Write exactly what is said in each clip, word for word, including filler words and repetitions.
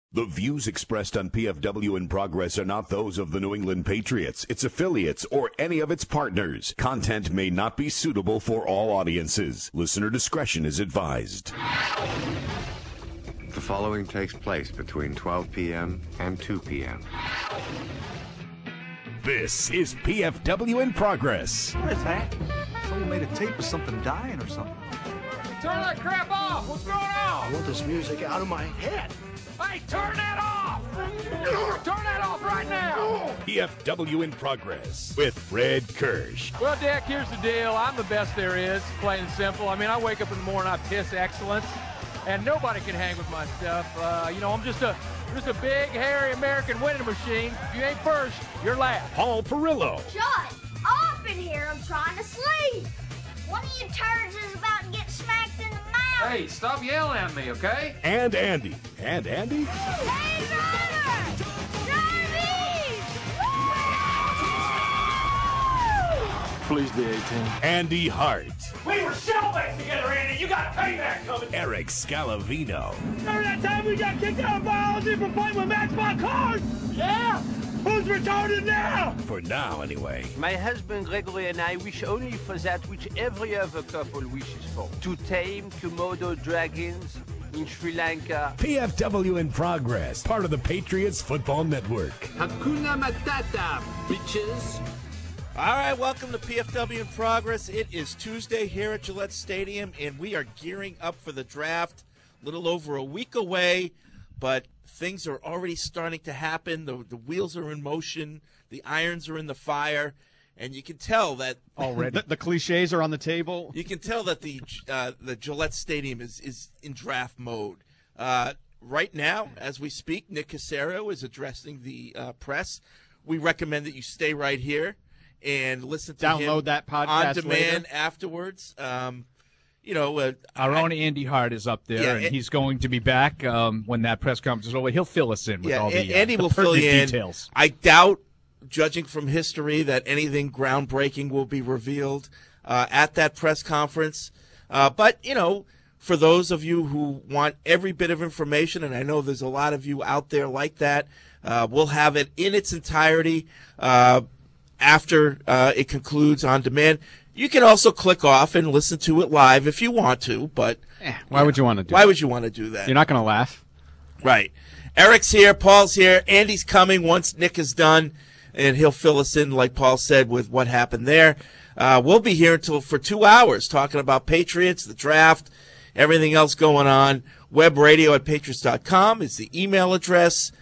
The views expressed on P F W in Progress are not those of the New England Patriots, its affiliates, or any of its partners. Content may not be suitable for all audiences. Listener discretion is advised. The following takes place between twelve p.m. and two p.m. This is P F W in Progress. What is that? Someone made a tape of something dying or something. Turn that crap off! What's going on? I want this music out of my head. Hey, turn that off! Turn that off right now! P F W in Progress with Fred Kirsch. Well, Dick, here's the deal. I'm the best there is, plain and simple. I mean, I wake up in the morning, I piss excellence, and nobody can hang with my stuff. Uh, you know, I'm just a just a big, hairy American winning machine. If you ain't first, you're last. Paul Perillo. Shut up in here. I'm trying to sleep. One of you turds is about to get smacked in the mouth. Hey, stop yelling at me, okay? And Andy. And Andy? Hey, Ryder! Jarvis! Please be eighteen. Andy Hart. We were shellmates together, Andy. You got payback coming. Eric Scalavino. Remember that time we got kicked out of biology for playing with Matchbox cars? Yeah. Who's retarded now? For now, anyway. My husband Gregory and I wish only for that which every other couple wishes for. To tame Komodo dragons in Sri Lanka. P F W in Progress, part of the Patriots Football Network. Hakuna Matata, bitches. All right, welcome to P F W in Progress. It is Tuesday here at Gillette Stadium, and we are gearing up for the draft. A little over a week away, but things are already starting to happen. The, the wheels are in motion. The irons are in the fire. And you can tell that already the, the cliches are on the table. You can tell that the uh, the Gillette Stadium is, is in draft mode. Uh, right now, as we speak, Nick Caserio is addressing the uh, press. We recommend that you stay right here and listen to Download him that podcast on demand later. afterwards. Um, you know, uh, our I, own Andy Hart is up there, yeah, and it, he's going to be back um, when that press conference is over. He'll fill us in with yeah, all the, Andy uh, the will fill you in. details. I doubt, judging from history, that anything groundbreaking will be revealed uh, at that press conference. Uh, but, you know, for those of you who want every bit of information, and I know there's a lot of you out there like that, uh, we'll have it in its entirety uh, after uh, it concludes on demand. You can also click off and listen to it live if you want to, but eh, why would you want to do why that? would you want to do that? You're not going to laugh. Right. Eric's here, Paul's here, Andy's coming once Nick is done, and he'll fill us in, like Paul said, with what happened there. Uh, we'll be here until for two hours talking about Patriots, the draft, everything else going on. Web radio at patriots dot com is the email address.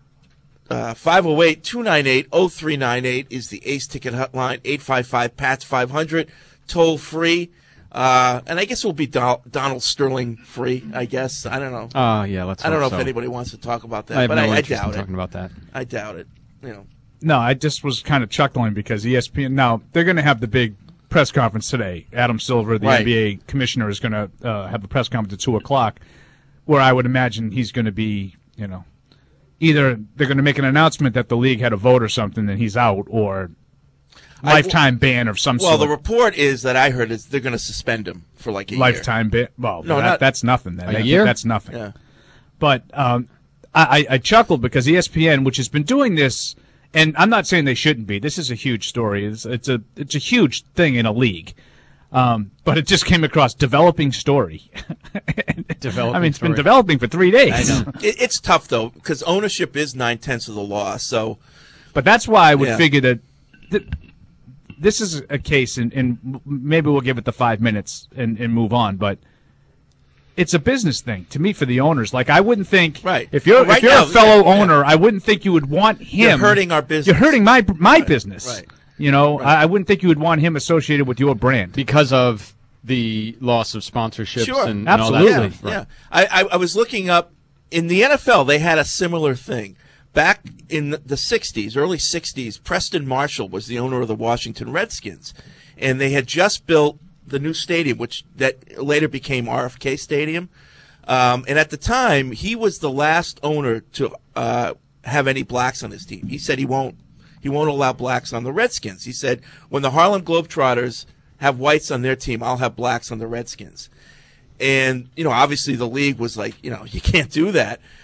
Uh, five oh eight, two nine eight, oh three nine eight is the Ace Ticket Hotline, eight five five, P A T S five hundred, toll free. Uh, and I guess we'll be Don- Donald Sterling free, I guess. I don't know. Oh, uh, yeah, let's I don't know so. if anybody wants to talk about that, I have but no I, I interest doubt in it. talking about that. I doubt it. You know. No, I just was kind of chuckling because E S P N, now they're going to have the big press conference today. Adam Silver, the right. N B A commissioner, is going to uh, have a press conference at two o'clock where I would imagine he's going to be, you know, either they're going to make an announcement that the league had a vote or something and he's out, or lifetime I, ban of some well, sort. Well, the report is that I heard is they're going to suspend him for like a lifetime year. ban. Well, no, that, not, that's nothing. Then. A that, year? That's nothing. Yeah. But um, I, I chuckled because E S P N, which has been doing this, and I'm not saying they shouldn't be. This is a huge story. It's, it's a it's a huge thing in a league. Um, but it just came across developing story. developing I mean, it's story. been developing for three days. I know. it, it's tough though because ownership is nine tenths of the law. So, but that's why I would yeah. figure that th- this is a case, and, and maybe we'll give it the five minutes and, and move on. But it's a business thing to me for the owners. Like I wouldn't think, right? If you're well, right if you're now, a fellow yeah, owner, yeah. I wouldn't think you would want him. You're hurting our business. You're hurting my my right. business. Right. You know, right. I, I wouldn't think you would want him associated with your brand because of the loss of sponsorships. Sure. and, absolutely. and all that stuff. Yeah, yeah. I, I I was looking up in the N F L. They had a similar thing back in the sixties, early sixties. Preston Marshall was the owner of the Washington Redskins, and they had just built the new stadium, which that later became R F K Stadium. Um, and at the time, he was the last owner to uh, have any blacks on his team. He said he won't. He won't allow blacks on the Redskins. He said, when the Harlem Globetrotters have whites on their team, I'll have blacks on the Redskins. And, you know, obviously the league was like, you know, you can't do that.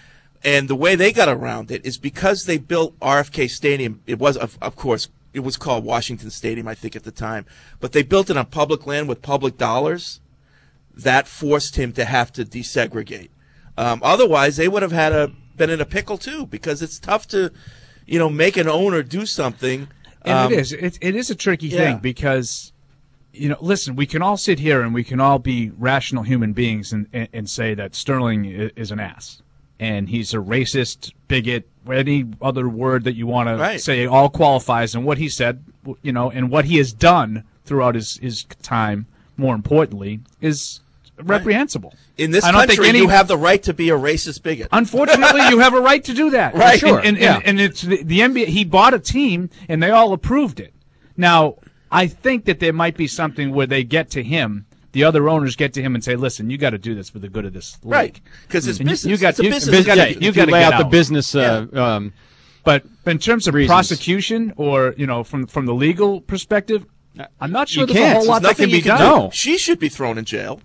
And the way they got around it is because they built R F K Stadium. It was, of, of course, it was called Washington Stadium, I think, at the time. But they built it on public land with public dollars. That forced him to have to desegregate. Um, otherwise, they would have had a been in a pickle too, because it's tough to, you know, make an owner do something. And um, it is. It, it is a tricky yeah. thing because, you know, listen, we can all sit here and we can all be rational human beings and, and, and say that Sterling is an ass and he's a racist, bigot, any other word that you want right. to say all qualifies. And what he said, you know, and what he has done throughout his, his time, more importantly, is reprehensible. Right. In this I don't country, think any, you have the right to be a racist bigot. Unfortunately, you have a right to do that. Right. Sure. And, and, yeah. and, and it's the, the N B A. He bought a team, and they all approved it. Now, I think that there might be something where they get to him, the other owners get to him and say, "Listen, you got to do this for the good of this league." Right. Because it's and business. You, you got, it's a you, business. you got yeah, to you got to lay out, out the business. Uh, yeah. um, but in terms of reasons. prosecution, or you know, from from the legal perspective, I'm not sure you there's can't. a whole lot There's that can be can done. do. She should be thrown in jail.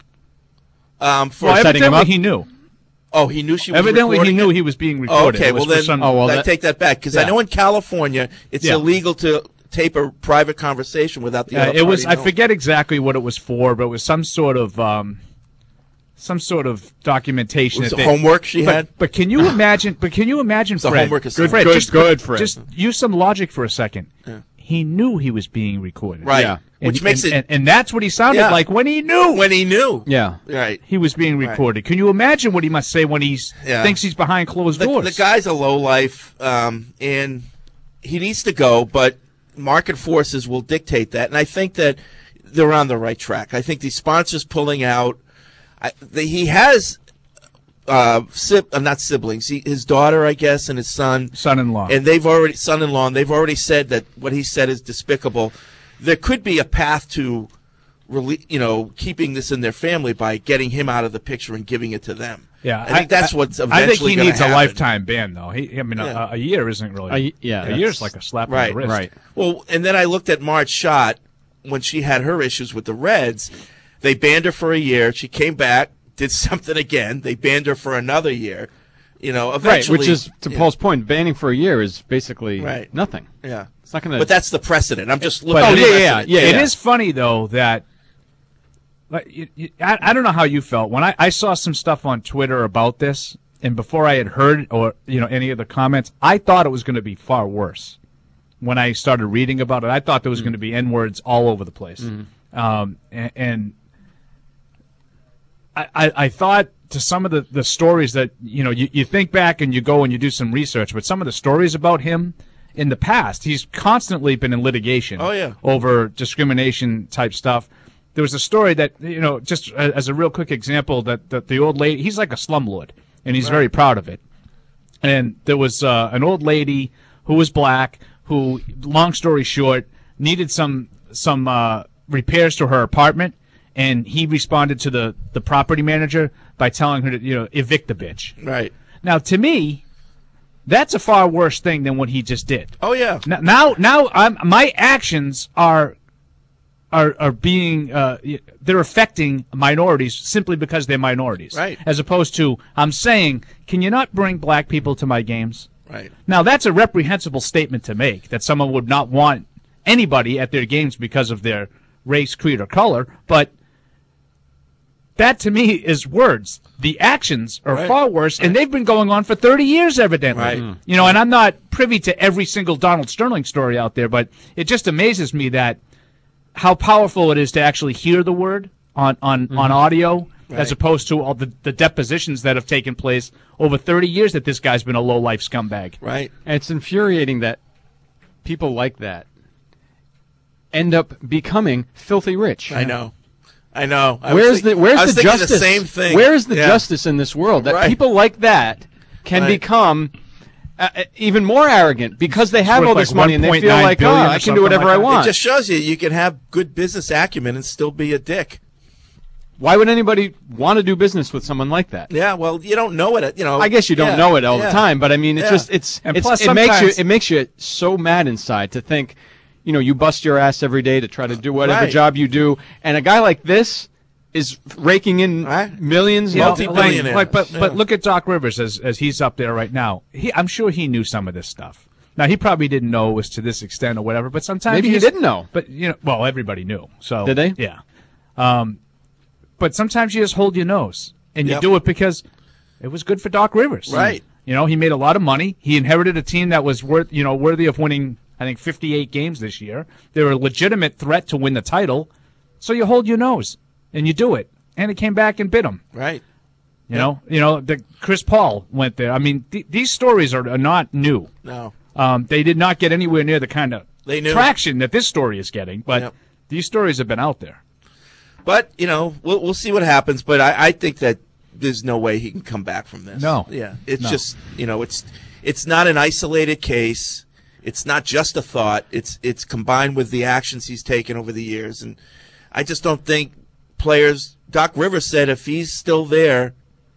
Um, for well, setting him evidently up. he knew. Oh, he knew she was Evidently, he recording knew it? he was being Oh, recorded. okay, It was well for then, some- Oh, well, I that- take that back because I Yeah. know in California it's Yeah. illegal to tape a private conversation without the Uh, other it was. party I knowing. forget exactly what it was for, but it was some sort of um, some sort of documentation. Was that it they- homework she but, had? But can you imagine? But can you imagine? The Fred, homework is Fred, good, good, just, good, Fred. Just use some logic for a second. Yeah. He knew he was being recorded, Right. Yeah. Which And- makes and, it and, and that's what he sounded Yeah. like when he knew when he knew. Yeah. Right. he was being Right. recorded. Can you imagine what he must say when he Yeah. thinks he's behind closed The, doors? the guy's a lowlife, um, and he needs to go, but market forces will dictate that. And I think that they're on the right track. I think the sponsors pulling out, I, the, he has uh, sib, uh, not siblings, he, his daughter, I guess, and his son. Son-in-law. And they've already, son-in-law, and they've already said that what he said is despicable. There could be a path to, rele- you know, keeping this in their family by getting him out of the picture and giving it to them. Yeah, I think that's what's eventually I think he gonna needs happen. a lifetime ban, though. He, I mean, Yeah. a, a year isn't really. A- yeah, a that's- year's like a slap Right, on the wrist. right. Well, and then I looked at Marge Schott when she had her issues with the Reds. They banned her for a year. She came back, did something again. They banned her for another year. You know, Right, eventually. which is, to yeah, Paul's point, banning for a year is basically Right. nothing. Yeah. It's not going to. But that's the precedent. I'm just looking But at Oh, the yeah, yeah, precedent. yeah. It is funny though that, like, you, you, I, I don't know how you felt when I, I saw some stuff on Twitter about this, and before I had heard or you know any of the comments, I thought it was going to be far worse. When I started reading about it, I thought there was Mm. going to be N words all over the place, Mm. um, and, and I, I, I thought to some of the, the stories that you know you, you think back and you go and you do some research, but some of the stories about him in the past, he's constantly been in litigation. Oh, yeah. Over discrimination type stuff. There was a story that, you know, just as a real quick example, that, that the old lady, he's like a slumlord, and he's Right. very proud of it. And there was uh, an old lady who was black who, long story short, needed some some uh, repairs to her apartment, and he responded to the, the property manager by telling her to, you know, evict the bitch. Right. Now, to me, that's a far worse thing than what he just did. Oh, yeah. Now, now, now I'm, my actions are are are being uh, they're affecting minorities simply because they're minorities. Right. As opposed to I'm saying, can you not bring black people to my games? Right. Now, that's a reprehensible statement to make, that someone would not want anybody at their games because of their race, creed, or color, but that to me is words. The actions are Right. far worse, and they've been going on for thirty years, evidently. Right. Mm. You know, and I'm not privy to every single Donald Sterling story out there, but it just amazes me that how powerful it is to actually hear the word on, on, Mm-hmm. on audio, Right. as opposed to all the, the depositions that have taken place over thirty years that this guy's been a low-life scumbag. Right. And it's infuriating that people like that end up becoming filthy rich. I know. I know. I was Where's think- the Where's I was the thinking justice? the same thing. Where's the Yeah. justice in this world that Right. people like that can Right. become uh, uh, even more arrogant because they have worth all like this money and they feel one point nine like, oh, billion or I can do something whatever like I that. want. It just shows you you can have good business acumen and still be a dick. Why would anybody want to do business with someone like that? Yeah, well, you don't know it. You know, I guess you don't yeah, know it all yeah. the time, but I mean, it's Yeah. just it's, And it's plus it makes you sometimes- it makes you so mad inside to think, you know, you bust your ass every day to try to do whatever Right. job you do, and a guy like this is raking in right. millions, You know, multi-billionaires. Like, like, but Yeah. but look at Doc Rivers as as he's up there right now. He, I'm sure he knew some of this stuff. Now he probably didn't know it was to this extent or whatever. But sometimes Maybe you he just- didn't know. But you know, well, everybody knew. So Did they? Yeah. Um, but sometimes you just hold your nose and you Yep. do it because it was good for Doc Rivers. Right. You know, he made a lot of money. He inherited a team that was worth, you know, worthy of winning, I think, fifty-eight games this year. They were a legitimate threat to win the title. So you hold your nose and you do it. And it came back and bit him. Right. You know, you know, the Chris Paul went there. I mean, th- these stories are, are not new. No. Um, they did not get anywhere near the kind of They knew. traction that this story is getting, but Yep. these stories have been out there. But, you know, we'll we'll see what happens. But I, I think that there's no way he can come back from this. No. Yeah. It's No. just, you know, it's it's not an isolated case. It's not just a thought. It's it's combined with the actions he's taken over the years. And I just don't think players – Doc Rivers said if he's still there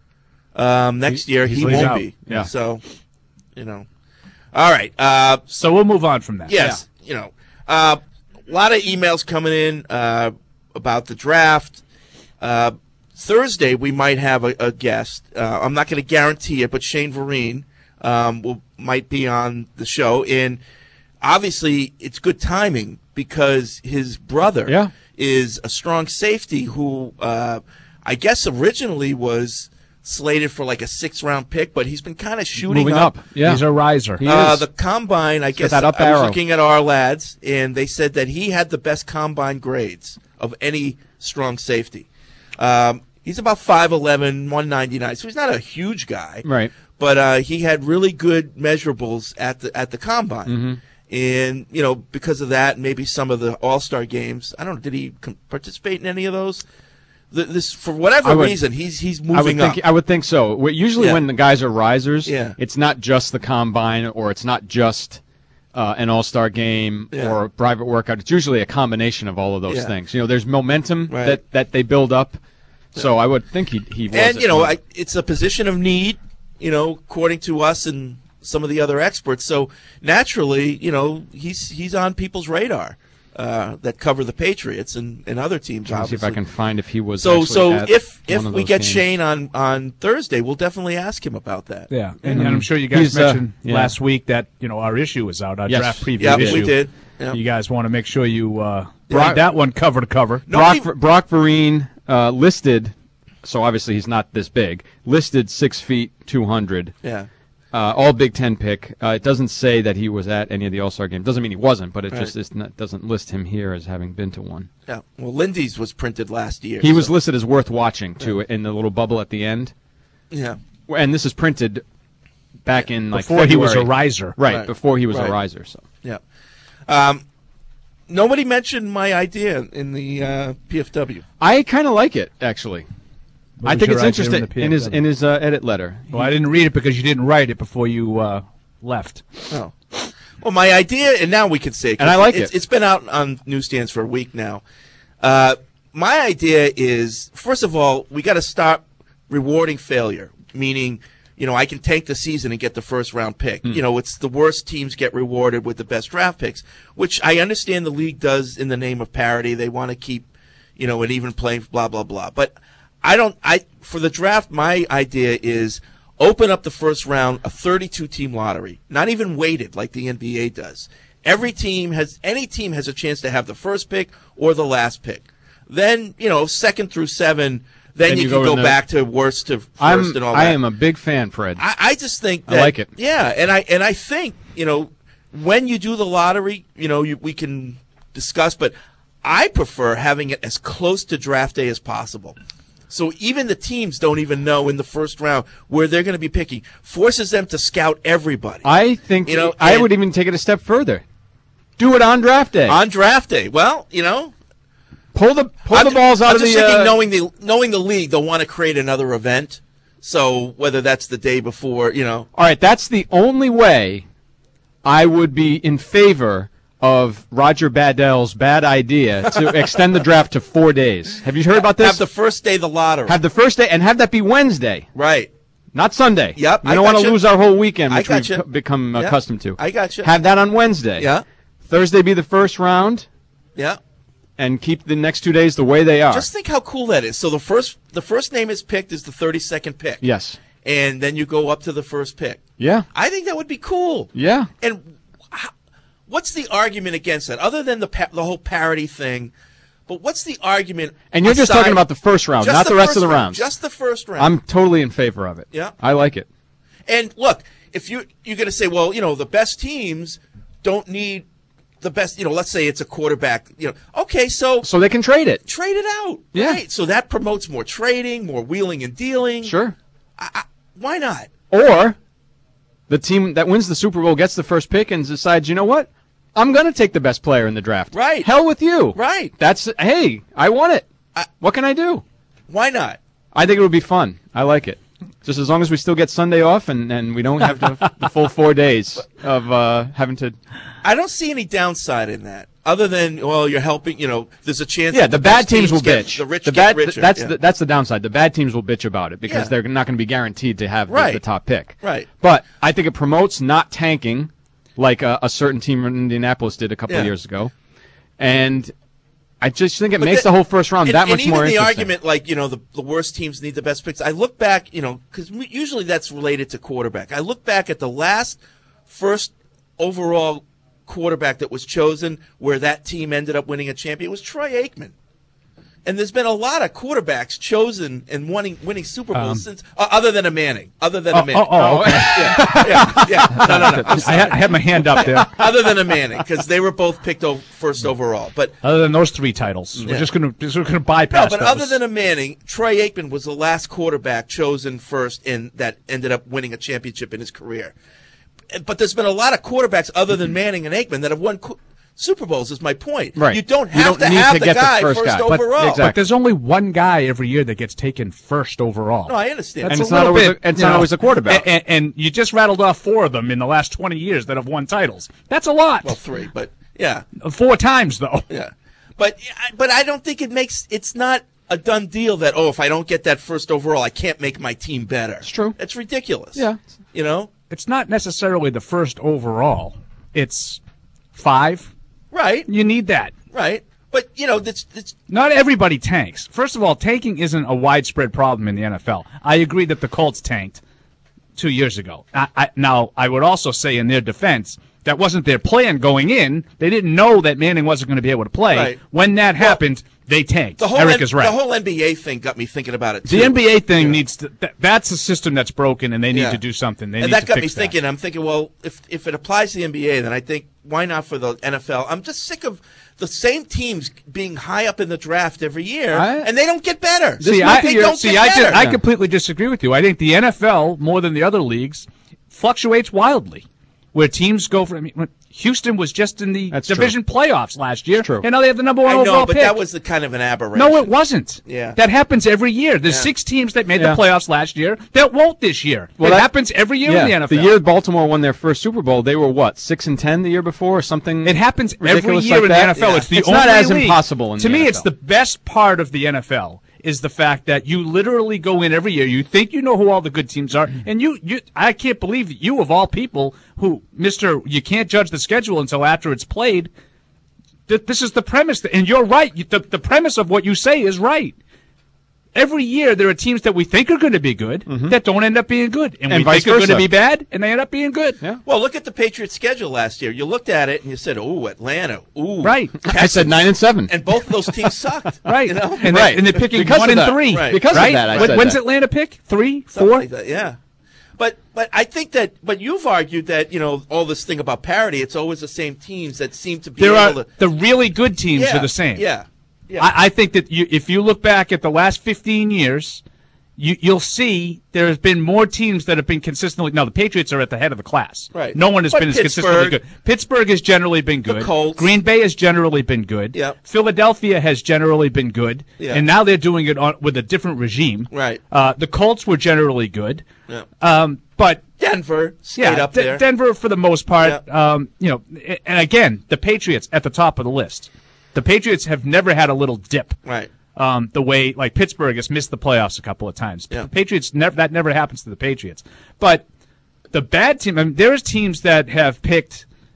um, next year, he's he leaving won't out. be. Yeah. So, you know. All right. Uh, So we'll move on from that. Yes, you know, uh, a lot of emails coming in uh, about the draft. Uh, Thursday we might have a, a guest. Uh, I'm not going to guarantee it, but Shane Vereen um, will might be on the show, and obviously it's good timing because his brother Yeah. is a strong safety who uh, I guess originally was slated for like a sixth round pick, but he's been kind of shooting Moving up. Yeah. He's a riser. He uh, is. the combine, I guess, that up I was arrow. looking at our lads, and they said that he had the best combine grades of any strong safety. Um, he's about five eleven, one ninety-nine, so he's not a huge guy. Right. But uh, he had really good measurables at the at the combine. Mm-hmm. And, you know, because of that, maybe some of the All-Star games, I don't know, did he com- participate in any of those? The, this For whatever I would- reason, he's he's I would moving think up. I would think so. Wh- Usually, Yeah. when the guys are risers, Yeah. it's not just the combine or it's not just uh, an all-star game Yeah. or a private workout. It's usually a combination of all of those Yeah. things. You know, there's momentum Right. that, that they build up. So I would think he he was. And, at you know, one. I, it's a position of need, you know, according to us and some of the other experts. So naturally, you know, he's he's on people's radar uh, that cover the Patriots and, and other teams. Trying to see if I obviously. can find if he was. So actually so at if one if of we those get games. Shane on, on Thursday, we'll definitely ask him about that. Yeah, and, and I'm sure you guys He's, uh, mentioned yeah. last week that you know our issue is out, our Yes. draft preview Yeah, issue. we did. Yeah. You guys want to make sure you uh, Brock- read that one cover to cover. Nobody- Brock, Brock Vereen uh, listed, so obviously he's not this big, listed six feet, two hundred. Yeah. Uh, all Big Ten pick. Uh, it doesn't say that he was at any of the All-Star games. Doesn't mean he wasn't, but it Right. just is not, doesn't list him here as having been to one. Yeah. Well, Lindy's was printed last year. He was so- listed as worth watching, too, in the little bubble at the end. Yeah. And this is printed back in like Before he was a February. riser. Right, Right. before he was Right. a riser. So Yeah. Um, nobody mentioned my idea in the uh, P F W. I kind of like it, actually. What I was think your it's idea in interesting the in his P F W? in his uh, edit letter. Well, I didn't read it because you didn't write it before you uh, left. Oh. Well, my idea, and now we can say, 'cause And I like it's, it. It's been out on newsstands for a week now. Uh, my idea is, first of all, we got to stop rewarding failure, meaning, you know, I can tank the season and get the first round pick. You know, it's the worst teams get rewarded with the best draft picks, which I understand the league does in the name of parity. They want to keep, you know, an even playing, blah, blah, blah. But I don't, I, for the draft, my idea is open up the first round, a thirty-two team lottery, not even weighted like the N B A does. Every team has, any team has a chance to have the first pick or the last pick. Then, you know, second through seven, then, Then you, you can go go, in the- back to worst to 1st I'm, and all I that. am a big fan, Fred. I, I just think I that, like it. Yeah, and I and I think, you know, when you do the lottery, you know, you, we can discuss, but I prefer having it as close to draft day as possible. So even the teams don't even know in the first round where they're going to be picking. Forces them to scout everybody. I think You know, I and- would even take it a step further. Do it on draft day. On draft day. Well, you know, pull the pull I'm the ju- balls out I'm of just the. thinking, uh, knowing the knowing the league, they'll want to create another event. So whether that's the day before, you know, All right, that's the only way I would be in favor of Roger Badell's bad idea to extend the draft to four days. Have you heard about this? have the first day of the lottery. Have the first day and have that be Wednesday, right. not Sunday. Yep, You I don't want to gotcha. lose our whole weekend, I which we've gotcha. co- become Yeah, accustomed to. I gotcha. Have that on Wednesday. Yeah. Thursday be the first round. Yeah. and keep the next two days the way they are. Just think how cool that is. So the first the first name is picked is the thirty-second pick. Yes. And then you go up to the first pick. Yeah. I think that would be cool. Yeah. And how, what's the argument against that, other than the pa- the whole parity thing? But what's the argument? And you're just aside, talking about the first round, not the, the rest of the round, rounds. Just the first round. I'm totally in favor of it. Yeah. I like it. And look, if you you're going to say, well, you know, the best teams don't need the best, you know, let's say it's a quarterback, you know, okay, so So they can trade it. trade it out. Yeah. Right. So that promotes more trading, more wheeling and dealing. Sure. I, I, why not? Or the team that wins the Super Bowl gets the first pick and decides, you know what? I'm going to take the best player in the draft. Right. Hell with you. Right. That's, hey, I want it. I, what can I do? Why not? I think it would be fun. I like it. Just as long as we still get Sunday off and, and we don't have to, the full four days of uh, having to. I don't see any downside in that, other than, well, you're helping, you know, there's a chance. Yeah, that the, the bad best teams will get, bitch. The rich the get bad, richer. That's yeah. the that's the downside. The bad teams will bitch about it because Yeah. they're not going to be guaranteed to have Right. the, the top pick. Right. But I think it promotes not tanking, like a, a certain team in Indianapolis did a couple Yeah. of years ago, and I just think it But makes the- the whole first round and, that much and more even the interesting. argument, like, you know, the, the worst teams need the best picks. I look back, you know, because usually that's related to quarterback. I look back at the last first overall quarterback that was chosen where that team ended up winning a champion. It was Troy Aikman. And there's been a lot of quarterbacks chosen and winning winning Super Bowls Um, since, uh, other than a Manning. Other than Oh, a Manning. oh, oh, okay. yeah, yeah, yeah. No, no, no. I'm I, sorry. had, I had my hand up there. Other than a Manning, because they were both picked o- first overall. But Other than those three titles, Yeah. we're just going to we're going to no, bypass. but those. other than a Manning, Troy Aikman was the last quarterback chosen first in that ended up winning a championship in his career. But there's been a lot of quarterbacks other than Manning and Aikman that have won co- Super Bowls, is my point. Right. You don't You have don't to need have to the get the guy first first guy. But- overall. exactly. But there's only one guy every year that gets taken first overall. No, I understand. That's And a it's not little always bit, a- it's you not know, always a quarterback. And, and you just rattled off four of them in the last twenty years that have won titles. That's a lot. Well, three, but yeah. Four times, though. Yeah. But but I don't think it makes it's not a done deal that, oh, if I don't get that first overall, I can't make my team better. It's true. It's ridiculous. Yeah. You know? It's not necessarily the first overall. It's five. Right. You need that. Right. But, you know, that's, that's Not everybody tanks. First of all, tanking isn't a widespread problem in the N F L. I agree that the Colts tanked two years ago. I, I, now, I would also say in their defense, that wasn't their plan going in. They didn't know that Manning wasn't going to be able to play. Right. When that Well, happened, they tanked. the whole Eric N- is right. the whole N B A thing got me thinking about it too. The N B A thing Yeah. needs to. Th- that's a system that's broken, and they need Yeah. to do something. They and need that to got me fix that. thinking. I'm thinking, well, if if it applies to the N B A, then I think why not for the N F L? I'm just sick of the same teams being high up in the draft every year, I- and they don't get better. See, They I, don't see, get I, better. ju- I completely disagree with you. I think the N F L, more than the other leagues, fluctuates wildly. Where teams go for, I mean, Houston was just in the That's division playoffs last year, True. and now they have the number one I overall know, but pick. that was the kind of an aberration. No, it wasn't. Yeah. That happens every year. There's Yeah. six teams that made Yeah. the playoffs last year that won't this year. Well, it that- happens every year yeah, in the N F L. the year Baltimore won their first Super Bowl, they were what, six and ten the year before, or something? It happens every ridiculous year like in the that? N F L. Yeah. It's the It's only not as league. impossible in to the me, N F L. it's the best part of the N F L is the fact that you literally go in every year. You think you know who all the good teams are, and you, you I can't believe that you, of all people, who, Mister You can't judge the schedule until after it's played. Th- this is the premise, and you're right. You- The, the premise of what you say is right. Every year, there are teams that we think are going to be good that don't end up being good, and, And we vice think are going to versa. be bad, and they end up being good. Yeah. Well, look at the Patriots' schedule last year. You looked at it and you said, "Ooh, Atlanta, ooh, Right. I said nine and seven. and both of those teams sucked. Right, You know? and, Right. They, and they're picking Because one of and that. three. Right. Because of right? that, I When- said When's that. Atlanta pick? Three, Something four. like that, yeah. But but I think that but you've argued that, you know, all this thing about parity, it's always the same teams that seem to be There are able to the really good teams yeah, are the same. Yeah. Yeah. I, I think that you, if you look back at the last fifteen years, you, you'll see there has been more teams that have been consistently. Now the Patriots are at the head of the class. Right. No one has But been as consistently Pittsburgh- good. Pittsburgh has generally been good. Colts. Green Bay has generally been good. Yep. Philadelphia has generally been good. Yeah. And now they're doing it on, with a different regime. Right. Uh, the Colts were generally good. Yeah. Um, but Denver stayed yeah, up D- there. Denver for the most part. Yeah. Um, you know, and again, the Patriots at the top of the list. The Patriots have never had a little dip. Right. Um, the way like Pittsburgh has missed the playoffs a couple of times. Yeah. The Patriots never that never happens to the Patriots. But the bad team, I mean, there's teams that have picked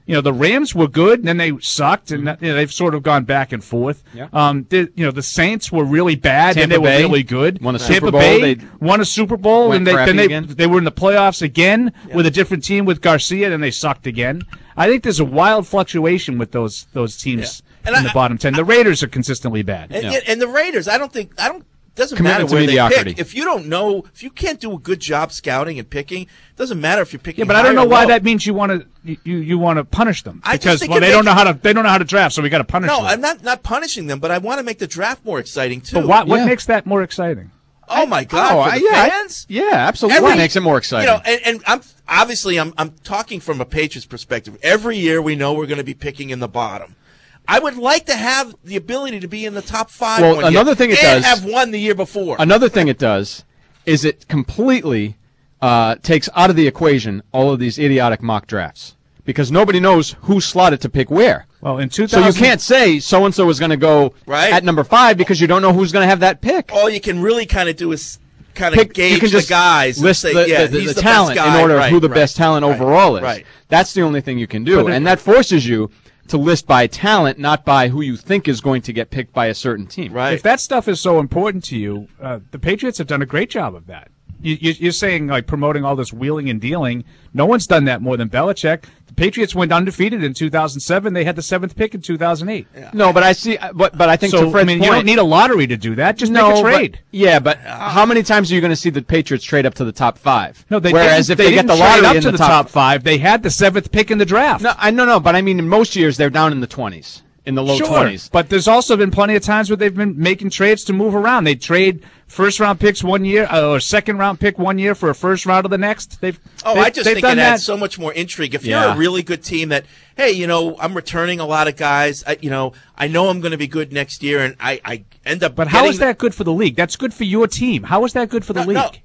You know, the Rams were good, and then they sucked, and you know, they've sort of gone back and forth. Yeah. Um, the, you know, the Saints were really bad, Tampa and they were Bay really good. won a Tampa Super Bowl. Bay They won a Super Bowl, and they, then they again. they were in the playoffs again yeah. with a different team with Garcia, and they sucked again. I think there's a wild fluctuation with those those teams yeah. in I, the bottom ten. The Raiders are consistently bad. And, yeah. and the Raiders, I don't think I don't. Doesn't Commitment matter where they mediocrity. pick. If you don't know, if you can't do a good job scouting and picking, it doesn't matter if you're picking. Yeah, but I don't high know or why low. that means you want to you, you want to punish them I just because think well it they makes- don't know how to they don't know how to draft, so we got to punish No, them. I'm not not punishing them, but I want to make the draft more exciting too. But what what Yeah. makes that more exciting? Oh my God! Oh, for the yeah, I- fans, yeah, absolutely. Every- Makes it more exciting. You know, and, and I'm obviously I'm I'm talking from a Patriots perspective. Every year we know we're going to be picking in the bottom. I would like to have the ability to be in the top five. Well, one another year thing it and does- have won the year before. Another thing it does is it completely uh, takes out of the equation all of these idiotic mock drafts because nobody knows who's slotted to pick where. Well, in two So thousand, you can't say so and so is going to go Right. at number five because you don't know who's going to have that pick. All you can really kind of do is kind of Pick, gauge you can just the guys. and list say, the, yeah, the, the, he's the the talent best guy. in order right, of who the right, best talent right, overall is. Right. That's the only thing you can do, But it- and that forces you to list by talent, not by who you think is going to get picked by a certain team. Right. If that stuff is so important to you, uh, the Patriots have done a great job of that. You, you, you're saying like promoting all this wheeling and dealing. No one's done that more than Belichick. The Patriots went undefeated in two thousand seven. They had the seventh pick in two thousand eight. Yeah. No, but I see. But but I think So to Fred's I mean, point, you don't need a lottery to do that. Just no, make a but- trade. yeah, but how many times are you going to see the Patriots trade up to the top five? No, they Whereas didn't, if they, they get the didn't trade lottery up in to the, the top five, they had the seventh pick in the draft. No, I no no, but I mean in most years they're down in the twenties, in the low Sure, twenties. but there's also been plenty of times where they've been making trades to move around. They trade first round picks one year uh, or second round pick one year for a first round of the next. They've Oh, they've, I just they've think done it that. adds so much more intrigue. If Yeah. you're a really good team that, hey, you know, I'm returning a lot of guys. I, you know, I know I'm going to be good next year, and I, I end up. But how getting is that good for the league? That's good for your team. How is that good for the No, league? no.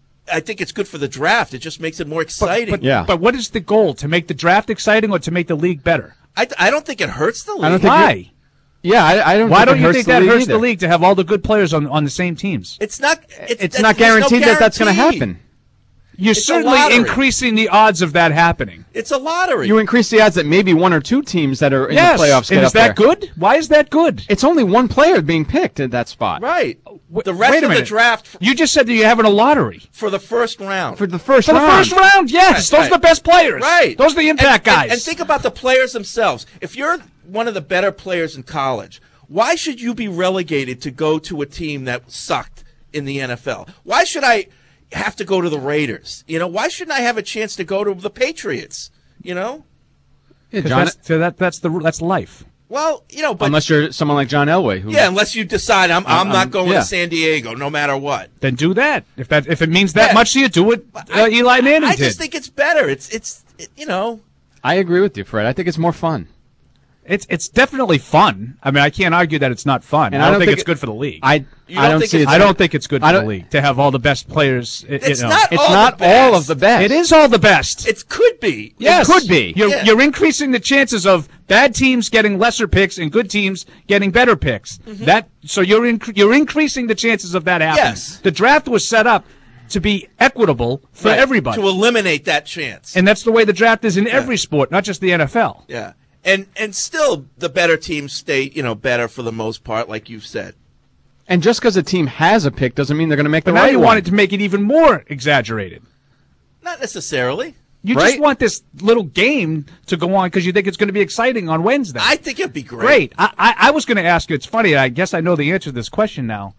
I think it's good for the draft. It just makes it more exciting. But, Yeah. but what is the goal? To make the draft exciting or to make the league better? I, I don't think it hurts the league. I don't think Why? Yeah, I, I don't. Why think don't it you hurts think the that league hurts either. the league to have all the good players on, on the same teams? It's not. It's, It's that- not there's no guaranteed that that's going to guarantee. happen. You're It's a certainly lottery. increasing the odds of that happening. It's a lottery. You increase the odds that maybe one or two teams that are in yes. the playoffs get and up is that there. good? Why is that good? It's only one player being picked at that spot. right. Wait- The rest wait a of the minute. draft You just said that you're having a lottery. for the first round. For the first For the round. first round, yes. Right, Those right. are the best players. Right. Those are the impact And- guys. And, and think about the players themselves. If you're one of the better players in college, why should you be relegated to go to a team that sucked in the N F L? Why should I have to go to the Raiders? You know, why shouldn't I have a chance to go to the Patriots? You know? Yeah, 'Cause John, that's, so that, that's, the, that's life. Well, you know, but unless you're someone like John Elway, who yeah, unless you decide I'm I'm Um, not going yeah. to San Diego no matter what. Then do that. If that if it means that Yeah. much to you, do what uh, I- Eli Manning I did. just think it's better. It's it's it, you know. I agree with you, Fred. I think it's more fun. It's it's definitely fun. I mean, I can't argue that it's not fun. And I I don't, don't think, think it's it- good for the league. I You I don't don't think see. it's- It's, I don't think it's good I for the don't- league to have all the best players. i- It's you know. not It's all not the best. all of the best. It is all the best. It could be. Yes. It could be. You're, Yeah. you're increasing the chances of bad teams getting lesser picks and good teams getting better picks. That so you're inc- you're increasing the chances of that happening. Yes. The draft was set up to be equitable for Right. everybody, To eliminate that chance. and that's the way the draft is in every sport, not just the N F L. Yeah. And and still the better teams stay, you know, better for the most part, like you've said. And just because a team has a pick doesn't mean they're going to make But the now right you one. want it to make it even more exaggerated. Not necessarily. You Right? just want this little game to go on because you think it's going to be exciting on Wednesday. I think it'd be great. Great. I, I, I was going to ask you. It's funny. I guess I know the answer to this question now,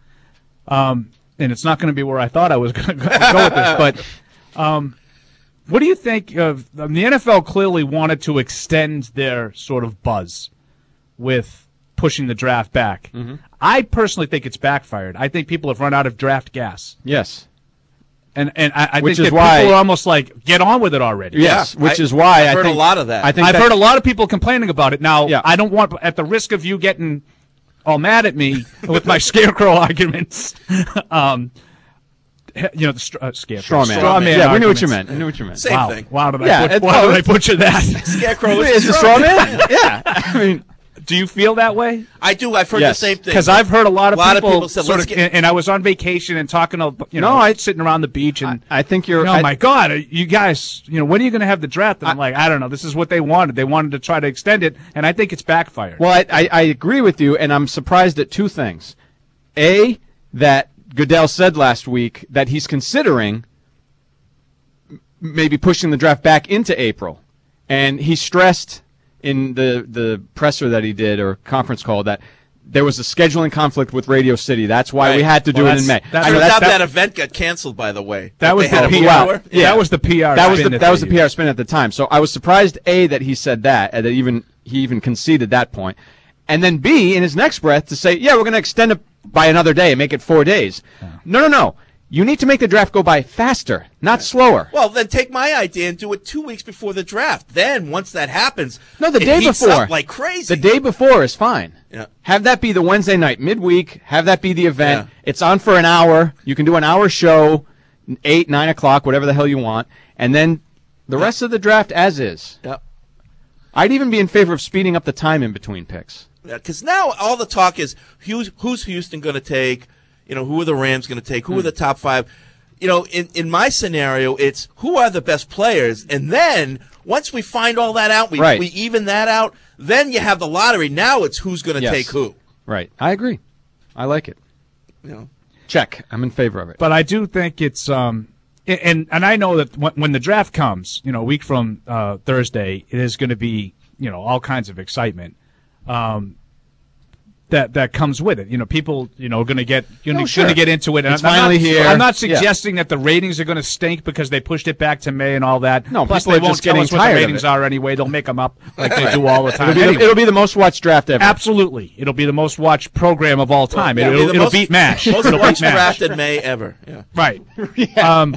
um, and it's not going to be where I thought I was going to go, go with this. But um, what do you think of um, the N F L? Clearly wanted to extend their sort of buzz with pushing the draft back. Mm-hmm. I personally think it's backfired. I think people have run out of draft gas. Yes. And and I, I Which think is that why- people are almost like, get on with it already. Yes, Yeah, which I- is why I've I heard think a lot of that. I think I've that- heard a lot of people complaining about it. Now, Yeah. I don't want, at the risk of you getting all mad at me with my scarecrow arguments, um, you know, the str- uh, scarecrow. straw man. Straw man yeah, we knew what arguments. you meant. I knew what you meant. Same Wow. thing. Wow, did I, Yeah, butch- it's- why oh, did I it's- butcher that? Scarecrow Is is a straw man? Yeah. I mean, Do you feel that way? I do. I've heard Yes. the same thing. Because I've heard a lot of a lot people, of people said, sort let's of, get, and I was on vacation and talking, to, you know, No, I- sitting around the beach, and I, I think you're. oh I, my God, you guys, you know, when are you going to have the draft? And I'm like, I don't know. This is what they wanted. They wanted to try to extend it, and I think it's backfired. Well, I, I, I agree with you, and I'm surprised at two things. A, that Goodell said last week that he's considering m- maybe pushing the draft back into April. And he stressed in the, the presser that he did or conference call that there was a scheduling conflict with Radio City. That's why Right. we had to do Well, it in May. that's- that's- I know Turns that's, out that, that- event got canceled, by the way. that was they had the a P move R. over. Yeah. That was the P R. that was the spin that was the they P R used. spin at the time. So I was surprised A that he said that and that even he even conceded that point, and then B in his next breath to say, yeah, we're going to extend it by another day and make it four days. No, no, no. You need to make the draft go by faster, not slower. Well, then take my idea and do it two weeks before the draft. Then, once that happens, No, the it day heats before. up like crazy. The day before is fine. Yeah. Have that be the Wednesday night, midweek. Have that be the event. Yeah. It's on for an hour. You can do an hour show, eight, nine o'clock, whatever the hell you want, and then the rest of the draft as is. Yep. I'd even be in favor of speeding up the time in between picks. Because now all the talk is who's, who's Houston going to take? You know, who are the Rams going to take? Who Hmm. are the top five? You know, in, in my scenario, it's who are the best players, and then once we find all that out, we Right. we even that out. Then you have the lottery. Now it's who's going to Yes. take who. Right. I agree. I like it. You know, Check. I'm in favor of it. But I do think it's um, and and I know that when, when the draft comes, you know, a week from uh, Thursday, it is going to be, you know, all kinds of excitement. Um, that that comes with it. You know, people, you know, are going to get you're No, going sure. to get into it. And It's I'm finally not, here. I'm not Yeah. suggesting that the ratings are going to stink because they pushed it back to May and all that. No, Plus people they are won't just tell getting us what tired the of ratings it. are anyway. They'll make them up like they do all the time. It'll be, Anyway. the, it'll be the most watched draft ever. Absolutely, it'll be the most watched program of all time. Yeah, it'll the it'll most- beat MASH. Most it'll beat watched MASH. draft in May ever. Yeah. Right. Um,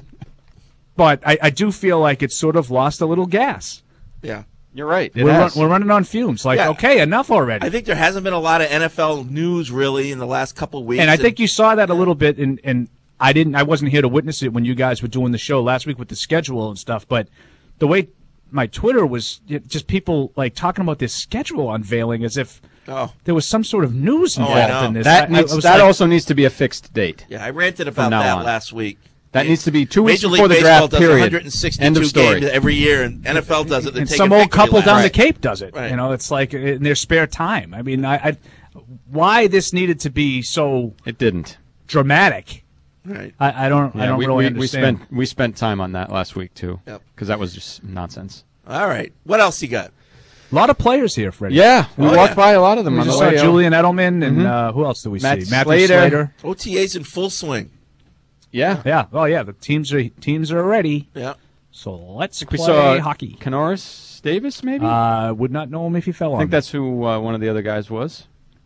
but I, I do feel like it's sort of lost a little gas. Yeah. You're right. It We're, run, has. we're running on fumes. Like, Yeah. okay, enough already. I think there hasn't been a lot of N F L news really in the last couple of weeks. and I think you saw that a little bit. And and I didn't. I wasn't here to witness it when you guys were doing the show last week with the schedule and stuff. But the way my Twitter was, it- just people like talking about this schedule unveiling as if Oh. there was some sort of news Oh, I involved know. in this. That I- I needs, was that like, also needs to be a fixed date. Yeah, I ranted about now that on. last week. That needs to be two weeks Major League before the Baseball draft. does Period. one hundred sixty-two End of story. games every year, and N F L does it. They and take some a old victory couple lap. down the Right. Cape does it. Right. You know, it's like in their spare time. I mean, I, I why this needed to be so It didn't. dramatic. Right. I, I don't. I Yeah, don't we, really we, we understand. spent we spent time on that last week too. Yep. Because that was just nonsense. All right. What else you got? A lot of players here, Freddie. Yeah, we Oh, walked yeah. by a lot of them We on the just saw way. Julian Edelman and Mhm. uh, who else do we Matt see? Matthew Slater. Slater. O T As in full swing. Yeah. Yeah. Oh yeah. The teams are teams are ready. Yeah. So let's We play saw hockey. Canoris Davis, maybe. Uh, would not know him if he fell I on. think me. that's who uh, one of the other guys was.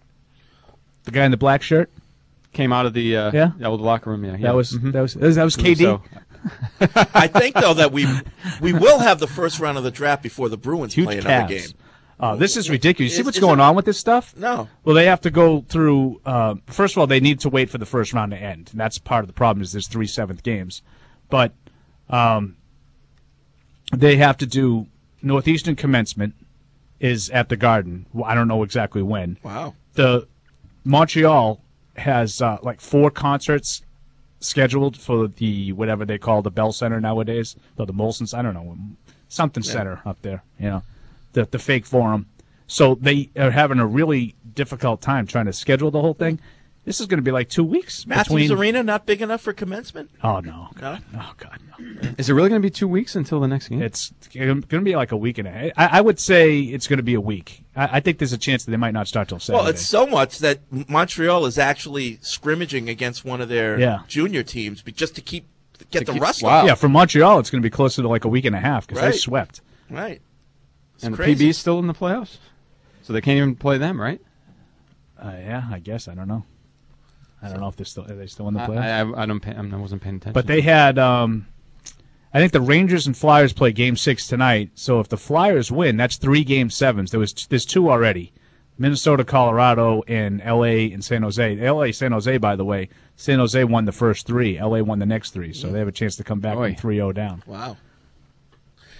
the guy in the black shirt. Came out of the uh, Yeah? old locker room. Yeah, yeah. That was Mhm. that was that was K D. So- I think though that we we will have the first round of the draft before the Bruins Huge play another Cavs. game. Uh, this is ridiculous. You see Is- what's is going it- on with this stuff? No. Well, they have to go through. Uh, first of all, they need to wait for the first round to end, and that's part of the problem. Is there's three seventh games, but um, they have to do Northeastern commencement is at the Garden. Well, I don't know exactly when. Wow. The Montreal has uh, like four concerts scheduled for the whatever they call the Bell Center nowadays, or the Molson's. I don't know, something Yeah. center up there. You know, the the fake forum. So they are having a really difficult time trying to schedule the whole thing. This is going to be like two weeks. Matthews between... Arena not big enough for commencement? Oh no! Got it? Oh God, no! Is it really going to be two weeks until the next game? It's going to be like a week and a half. I, I would say it's going to be a week. I, I think there's a chance that they might not start till Saturday. Well, it's so much that Montreal is actually scrimmaging against one of their Yeah. junior teams be- just to keep get To the keep- rust wow. off. Yeah, for Montreal, it's going to be closer to like a week and a half because Right. they swept. Right. It's and the crazy. P B is still in the playoffs, so they can't even play them, right? Uh, yeah, I guess I don't know. I don't know if they're still are they still in the I, playoffs. I, I don't. Pay, I wasn't paying attention. But they had, um, I think the Rangers and Flyers play Game Six tonight. So if the Flyers win, that's three Game Sevens. There was there's two already: Minnesota, Colorado, and L A and San Jose. L A, San Jose, by the way, San Jose won the first three. L A won the next three, so they have a chance to come back Boy. from three oh down. Wow.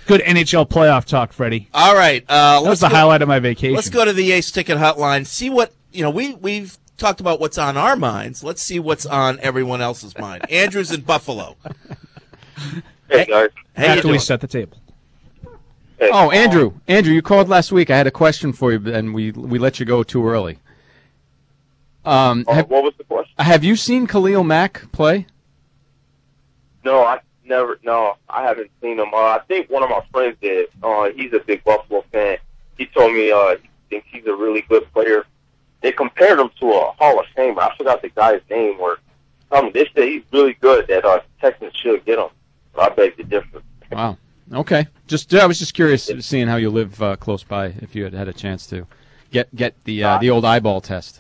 Good N H L playoff talk, Freddie. All right. Uh, that was the go, highlight of my vacation. Let's go to the Ace Ticket Hotline. See what, you know, we, we've talked about what's on our minds. Let's see what's on everyone else's mind. Andrew's in Buffalo. Hey, guys. Hey, After we set the table. Hey. Oh, Andrew. Andrew, you called last week. I had a question for you, and we we let you go too early. Um, uh, have, what was the question? Have you seen Khalil Mack play? No, I never. No, I haven't seen him. Uh, I think one of my friends did. Uh, he's a big Buffalo fan. He told me uh, he thinks he's a really good player. They compared him to a Hall of Famer. I forgot the guy's name. Where um, they say he's really good. That uh, Texans should get him. But I beg to differ. Wow. Okay. Just I was just curious, yeah. seeing how you live uh, close by. If you had had a chance to get get the uh, the old eyeball test.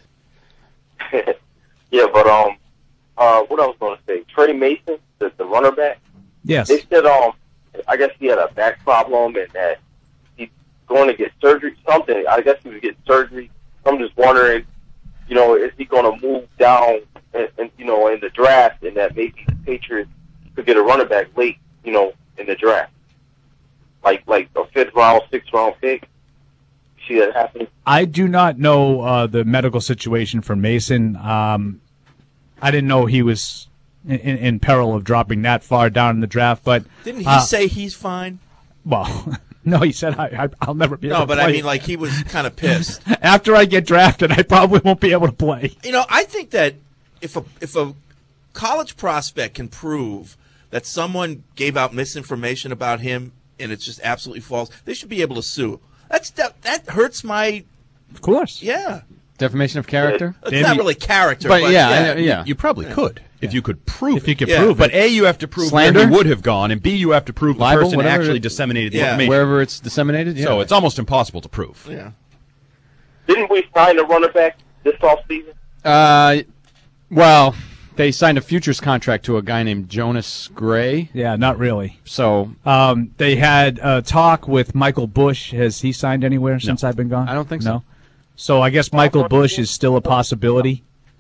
Yeah, but um, uh, what I was going to say, Trey Mason, the, the runner back. Yes. They said um, I guess he had a back problem and that he's going to get surgery. Something. I guess he was getting surgery. I'm just wondering, you know, is he going to move down, and, and you know, in the draft, and that maybe the Patriots could get a running back late, you know, in the draft, like like a fifth round, sixth round pick. See that happening? I do not know uh, the medical situation for Mason. Um, I didn't know he was in, in peril of dropping that far down in the draft. But didn't he uh, say he's fine? Well, no, he said I, I, I'll never be able no, to play. No, but I mean, like, he was kind of pissed. After I get drafted, I probably won't be able to play. You know, I think that if a if a college prospect can prove that someone gave out misinformation about him and it's just absolutely false, they should be able to sue. That's that, that hurts my. Of course. Yeah. Defamation of character? It's not really character, but, but yeah, yeah. I, yeah. You, you probably yeah. could if you could prove if it. you could yeah. prove but it. A, you have to prove Slander? where he would have gone, and B, you have to prove Libel, the person whatever actually it, disseminated the yeah. information. Wherever it's disseminated, yeah. So it's almost impossible to prove. Yeah. Didn't we sign a running back this offseason? Uh, well, they signed a futures contract to a guy named Jonas Gray. Yeah, not really. So um, they had a talk with Michael Bush. Has he signed anywhere since no. I've been gone? I don't think no. so. So I guess Michael Bush is still a possibility.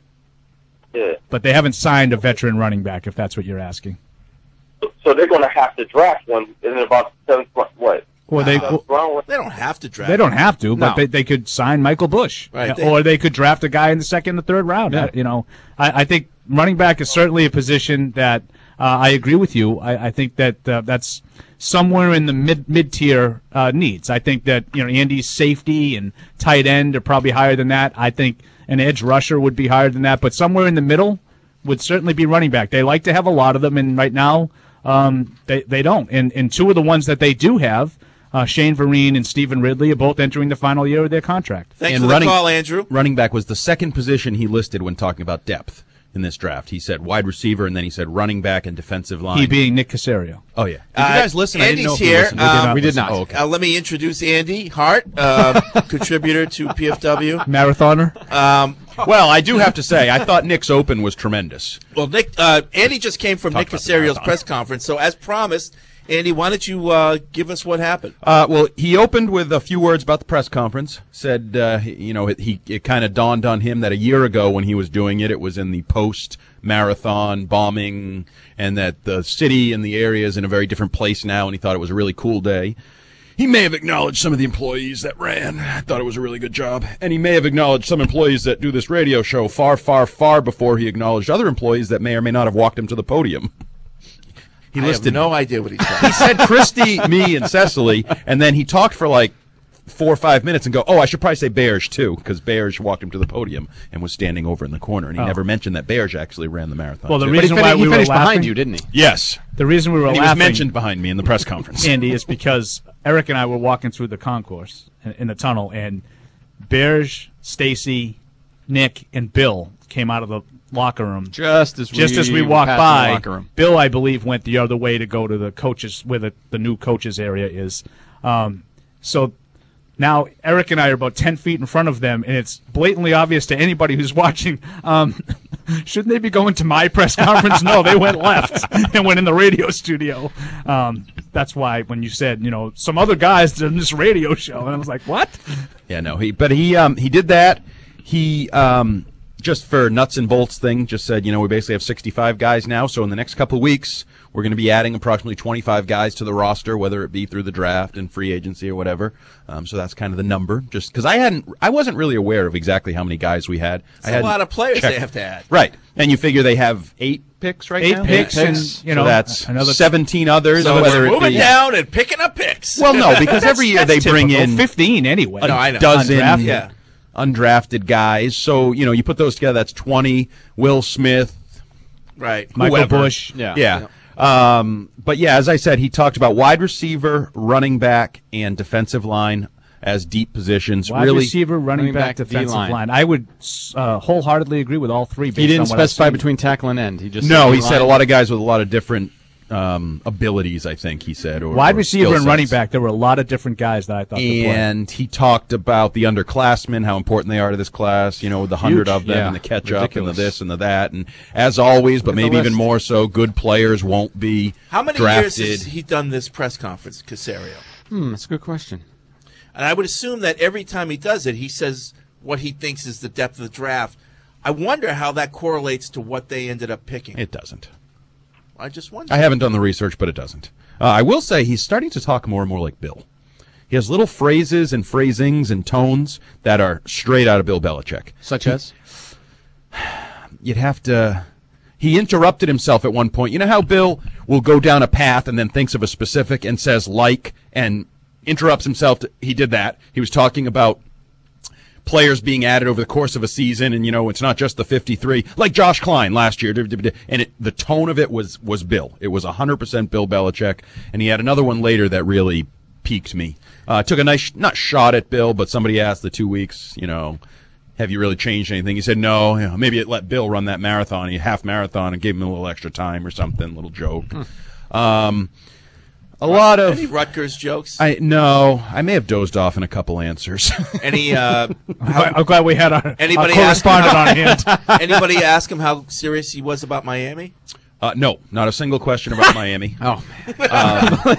Yeah. But they haven't signed a veteran running back, if that's what you're asking. So they're going to have to draft one in about seventh, what? Well, they uh, well, they don't have to draft. They don't have to, but no. they, they could sign Michael Bush, right? Or they could draft a guy in the second or third round. Yeah. I, you know, I, I think running back is certainly a position that uh, I agree with you. I, I think that uh, that's somewhere in the mid mid tier uh, needs. I think that you know Andy's safety and tight end are probably higher than that. I think an edge rusher would be higher than that, but somewhere in the middle would certainly be running back. They like to have a lot of them, and right now um, they they don't. And and two of the ones that they do have. Uh, Shane Vereen and Stephen Ridley are both entering the final year of their contract. Thanks and for running, the call, Andrew. Running back was the second position he listed when talking about depth in this draft. He said wide receiver, and then he said running back and defensive line. He being Nick Caserio. Oh, yeah. Did Uh, you guys listen? Andy's I didn't know if here. you listened. We did Um, not. we did listen. not. Oh, okay. Uh, let me introduce Andy Hart, uh, contributor to P F W. Marathoner. Um, Well, I do have to say, I thought Nick's open was tremendous. well, Nick, uh, Andy just came from Talk Nick about the Casario's marathon. press conference, so as promised, Andy, why don't you uh, give us what happened? Uh, well, he opened with a few words about the press conference. Said, uh, you know, he it kind of dawned on him that a year ago when he was doing it, it was in the post-marathon bombing, and that the city and the area is in a very different place now, and he thought it was a really cool day. He may have acknowledged some of the employees that ran. I thought it was a really good job. And he may have acknowledged some employees that do this radio show far, far, far before he acknowledged other employees that may or may not have walked him to the podium. He I listed have no idea what he said. He said Christy, me, and Cecily, and then he talked for like four or five minutes and go, oh, I should probably say Bears, too, because Bears walked him to the podium and was standing over in the corner, and he Oh. never mentioned that Bears actually ran the marathon. Well, the too. reason he why finished, we he were finished laughing, behind you, didn't he? Yes. The reason we were And he laughing, was mentioned behind me in the press conference. Andy, is because Eric and I were walking through the concourse in, in the tunnel, and Bears, Stacy, Nick, and Bill came out of the locker room. Just as we, Just as we walked passed by, the locker room. Bill, I believe, went the other way to go to the coaches, where the, the new coaches area is. Um, so now Eric and I are about ten feet in front of them, and it's blatantly obvious to anybody who's watching. Um, shouldn't they be going to my press conference? No, they went left and went in the radio studio. Um, that's why when you said, you know, some other guys did this radio show, and I was like, what? Yeah, no, he but he um he did that. He um just for nuts and bolts thing, just said, you know, we basically have sixty-five guys now. So in the next couple of weeks, we're going to be adding approximately twenty-five guys to the roster, whether it be through the draft and free agency or whatever. Um, so that's kind of the number. Just because I hadn't, I wasn't really aware of exactly how many guys we had. It's I a lot of players checked. they have to add. Right. And you figure they have eight picks right Eight now? picks, Eight and, picks. you know, so that's another seventeen others. So whether we're it moving be, down and picking up picks. Well, no, because every year they That's bring typical. in fifteen anyway. a No, I know. dozen Undrafted. Yeah. undrafted guys. So, you know, you put those together, that's twenty. Will Smith, Right. Michael whoever. Bush. Yeah. Yeah. Um, but yeah, as I said, he talked about wide receiver, running back, and defensive line as deep positions. Wide really, receiver, running, running back, back, defensive D-line. line. I would uh, wholeheartedly agree with all three. Based He didn't on what I've specify seen. between tackle and end. He just no, said he said D-line. a lot of guys with a lot of different um, abilities. I think he said or, Wide or receiver skill and running sets. back. There were a lot of different guys that I thought. could play. And he talked about the underclassmen, how important they are to this class, you know, with the hundred Huge. of them Yeah. and the catch up and the Ridiculous. this and the that. And as always, but Look at maybe the even list. more so, good players won't be How many drafted. years has he done this press conference, Caserio? Hmm, that's a good question. And I would assume that every time he does it, he says what he thinks is the depth of the draft. I wonder how that correlates to what they ended up picking. It doesn't. I just wonder. I haven't done the research, but it doesn't. Uh, I will say he's starting to talk more and more like Bill. He has little phrases and phrasings and tones that are straight out of Bill Belichick. Such as? You'd have to... He interrupted himself at one point. You know how Bill will go down a path and then thinks of a specific and says like and interrupts himself? To, he did that. He was talking about players being added over the course of a season, and, you know, it's not just the fifty-three, like Josh Klein last year. And it, the tone of it was, was Bill. It was one hundred percent Bill Belichick. And he had another one later that really piqued me. Uh, took a nice, not shot at Bill, but somebody asked the two weeks, you know, have you really changed anything? He said, no, you know, maybe it let Bill run that marathon, he half marathon, and gave him a little extra time or something, a little joke. Hmm. Um, a lot of Any Rutgers jokes? I no, I may have dozed off in a couple answers. Any? Uh, how, I'm glad we had our, anybody our correspondent on hand. Anybody ask him how serious he was about Miami? Uh, no, not a single question about Miami. Oh, um,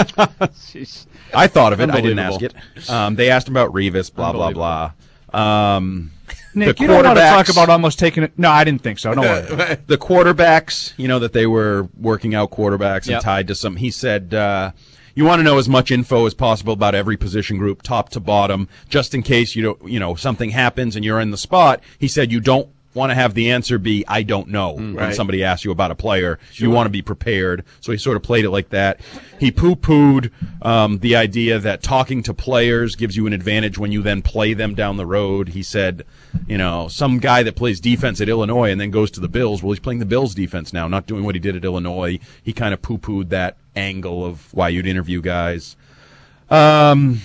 I thought of it. I didn't ask it. Um, they asked him about Revis. Blah blah blah. Um, Nick, the you don't want to talk quarterbacks- about almost taking it. No, I didn't think so. Don't worry. the quarterbacks, you know, that they were working out quarterbacks and Yep. tied to some. He said, uh, you want to know as much info as possible about every position group, top to bottom, just in case you don't, you know, something happens and you're in the spot. He said you don't want to have the answer be I don't know when right. somebody asks you about a player. You want to be prepared. So he sort of played it like that. He poo-pooed um, the idea that talking to players gives you an advantage when you then play them down the road. He said, you know, some guy that plays defense at Illinois and then goes to the Bills, well, he's playing the Bills defense now, not doing what he did at Illinois. He kind of poo-pooed that angle of why you'd interview guys. Um...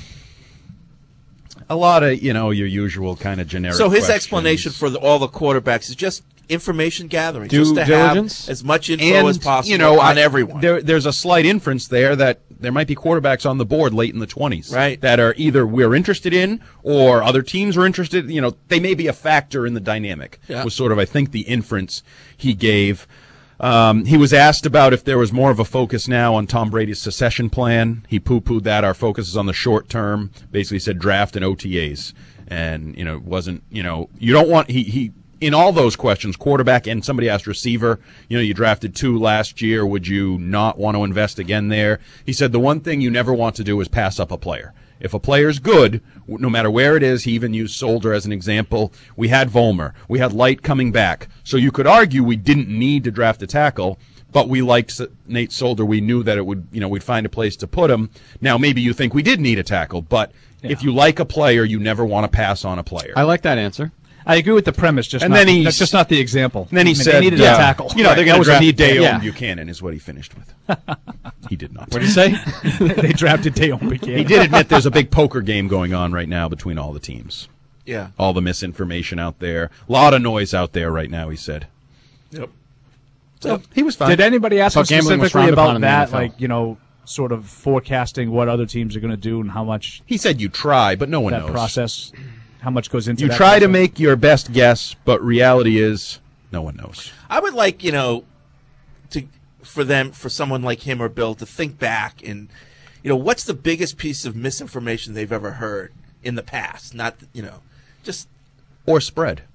A lot of, you know, your usual kind of generic So his questions. explanation for the, all the quarterbacks is just information gathering, Due just to diligence? have as much info and, as possible you know, on I- everyone. There, there's a slight inference there that there might be quarterbacks on the board late in the twenties, Right. that are either we're interested in or other teams are interested. You know, they may be a factor in the dynamic. Yeah. Was sort of, I think, the inference he gave. Um, he was asked about if there was more of a focus now on Tom Brady's succession plan. He poo-pooed that. Our focus is on the short term. Basically said draft and O T As. And, you know, it wasn't, you know, you don't want, he, he, in all those questions, quarterback and somebody asked receiver, you know, you drafted two last year. Would you not want to invest again there? He said the one thing you never want to do is pass up a player. If a player's good, no matter where it is, he even used Solder as an example. We had Vollmer. We had Light coming back. So you could argue we didn't need to draft a tackle, but we liked Nate Solder. We knew that it would, you know, we'd find a place to put him. Now, maybe you think we did need a tackle, but Yeah. if you like a player, you never want to pass on a player. I like that answer. I agree with the premise, just And not, then he's- that's just not the example. And then he I mean, said, they needed yeah, a tackle. You know, they're Right. going That to was a draft need. Dale yeah. Buchanan is what he finished with. He did not. What did you say? They drafted Dale Buchanan. He did admit there's a big poker game going on right now between all the teams. yeah. All the misinformation out there. A lot of noise out there right now, he said. Yep. So he was fine. Did anybody ask I him thought gambling was specifically frowned upon about in the N that? F L. Like, you know, sort of forecasting what other teams are going to do and how much He said you try, but no one that knows. process, how much goes into You that try to process? make your best guess, but reality is no one knows. I would like, you know, to for them, for someone like him or Bill to think back and, you know, what's the biggest piece of misinformation they've ever heard in the past? Not, you know, just Or spread.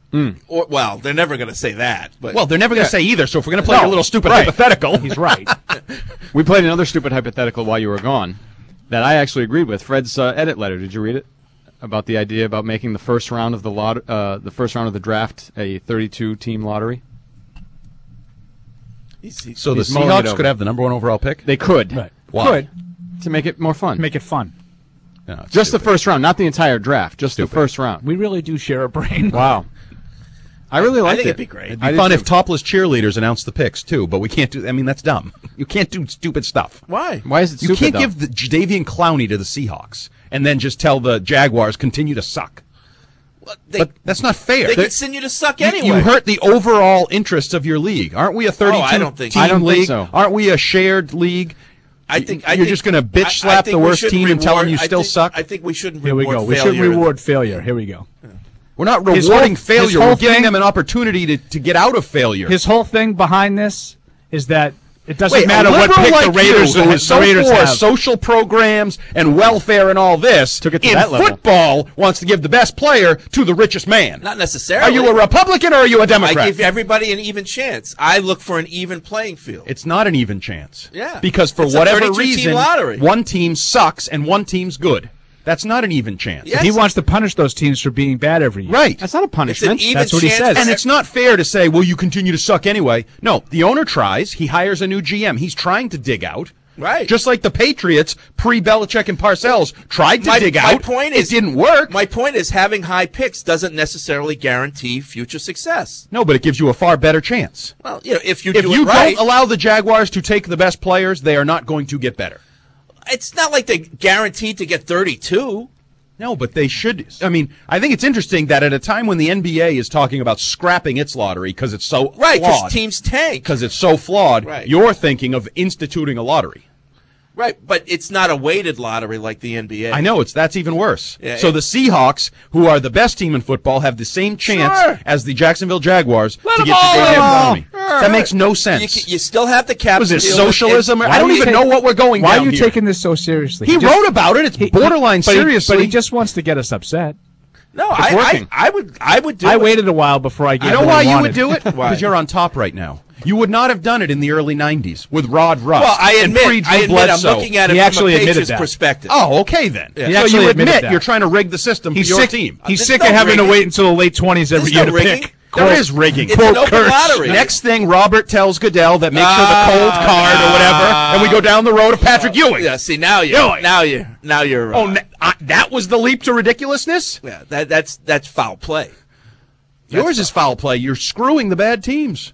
Mm. Or well, they're never going to say that. But well, they're never going to Yeah. say either. So if we're going to play No, a little stupid right. hypothetical, He's right. We played another stupid hypothetical while you were gone that I actually agreed with. Fred's uh, edit letter. Did you read it? About the idea about making the first round of the lot, uh, the first round of the draft a thirty-two team lottery. He's, he's, so the he's mulling it Seahawks over. could have the number one overall pick. They could. Right. Why? Could to make it more fun. Make it fun. No, it's Just stupid. the first round, not the entire draft. Just Stupid. the first round. We really do share a brain. Wow. I really I liked think it. it'd be great. It'd I be did fun too. if topless cheerleaders announced the picks too, but we can't do. I mean, that's dumb. You can't do stupid stuff. Why? Why is it You stupid? can't though? give the Jadeveon Clowney to the Seahawks and then just tell the Jaguars continue to suck. Well, they, But that's not fair. they They- continue to suck you- anyway. You hurt the overall interests of your league. Aren't we a thirty-two Oh, I don't think so. team I don't think league? so. Aren't we a shared league? I think I You're think, just going to bitch I- I slap think the we worst shouldn't team and tell them you reward- I still think- suck? I think we shouldn't Here we reward go. We failure. should reward failure. Here we go. We're not His rewarding whole- failure. his whole We're giving thing- them an opportunity to, to get out of failure. His whole thing behind this is that it doesn't Wait, matter a what liberal pick like the Raiders, you, who the is so Raiders for have. social programs and welfare and all this, Took it to in that level. football wants to give the best player to the richest man. Not necessarily. Are you a Republican or are you a Democrat? I give everybody an even chance. I look for an even playing field. It's not an even chance. Yeah. Because for It's a whatever thirty-two team reason, lottery. one team sucks and one team's good. That's not an even chance. Yes. He wants to punish those teams for being bad every year. Right. That's not a It's an punishment. even That's what he chance says. for- And it's not fair to say, well, you continue to suck anyway. No, the owner tries. He hires a new G M. He's trying to dig out. Right. Just like the Patriots, pre-Belichick and Parcells, tried to my, dig my out. point it is, didn't work. My point is having high picks doesn't necessarily guarantee future success. No, but it gives you a far better chance. Well, you know, if you If do you it right, don't allow the Jaguars to take the best players, they are not going to get better. it's not like they're guaranteed to get thirty-two. No, but they should. I mean, I think it's interesting that at a time when the N B A is talking about scrapping its lottery because it's so Right, because flawed, teams tank. because it's so flawed, Right. you're thinking of instituting a lottery. Right, but it's not a weighted lottery like the N B A. I know it's that's even worse. Yeah, so it- the Seahawks, who are the best team in football, have the same chance Sure. as the Jacksonville Jaguars Let to them get all to the in. economy. Sure. That makes no You, sense. c- you still have the cap. Was to it deal with. socialism? It- I don't do you even take- know what we're going Why down are you here. taking this so seriously? He just- wrote about it. It's he- borderline but he- seriously. But he just wants to get us upset. No, I, I, working. I would, I would do. I it. waited a while before I gave You know what why he you wanted. would do it? Why? Because you're on top right now. You would not have done it in the early nineties with Rod Russ. Well, I and admit, pre-Drew I admit, Bledsoe. I'm looking at it He from actually a admitted Patriots that. perspective. Oh, okay then. He So actually you admitted admit that. you're trying to rig the system He's for your sick. team. He's There's sick no of having rigging. to wait until the late twenties every There's year no to rigging. pick. There is rigging. It's Quote an open Kurtz. lottery. Next thing, Robert tells Goodell that make sure the cold Ah, card or whatever, and we go down the road of Patrick Ewing. Yeah, see now you, Ewing. now you, now you're. Oh, uh, n- uh, that was the leap to ridiculousness? yeah, that, that's that's foul play. Yours is foul play. You're screwing the bad teams.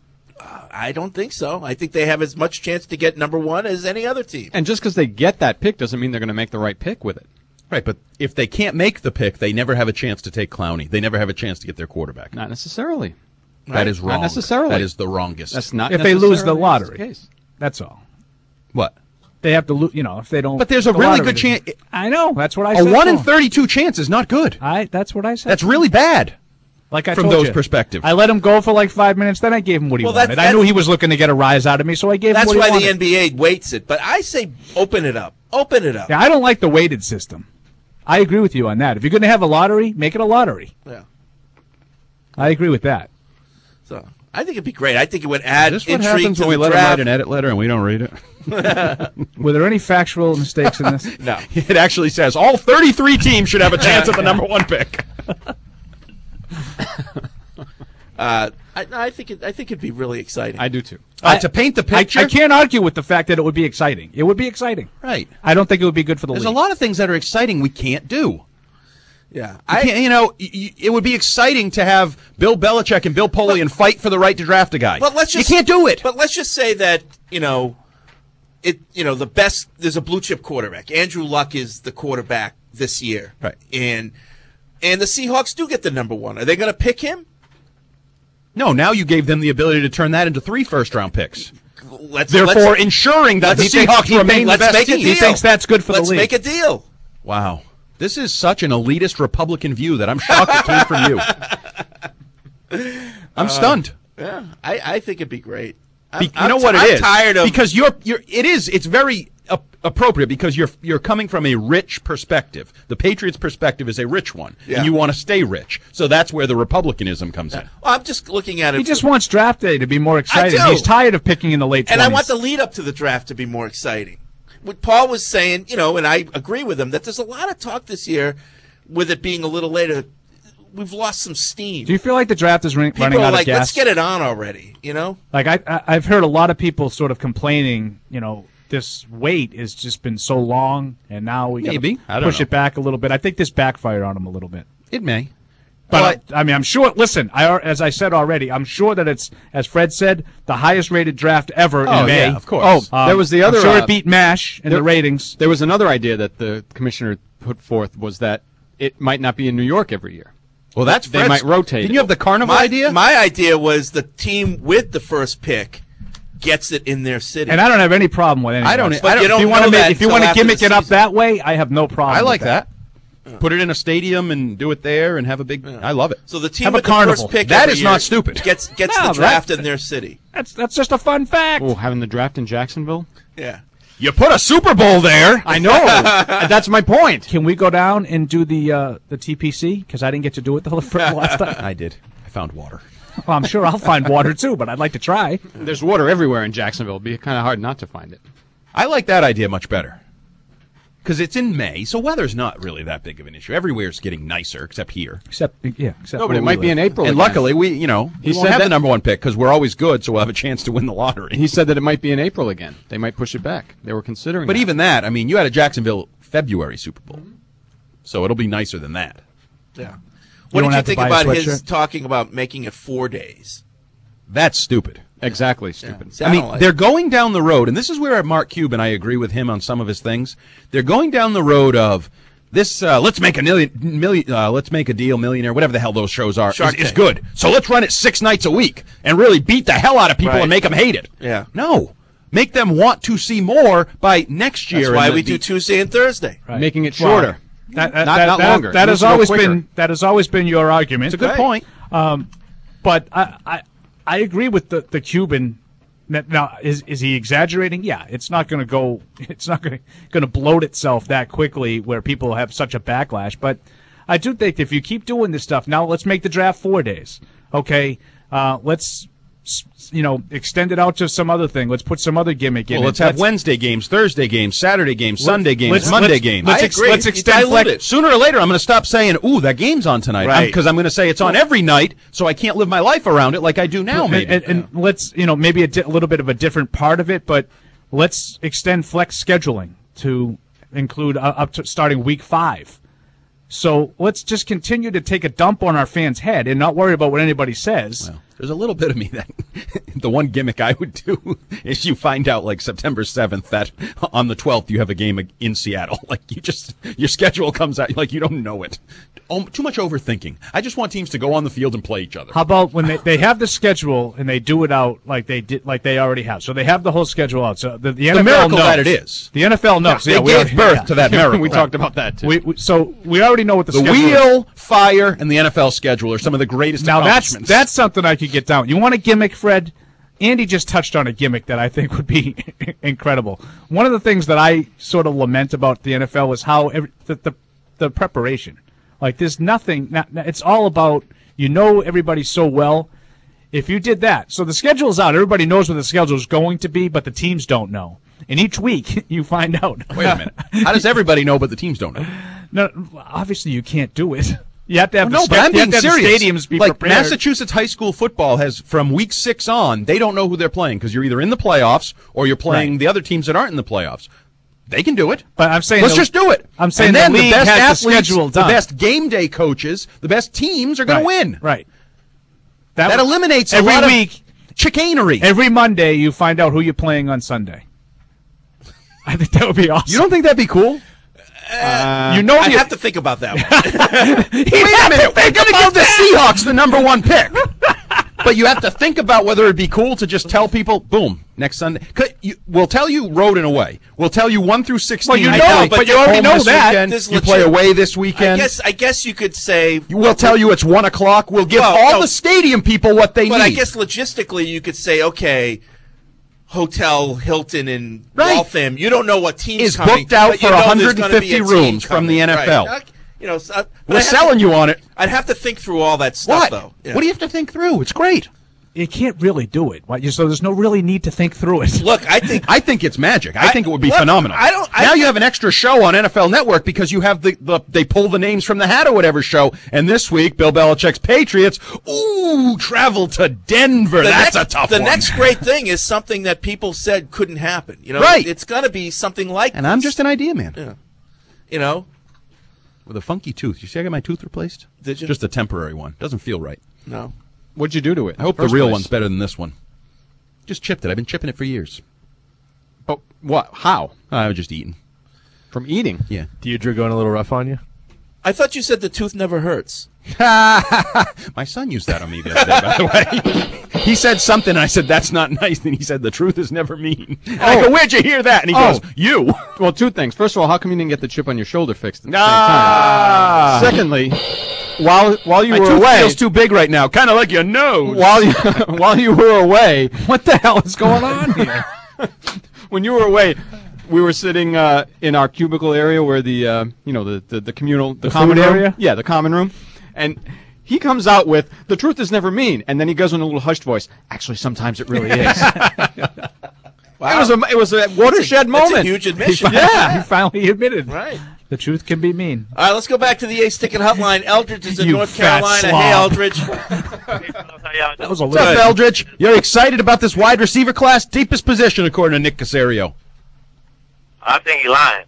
I don't think so. I think they have as much chance to get number one as any other team. And just because they get that pick doesn't mean they're going to make the right pick with it. Right, but if they can't make the pick, they never have a chance to take Clowney. They never have a chance to get their quarterback. Not necessarily. That is Not wrong. necessarily. That is the wrongest. That's not. If they lose the necessarily lottery. the case. That's all. What? They have to lose. You know, if they don't. But there's a the really lottery good chance. I know. That's what I A said. one in to him. thirty-two chance is not good. I. That's what I said. That's really bad. Like I from told those you. perspectives. I let him go for like five minutes. Then I gave him what he Well, wanted. that's- I knew he was looking to get a rise out of me, so I gave him That's what he why wanted. the N B A weights it. But I say open it up. Open it up. Yeah, I don't like the weighted system. I agree with you on that. If you're going to have a lottery, make it a lottery. Yeah. I agree with that. So I think it'd be great. I think it would add Is this what intrigue happens to when we the let him draft. write an edit letter and we don't read it? Were there any factual mistakes in this? No. It actually says all thirty-three teams should have a chance at the number one pick. Uh, I, I think it, I think it'd be really exciting. I do too. Uh, to paint the I, picture, I can't argue with the fact that it would be exciting. It would be exciting. right. I don't think it would be good for the There's league. a lot of things that are exciting we can't do. Yeah, You, I, can't, you know, y- y- it would be exciting to have Bill Belichick and Bill Polian fight for the right to draft a guy. But let's just, you can't do it. But let's just say that you know, it. You know, the best. There's a blue chip quarterback. Andrew Luck is the quarterback this year, Right. And and the Seahawks do get the number one. Are they going to pick him? No, now you gave them the ability to turn that into three first-round picks. Let's Therefore, let's, ensuring that the let's think- Seahawks he remain think- the let's best make a team. deal. He thinks that's good for let's the league. make a deal. Wow. This is such an elitist Republican view that I'm shocked it came from you. I'm stunned. Yeah, I, I think it'd be great. I'm, Be- you I'm know t- what it I'm is? tired of because you're you're it is it's very a- appropriate because you're you're coming from a rich perspective. The Patriots' perspective is a rich one, Yeah. and you want to stay rich. So that's where the Republicanism comes in. Well, I'm just looking at it. He just wants draft day to be more exciting. do. He's tired of picking in the late And twenties. I want the lead up to the draft to be more exciting. What Paul was saying, you know, and I agree with him, that there's a lot of talk this year with it being a little later. We've lost some steam. Do you feel like the draft is rin- People running are out like, of gas? let's get it on already, you know? Like I, I, I've heard a lot of people sort of complaining, you know, this wait has just been so long, and now we Maybe. gotta I don't push know. it back a little bit. I think this backfired on him a little bit. It may. But I, I mean, I'm sure. Listen, I, ar- as I said already, I'm sure that it's, as Fred said, the highest rated draft ever Oh, in May. yeah, of course. Oh, there was the other. I'm sure uh, it beat MASH in there- the ratings. There was another idea that the commissioner put forth was that it might not be in New York every year. Well, that's They Fred's- might rotate Didn't it. you have the carnival my, idea? My idea was the team with the first pick gets it in their city. And I don't have any problem with any. I of don't- that. But If you don't you want know to that if you until want to after gimmick the it up season. that way, I have no problem. I like with that. that. Put it in a stadium and do it there and have a big. I love it. So the team Have a with the carnival. first pick That every is year not stupid. Gets gets No, the draft that- in their city. That's that's just a fun fact. Oh, having the draft in Jacksonville? Yeah. You put a Super Bowl there. I know. That's my point. Can we go down and do the uh, the T P C? Because I didn't get to do it the last time. I did. I found water. Well, I'm sure I'll find water too, but I'd like to try. There's water everywhere in Jacksonville. It'd be kind of hard not to find it. I like that idea much better. Because it's in May, so weather's not really that big of an issue. Everywhere's getting nicer, except here. Except, yeah, except No, but where it we might be live. in April. And again. luckily, we you know He we won't said have that- the number one pick because we're always good, so we'll have a chance to win the lottery. He said that it might be in April again. They might push it back. They were considering But that. even that, I mean, you had a Jacksonville February Super Bowl, so it'll be nicer than that. Yeah. What don't did you have to think buy a about his sweatshirt? talking about making it four days? That's stupid. Exactly, stupid. See, I mean, don't like they're it. going down the road, and this is where Mark Cuban, I agree with him on some of his things. They're going down the road of this. Uh, let's make a million, million uh, let's make a deal, millionaire, whatever the hell those shows are, is, Shark is Tank. good. So let's run it six nights a week and really beat the hell out of people Right. and make them hate it. Yeah. No, make them want to see more by next year. That's and why the- we do the- Tuesday and Thursday. Right. Making it Well, shorter. That, that, Not- that, not that- longer. That It has needs to go always quicker. been that has always been your argument. It's a good point. Um, but I, I I agree with the the Cuban. Now, is is he exaggerating? Yeah, it's not going to go. It's not going to going to bloat itself that quickly where people have such a backlash. But I do think if you keep doing this stuff, now let's make the draft four days. Okay, uh, let's you know extend it out to some other thing. Let's put some other gimmick in. Well, it. let's have Wednesday games, Thursday games, Saturday games, Sunday games, let's- Monday let's- games. let's I ex- agree. let's You extend dilute flex- it. Sooner or later, I'm going to stop saying, "Ooh, that game's on tonight," Right. because I'm, going to say it's on every night, so I can't live my life around it like I do now. And- Maybe. And, and let's, you know, maybe a, di- a little bit of a different part of it, but let's extend flex scheduling to include uh, up to starting week five. So let's just continue to take a dump on our fans' head and not worry about what anybody says. Well, there's a little bit of me that the one gimmick I would do is you find out like September seventh that on the twelfth you have a game in Seattle. Like you just, your schedule comes out like you don't know it. Oh, too much overthinking. I just want teams to go on the field and play each other. How about when they, they have the schedule and they do it out like they did, like they already have. So they have the whole schedule out. So the, the N F L miracle knows. that it is. The N F L knows. They Yeah, we gave already- birth yeah. to that miracle. we talked about that too. We, we, so we already know what the, The schedule is. wheel, fire, and the N F L schedule are some of the greatest Now that's accomplishments. that's something I could get down. You want a gimmick, Fred? Andy just touched on a gimmick that I think would be incredible. One of the things that I sort of lament about the N F L is how every, the, the the preparation. Like there's nothing. Not, it's all about you know everybody so well. If you did that, so the schedule's out. Everybody knows what the schedule is going to be, but the teams don't know. And each week you find out. Wait a minute. How does everybody know, but the teams don't know? No, obviously you can't do it. You have to have Well, the no, but sta- I'm you have being to have the serious. stadiums be like prepared. Massachusetts high school football has, from week six on, they don't know who they're playing because you're either in the playoffs or you're playing Right. the other teams that aren't in the playoffs. They can do it. But I'm saying let's the- just do it. I'm saying and the then league the best has the athletes, schedule the done. best game day coaches, the best teams are going Right. to win. Right. That, would- eliminates a every lot week. of chicanery. Every Monday, you find out who you're playing on Sunday. I think that would be awesome. You don't think that'd be cool? Uh, you know, I you- have to think about that one. Wait a minute. We're going to give the Seahawks the number one pick. But you have to think about whether it'd be cool to just tell people, boom, next Sunday. 'Cause you- We'll tell you road and away. We'll tell you one through sixteen. Well, you I know tell it, but you already home know this that. weekend, This you play legit- away this I weekend. guess I guess you could say. We'll tell you it's one o'clock. We'll give Well, all no. the stadium people what they But need. I guess logistically, you could say, okay, Hotel Hilton in Right. Waltham. You don't know what team's Is coming. booked out but you for know one there's hundred gonna be fifty a team rooms from coming. the N F L. Right. You know, so, but We're I'd have selling to- you on it. I'd have to think through all that stuff, What? though. Yeah. What do you have to think through? It's great. You can't really do it. Why- So there's no really need to think through it. Look, I think I think it's magic. I, I- think it would be look, phenomenal. I don't- I now think- you have an extra show on N F L Network because you have the, the they pull the names from the hat or whatever show. And this week, Bill Belichick's Patriots, ooh, travel to Denver. the That's next, a tough The one. next great thing is something that people said couldn't happen. You know, Right. It's going to be something like. and I'm this. just an idea man. Yeah. You know, With a funky tooth. You see I got my tooth replaced? Did you? Just a temporary one. Doesn't feel right. no. What'd you do to it? I hope the real one's better than this one. Just chipped it. I've been chipping it for years. Oh, what? How? I was just eating. From eating? Yeah. Deirdre going a little rough on you? I thought you said the tooth never hurts. My son used that on me the other day, by the way. He said something, and I said, that's not nice. And he said, the truth is never mean. And I go, where'd you hear that? And he Oh. goes, you. Well, two things. First of all, how come you didn't get the chip on your shoulder fixed at the Ah. same time? Secondly, while while you My were tooth away, feels too big right now, kind of like your nose. while you while you were away, What the hell is going on here? when you were away, we were sitting uh, in our cubicle area where the uh, you know the, the, the communal the, The common food room. area? Yeah, the common room, and he comes out with the truth is never mean, and then he goes in a little hushed voice. Actually, sometimes it really is. Wow. It was a it was a watershed That's a moment. huge admission. Yeah. He finally admitted. Right. The truth can be mean. All right, let's go back to the Ace Ticket Hotline. Eldridge is in You North fat Carolina. slob. Hey, Eldridge. That was a What's up, little. Eldridge? You're excited about this wide receiver class? Deepest position, according to Nick Casario. I think he's lying.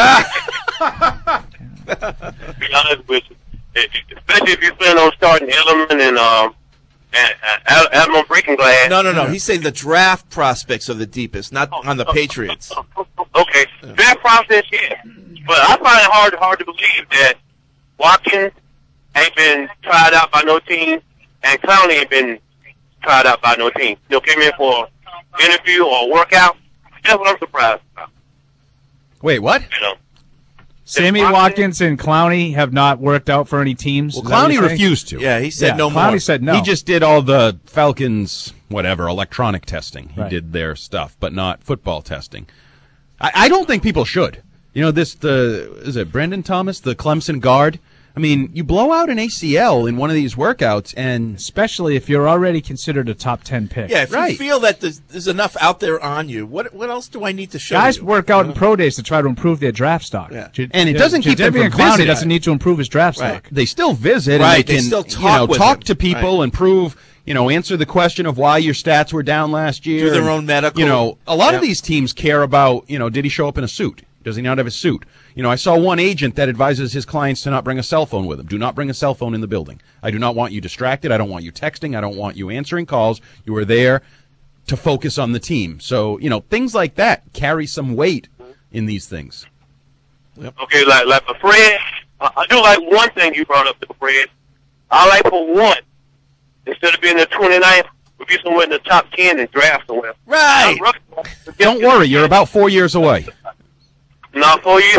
To be honest with you, if, especially if you plan on starting Edelman and um and uh, Adam Breaking Glass. No, no, no. He's saying the draft prospects are the deepest, not on the Patriots. Okay, draft process, yeah. But I find it hard hard to believe that Watkins ain't been tried out by no team, and Clowney ain't been tried out by no team. They'll came in for an interview or workout. That's what I'm surprised about. Wait, what? You know, Sammy Watkins and Clowney have not worked out for any teams. Well, Is that what Clowney you're saying? refused to. Yeah, he said Yeah, no Clowney more. said no. He just did all the Falcons, whatever, electronic testing. He Right. did their stuff, but not football testing. I, I don't think people should. You know, this, the, is it Brandon Thomas, the Clemson guard? I mean, you blow out an A C L in one of these workouts, and especially if you're already considered a top ten pick. Yeah, if Right. you feel that there's, there's enough out there on you, what what else do I need to show Guys you? work out in pro days to try to improve their draft stock. Yeah. J- And it J- doesn't keep them Jadeveon from Clowney visiting. doesn't need to improve his draft Right. stock. they still visit, Right, and they they can still you talk know, with talk him. to people Right. and prove, you know, answer the question of why your stats were down last year. Do their and, own medical. You know, a lot Yeah. of these teams care about, you know, did he show up in a suit? Does he not have a suit? You know, I saw one agent that advises his clients to not bring a cell phone with him. Do not bring a cell phone in the building. I do not want you distracted. I don't want you texting. I don't want you answering calls. You are there to focus on the team. So, you know, things like that carry some weight in these things. okay, like like for Fred, I, I do like one thing you brought up, to Fred. I like for one, instead of being the twenty-ninth, we'll be somewhere in the top ten and draft somewhere. Right. Don't worry. You're about four years away. Not four years.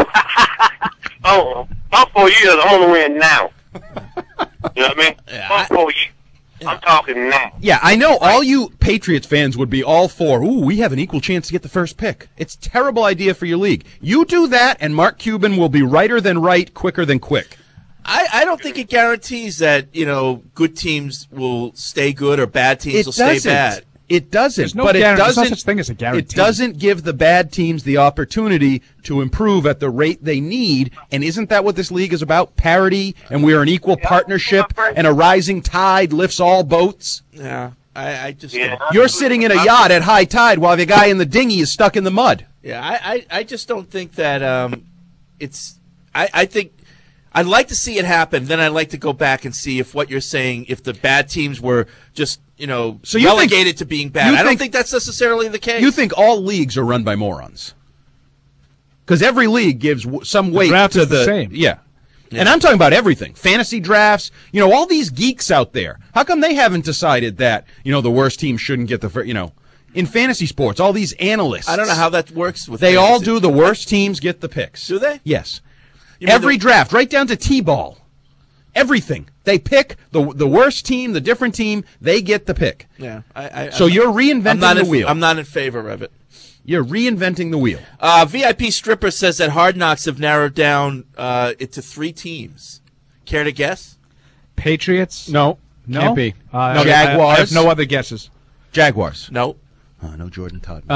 oh, about four years. I'm on the win now. You know what I mean? About four years. I'm talking now. Yeah, I know all you Patriots fans would be all for, ooh, we have an equal chance to get the first pick. It's a terrible idea for your league. You do that, and Mark Cuban will be righter than right, quicker than quick. I, I don't think it guarantees that, you know, good teams will stay good or bad teams will stay bad. It doesn't. There's no but it guarantee- there's no doesn't. such thing as a guarantee. It doesn't give the bad teams the opportunity to improve at the rate they need. And isn't that what this league is about? Parity, and we're an equal partnership, and a rising tide lifts all boats. Yeah, I, I just Yeah. don't. You're sitting in a yacht at high tide while the guy in the dinghy is stuck in the mud. Yeah, I, I, I just don't think that um, it's. I, I think I'd like to see it happen. Then I'd like to go back and see if what you're saying, if the bad teams were just you know So you relegated think- to being bad. you I don't think- think that's necessarily the case. You think all leagues are run by morons? Because every league gives w- some weight draft to is the the same. Yeah. And I'm talking about everything. Fantasy drafts, you know, all these geeks out there. How come they haven't decided that, you know, the worst team shouldn't get the first, you know, in fantasy sports, all these analysts. I don't know how that works with They fantasy. all do the worst teams get the picks. Do they? Yes. You mean Every the- draft, right down to T-ball. everything. They pick the the worst team, the different team. They get the pick. Yeah. I, I, so I'm, you're reinventing I'm not the in, wheel. I'm not in favor of it. You're reinventing the wheel. Uh, V I P Stripper says that Hard Knocks have narrowed down uh, it to three teams. Care to guess? Patriots? No. No? Can't be. Uh, No, I- Jaguars? I have no other guesses. Jaguars. No. Oh, no Jordan Todd.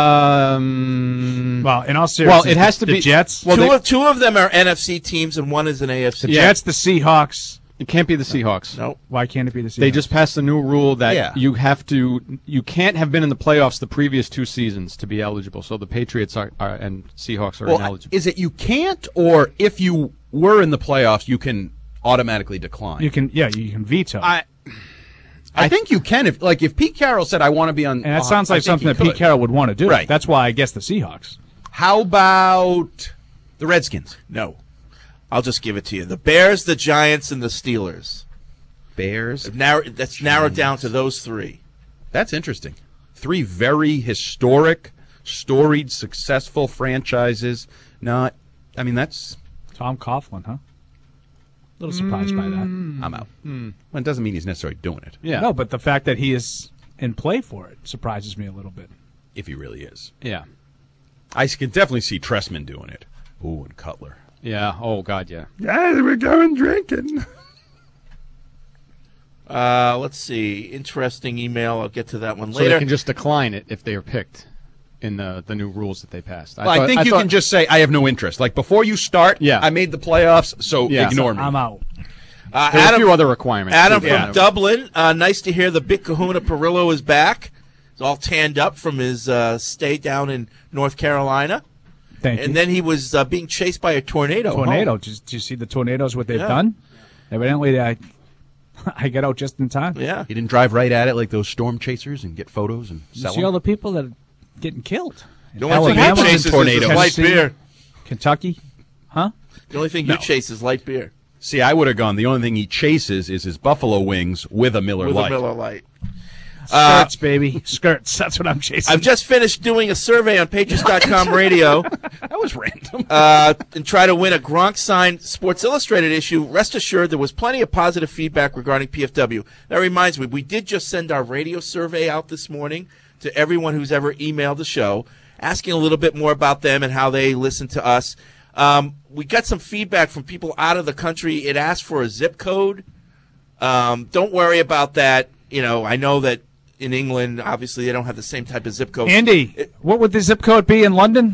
Um, Well, in all seriousness, well, it has to the be Jets. Well, two, they- of, two of them are N F C teams, and one is an A F C. The Yeah. Jets, the Seahawks. It can't be the Seahawks. No. Why can't it be the Seahawks? They just passed a new rule that Yeah. you have to, you can't have been in the playoffs the previous two seasons to be eligible. So the Patriots are, are and Seahawks are Well, ineligible. is it you can't, or if you were in the playoffs, you can automatically decline? You can, yeah, you can veto. I, I think you can. If like if Pete Carroll said, "I want to be on," and that uh, sounds I like think something he that Pete could. Carroll would want to do. Right. That's why I guess the Seahawks. How about the Redskins? No. I'll just give it to you. The Bears, the Giants, and the Steelers. Bears. Narrow, that's narrowed down to those three. That's interesting. Three very historic, storied, successful franchises. Not, I mean, that's. Tom Coughlin, huh? A little surprised by that. I'm out. Well, it doesn't mean he's necessarily doing it. yeah. No, but the fact that he is in play for it surprises me a little bit. If he really is, Yeah. I can definitely see Tressman doing it. Ooh, and Cutler. Yeah. Oh, God, yeah. Guys, we're going drinking. Uh, let's see. Interesting email. I'll get to that one So later. they can just decline it if they are picked in the, the new rules that they passed. Well, I, thought- think you thought- can just say, I have no interest. Like, before you start, Yeah. I made the playoffs, so Yeah. ignore me. I'm out. uh, There are a Adam, few other requirements. Adam too, from but- Dublin. Uh, nice to hear the big kahuna Perillo is back. He's all tanned up from his uh, stay down in North Carolina. Thank And you. then he was uh, being chased by a tornado. Tornado. home. Did, did you see the tornadoes? What they've Yeah. done? Evidently, I I get out just in time. Yeah. He didn't drive right at it like those storm chasers and get photos and You sell see all them. the people that are getting killed. The only thing he Alabama, chases is tornadoes. light Tennessee, beer. Kentucky, huh? The only thing No. you chase is light beer See, I would have gone. The only thing he chases is his buffalo wings with a Miller with Lite. a Miller Lite. Skirts, baby, skirts. That's what I'm chasing. I've just finished doing a survey on Patriots dot com radio That was random. uh, and try to win a Gronk signed Sports Illustrated issue. Rest assured, there was plenty of positive feedback regarding P F W. That reminds me, we did just send our radio survey out this morning to everyone who's ever emailed the show, asking a little bit more about them and how they listen to us. Um, we got some feedback from people out of the country. It asked for a zip code. Um, don't worry about that. You know, I know that in England, obviously, they don't have the same type of zip code. Andy, It- what would the zip code be in London?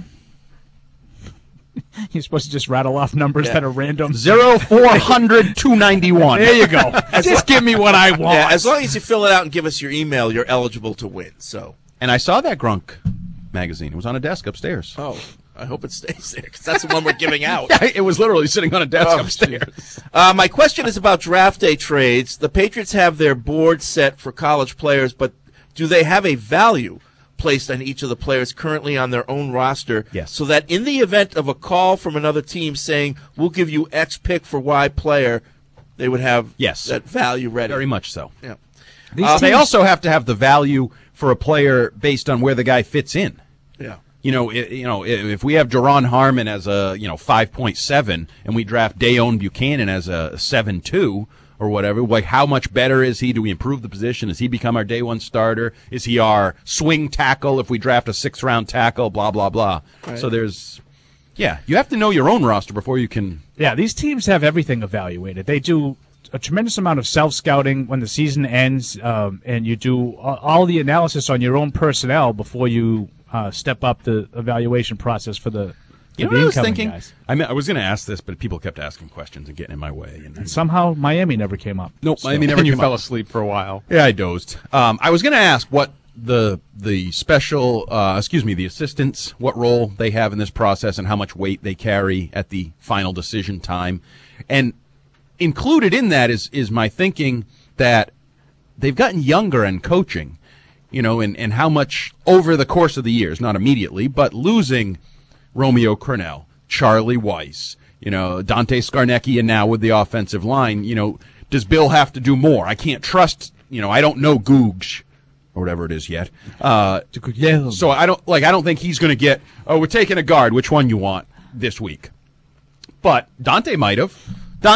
You're supposed to just rattle off numbers Yeah. that are random. Zero four hundred two ninety one. There you go. Just give me what I want. Yeah, as long as you fill it out and give us your email, you're eligible to win. So, And I saw that Grunk magazine. It was on a desk upstairs. oh, I hope it stays there because that's the one we're giving out. Yeah, it was literally sitting on a desk Oh, upstairs. Uh, my question is about draft day trades. The Patriots have their board set for college players, but do they have a value placed on each of the players currently on their own roster? Yes. So that in the event of a call from another team saying, we'll give you X pick for Y player, they would have Yes. that value ready. Very much so. Yeah. These Uh, they teams- also have to have the value for a player based on where the guy fits in. Yeah. You know, i you know, i- if we have Jaron Harmon as a you know five point seven, and we draft Dayon Buchanan as a seven two or whatever, like how much better is he? Do we improve the position? Does he become our day one starter? Is he our swing tackle if we draft a sixth round tackle? Blah blah blah. Right. So there's, yeah, you have to know your own roster before you can. Yeah, these teams have everything evaluated. They do a tremendous amount of self-scouting when the season ends, um, and you do all, all the analysis on your own personnel before you uh, step up the evaluation process for the, for You know the what I was incoming thinking? guys. I mean, I was going to ask this, but people kept asking questions and getting in my way. And, And somehow Miami never came up. nope, So- I mean, never And you came fell up. asleep for a while. Yeah, I dozed. Um, I was going to ask what the the special, uh, excuse me, the assistants, what role they have in this process and how much weight they carry at the final decision time. And included in that is is my thinking that they've gotten younger in coaching, you know, and, and how much over the course of the years, not immediately, but losing Romeo Crennel, Charlie Weiss, you know, Dante Scarnecchia now with the offensive line, you know, does Bill have to do more? I can't trust, you know, I don't know Googs or whatever it is yet. Uh, so I don't, like, I don't think he's going to get, oh, we're taking a guard. Which one you want this week? But Dante might have. Dante,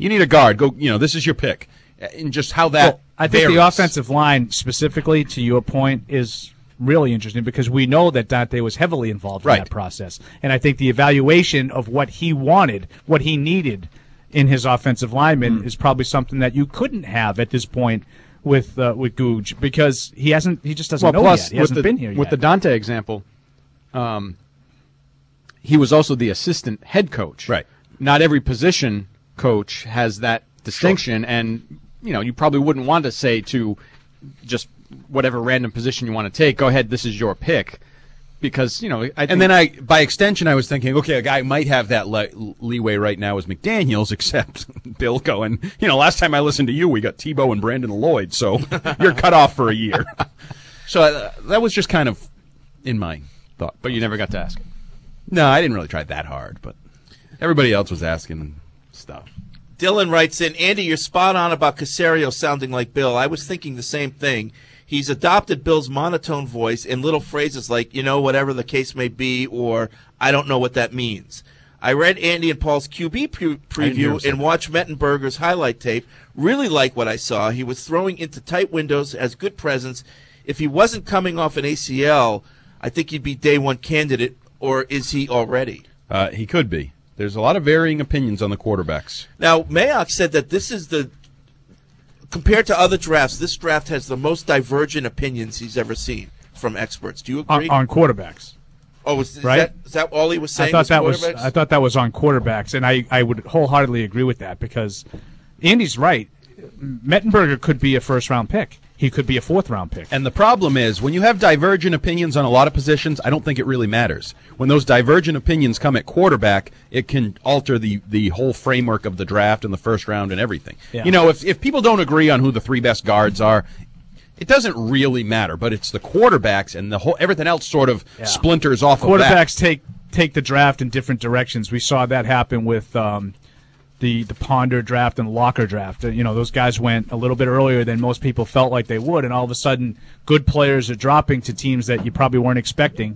You need a guard. Go. You know, this is your pick. And just how that. Well, I think varies. the offensive line, specifically to your point, is really interesting because we know that Dante was heavily involved right. in that process. And I think the evaluation of what he wanted, what he needed in his offensive lineman mm. is probably something that you couldn't have at this point with uh, with Googe because he hasn't he just doesn't well, know plus, yet. He hasn't the, been here yet. With the Dante example, um, he was also the assistant head coach. Right. Not every position coach has that distinction, sure. and you know you probably wouldn't want to say to just whatever random position you want to take, go ahead, this is your pick. Because, you know, I think and then I, by extension, I was thinking, okay, a guy might have that le- leeway right now as McDaniels, except Bill going, you know, last time I listened to you, we got Tebow and Brandon Lloyd, so you're cut off for a year. So uh, that was just kind of in my thought. But you never got to ask. No, I didn't really try that hard, but everybody else was asking stuff. Dylan writes in, Andy, you're spot on about Caserio sounding like Bill. I was thinking the same thing. He's adopted Bill's monotone voice in little phrases like, you know, whatever the case may be, or I don't know what that means. I read Andy and Paul's Q B pre- preview and watched Mettenberger's highlight tape. Really like what I saw. He was throwing into tight windows, has good presence. If he wasn't coming off an A C L, I think he'd be day one candidate, or is he already? Uh, he could be. There's a lot of varying opinions on the quarterbacks. Now, Mayock said that this is the, compared to other drafts, this draft has the most divergent opinions he's ever seen from experts. Do you agree? On, on quarterbacks. Oh, is, is, right? that, is that all he was saying? I thought was that was I thought that was on quarterbacks, and I, I would wholeheartedly agree with that because Andy's right. Mettenberger could be a first round pick. He could be a fourth round pick. And the problem is, when you have divergent opinions on a lot of positions, I don't think it really matters. When those divergent opinions come at quarterback, it can alter the, the whole framework of the draft and the first round and everything. Yeah. You know, if if people don't agree on who the three best guards are, it doesn't really matter. But it's the quarterbacks and the whole everything else sort of yeah. splinters off quarterbacks of that. Quarterbacks take take the draft in different directions. We saw that happen with um, the the Ponder draft and the Locker draft. You know, those guys went a little bit earlier than most people felt like they would, and all of a sudden, good players are dropping to teams that you probably weren't expecting.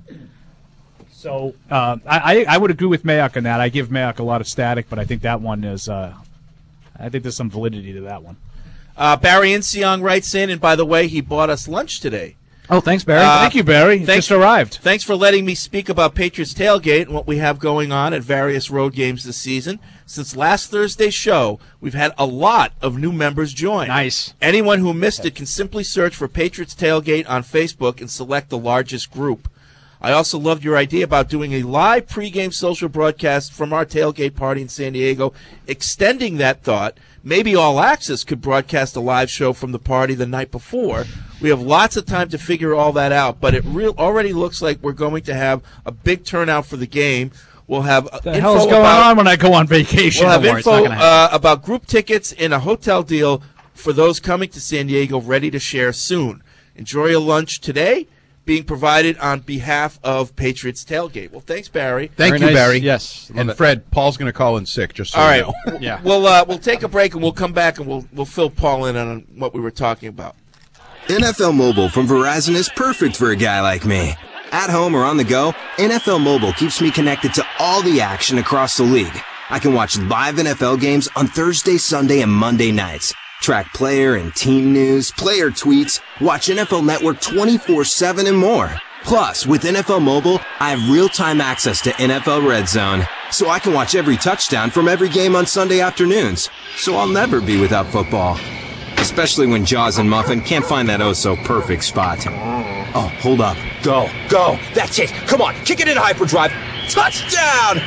So uh, I, I would agree with Mayock on that. I give Mayock a lot of static, but I think that one is. Uh, I think there's some validity to that one. Uh, Barry Inseong writes in, and by the way, he bought us lunch today. Oh, thanks, Barry. Uh, Thank you, Barry. It thanks, just arrived. Thanks for letting me speak about Patriots Tailgate and what we have going on at various road games this season. Since last Thursday's show, we've had a lot of new members join. Nice. Anyone who missed it can simply search for Patriots Tailgate on Facebook and select the largest group. I also loved your idea about doing a live pregame social broadcast from our tailgate party in San Diego. Extending that thought, maybe All Access could broadcast a live show from the party the night before. We have lots of time to figure all that out, but it real already looks like we're going to have a big turnout for the game. We'll have the info hell's going about, on when I go on vacation. We'll have Don't info worry, uh, about group tickets and a hotel deal for those coming to San Diego ready to share soon. Enjoy your lunch today, being provided on behalf of Patriots Tailgate. Well, thanks, Barry. Thank Very you, nice. Barry. Yes. And it. Fred, Paul's going to call in sick, just so All you right. know. Yeah. We'll, uh, we'll take a break, and we'll come back, and we'll, we'll fill Paul in on what we were talking about. N F L Mobile from Verizon is perfect for a guy like me. At home or on the go, N F L Mobile keeps me connected to all the action across the league. I can watch live N F L games on Thursday, Sunday, and Monday nights. Track player and team news, player tweets, watch N F L Network twenty-four seven and more. Plus, with N F L Mobile, I have real-time access to N F L Red Zone, so I can watch every touchdown from every game on Sunday afternoons. So I'll never be without football. Especially when Jaws and Muffin can't find that oh-so-perfect spot. Oh, hold up. Go. Go. That's it. Come on. Kick it in hyperdrive. Touchdown!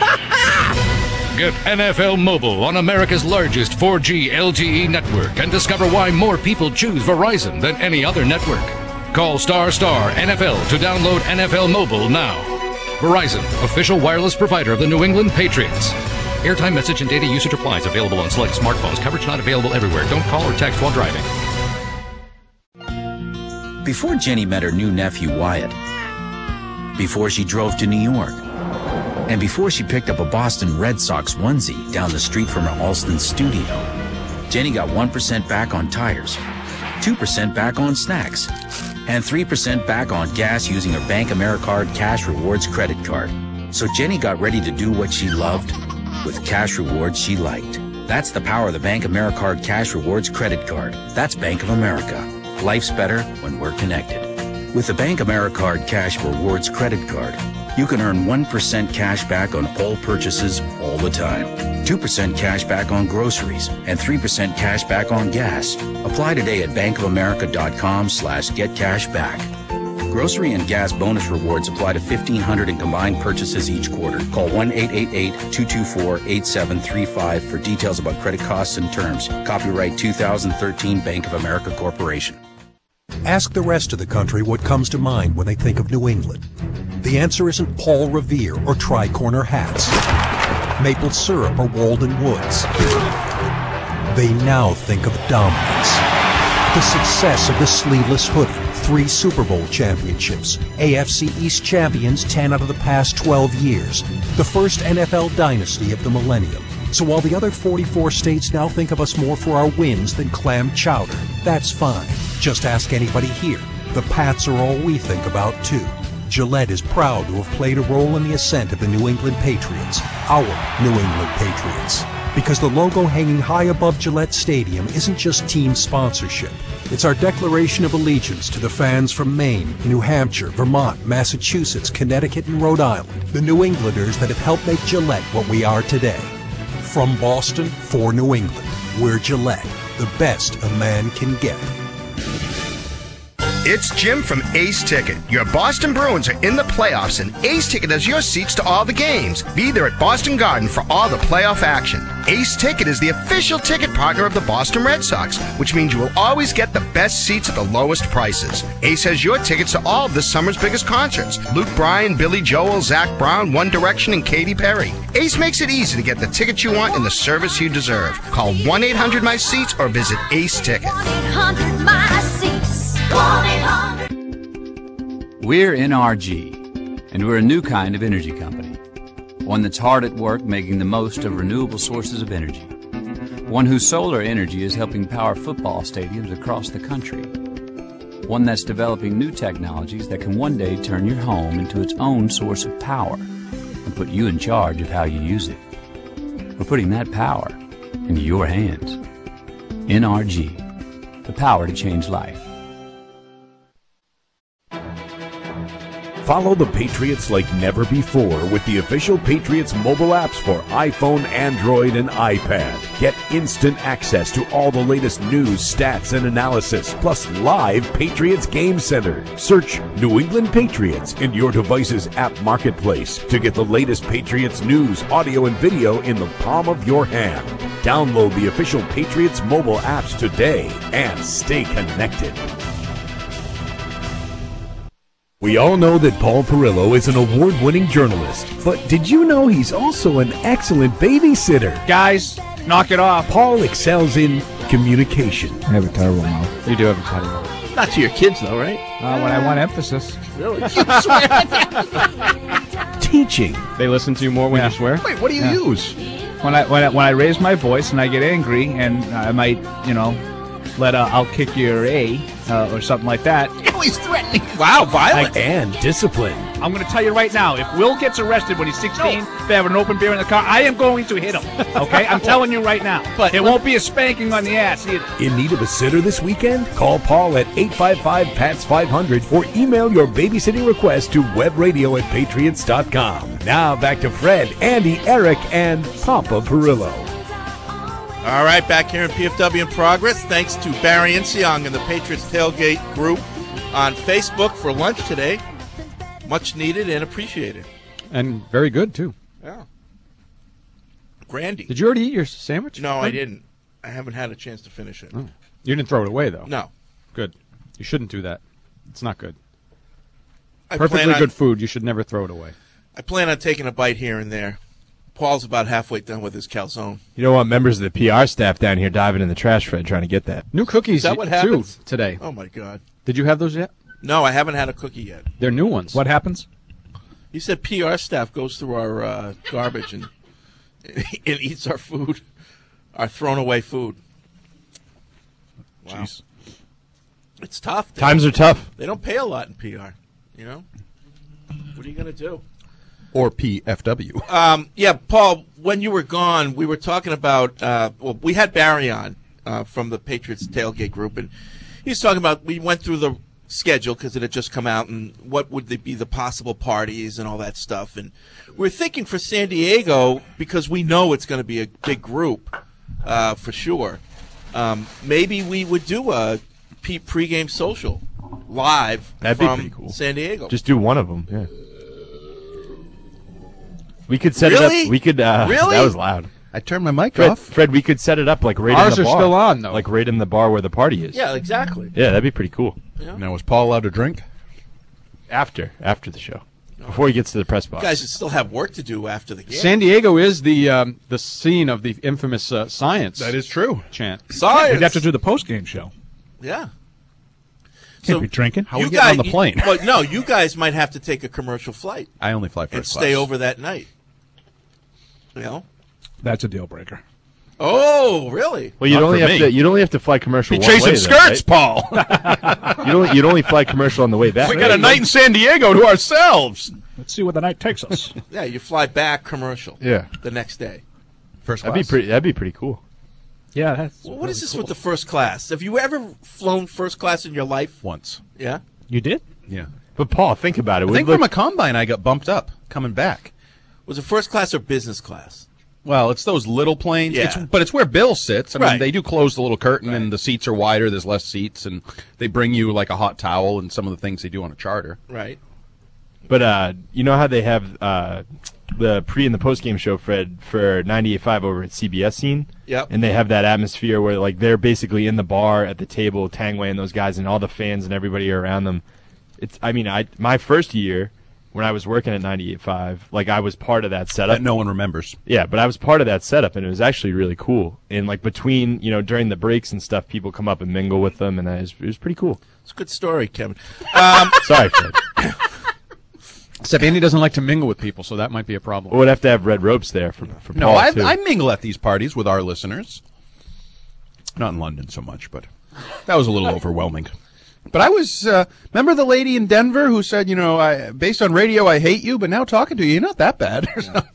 Get N F L Mobile on America's largest four G L T E network and discover why more people choose Verizon than any other network. Call star star N F L to download N F L Mobile now. Verizon, official wireless provider of the New England Patriots. Airtime, message, and data usage applies. Available on select smartphones. Coverage not available everywhere. Don't call or text while driving. Before Jenny met her new nephew, Wyatt. Before she drove to New York. And before she picked up a Boston Red Sox onesie down the street from her Alston studio, Jenny got one percent back on tires, two percent back on snacks, and three percent back on gas using her Bank AmeriCard Cash Rewards credit card. So Jenny got ready to do what she loved with cash rewards she liked. That's the power of the Bank of America Cash Rewards credit card. That's Bank of America. Life's better when we're connected. With the Bank of America Cash Rewards credit card, you can earn one percent cash back on all purchases all the time, two percent cash back on groceries, and three percent cash back on gas. Apply today at bankofamerica.com slash get cash back. Grocery and gas bonus rewards apply to fifteen hundred in combined purchases each quarter. Call one eight eight eight, two two four, eight seven three five for details about credit costs and terms. Copyright two thousand thirteen Bank of America Corporation. Ask the rest of the country what comes to mind when they think of New England. The answer isn't Paul Revere or tri-corner hats, maple syrup or Walden Woods. They now think of dominance. The success of the sleeveless hoodie, three Super Bowl championships, A F C East champions ten out of the past twelve years, the first N F L dynasty of the millennium. So while the other forty-four states now think of us more for our wins than clam chowder, that's fine. Just ask anybody here. The Pats are all we think about, too. Gillette is proud to have played a role in the ascent of the New England Patriots, our New England Patriots. Because the logo hanging high above Gillette Stadium isn't just team sponsorship. It's our declaration of allegiance to the fans from Maine, New Hampshire, Vermont, Massachusetts, Connecticut, and Rhode Island, the New Englanders that have helped make Gillette what we are today. From Boston, for New England, we're Gillette, the best a man can get. It's Jim from Ace Ticket. Your Boston Bruins are in the playoffs, and Ace Ticket has your seats to all the games. Be there at Boston Garden for all the playoff action. Ace Ticket is the official ticket partner of the Boston Red Sox, which means you will always get the best seats at the lowest prices. Ace has your tickets to all of this summer's biggest concerts: Luke Bryan, Billy Joel, Zach Brown, One Direction, and Katy Perry. Ace makes it easy to get the tickets you want and the service you deserve. Call one eight hundred my seats or visit Ace Ticket. one eight hundred my seats. one eight hundred We're N R G, and we're a new kind of energy company. One that's hard at work making the most of renewable sources of energy. One whose solar energy is helping power football stadiums across the country. One that's developing new technologies that can one day turn your home into its own source of power and put you in charge of how you use it. We're putting that power into your hands. N R G, the power to change life. Follow the Patriots like never before with the official Patriots mobile apps for iPhone, Android, and iPad. Get instant access to all the latest news, stats, and analysis, plus live Patriots Game Center. Search New England Patriots in your device's app marketplace to get the latest Patriots news, audio, and video in the palm of your hand. Download the official Patriots mobile apps today and stay connected. We all know that Paul Perillo is an award-winning journalist, but did you know he's also an excellent babysitter? Guys, knock it off. Paul excels in communication. I have a terrible mouth. You do have a terrible mouth. Not to your kids, though, right? Uh, when I want emphasis. Really? You swear? Teaching. They listen to you more when Yeah. you swear? Wait, what do you Yeah. use? When I when I, when I raise my voice and I get angry and I might, you know, let a I'll kick your A uh, or something like that. Oh, he's threatening. Wow, violent. And discipline. I'm going to tell you right now, if Will gets arrested when he's sixteen, they have an open beer in the car, I am going to hit him. Okay? I'm telling you right now. But it won't be a spanking on the ass either. In need of a sitter this weekend? Call Paul at eight five five, P A T S five hundred or email your babysitting request to webradio at patriots dot com. Now back to Fred, Andy, Eric, and Papa Perillo. All right, back here in P F W in Progress. Thanks to Barry Insiong and the Patriots Tailgate group on Facebook for lunch today. Much needed and appreciated. And very good, too. Yeah. Grandy. Did you already eat your sandwich? No, I didn't. I haven't had a chance to finish it. Oh. You didn't throw it away, though? No. Good. You shouldn't do that. It's not good. I Perfectly plan on- good food. You should never throw it away. I plan on taking a bite here and there. Paul's about halfway done with his calzone. You don't want members of the P R staff down here diving in the trash, Fred, trying to get that. New cookies, Is that what too, happens? today. Oh, my God. Did you have those yet? No, I haven't had a cookie yet. They're new ones. What happens? He said P R staff goes through our uh, garbage and, and eats our food, our thrown-away food. Wow. Jeez. It's tough. They Times don't- are tough. They don't pay a lot in P R, you know? What are you going to do? Or P F W. Um, yeah, Paul, when you were gone, we were talking about, uh, well, we had Barry on uh, from the Patriots Tailgate Group, and he was talking about, we went through the schedule because it had just come out, and what would they be the possible parties and all that stuff. And we're thinking for San Diego, because we know it's going to be a big group uh, for sure, um, maybe we would do a pre- pregame social live That'd from be pretty cool. San Diego. Just do one of them, yeah. We could set Really? it up. We could. Uh, Really? That was loud. I turned my mic Fred, off. Fred, we could set it up like right Ours in the are bar. still on, though. Like right in the bar where the party is. Yeah, exactly. Yeah, that'd be pretty cool. Yeah. Now, was Paul allowed to drink? After, after the show, before he gets to the press You box. guys would still have work to do after the game. San Diego is the um, the scene of the infamous uh, science. That is true. Chant. Science. We'd have to do the post-game show. Yeah. Can't So be drinking. How you we getting guys, on the plane? Well, no, you guys might have to take a commercial flight I only fly and first stay class. over that night. You know? That's a deal breaker. Oh, really? Well, you'd Not only for have me. to. You'd only have to fly commercial. Be one chasing way, skirts, though, Paul. right? You'd only, you'd only fly commercial on the way back. We right? got a night in San Diego to ourselves. Let's see where the night takes us. Yeah, you fly back commercial. Yeah. The next day. First That'd class. be pretty. That'd be pretty cool. Yeah, that's Well, what is this with the first class? Have you ever flown first class in your life? Once. Yeah. You did? Yeah. But Paul, think about it. I We'd think look- from a combine I got bumped up coming back. Was it first class or business class? Well, it's those little planes. Yeah. It's, but it's where Bill sits. I mean, Right. they do close the little curtain, Right. and the seats are wider. There's less seats, and they bring you like a hot towel and some of the things they do on a charter. Right. But uh, you know how they have uh, the pre and the post game show, Fred, for ninety-eight point five over at C B S scene. Yep. And they have that atmosphere where like they're basically in the bar at the table, Tangway and those guys, and all the fans and everybody are around them. It's. I mean, I my first year when I was working at ninety-eight point five, like I was part of that setup. That no one remembers. Yeah, but I was part of that setup, and it was actually really cool. And like between, you know, during the breaks and stuff, people come up and mingle with them, and it was, it was pretty cool. It's a good story, Kevin. Um, Sorry, Fred. Except Andy doesn't like to mingle with people, so that might be a problem. We'd have to have red ropes there for, for No, Paul, I, too. I mingle at these parties with our listeners. Not in London so much, but that was a little overwhelming. But I was, uh, remember the lady in Denver who said, you know, I, based on radio, I hate you, but now talking to you, you're not that bad.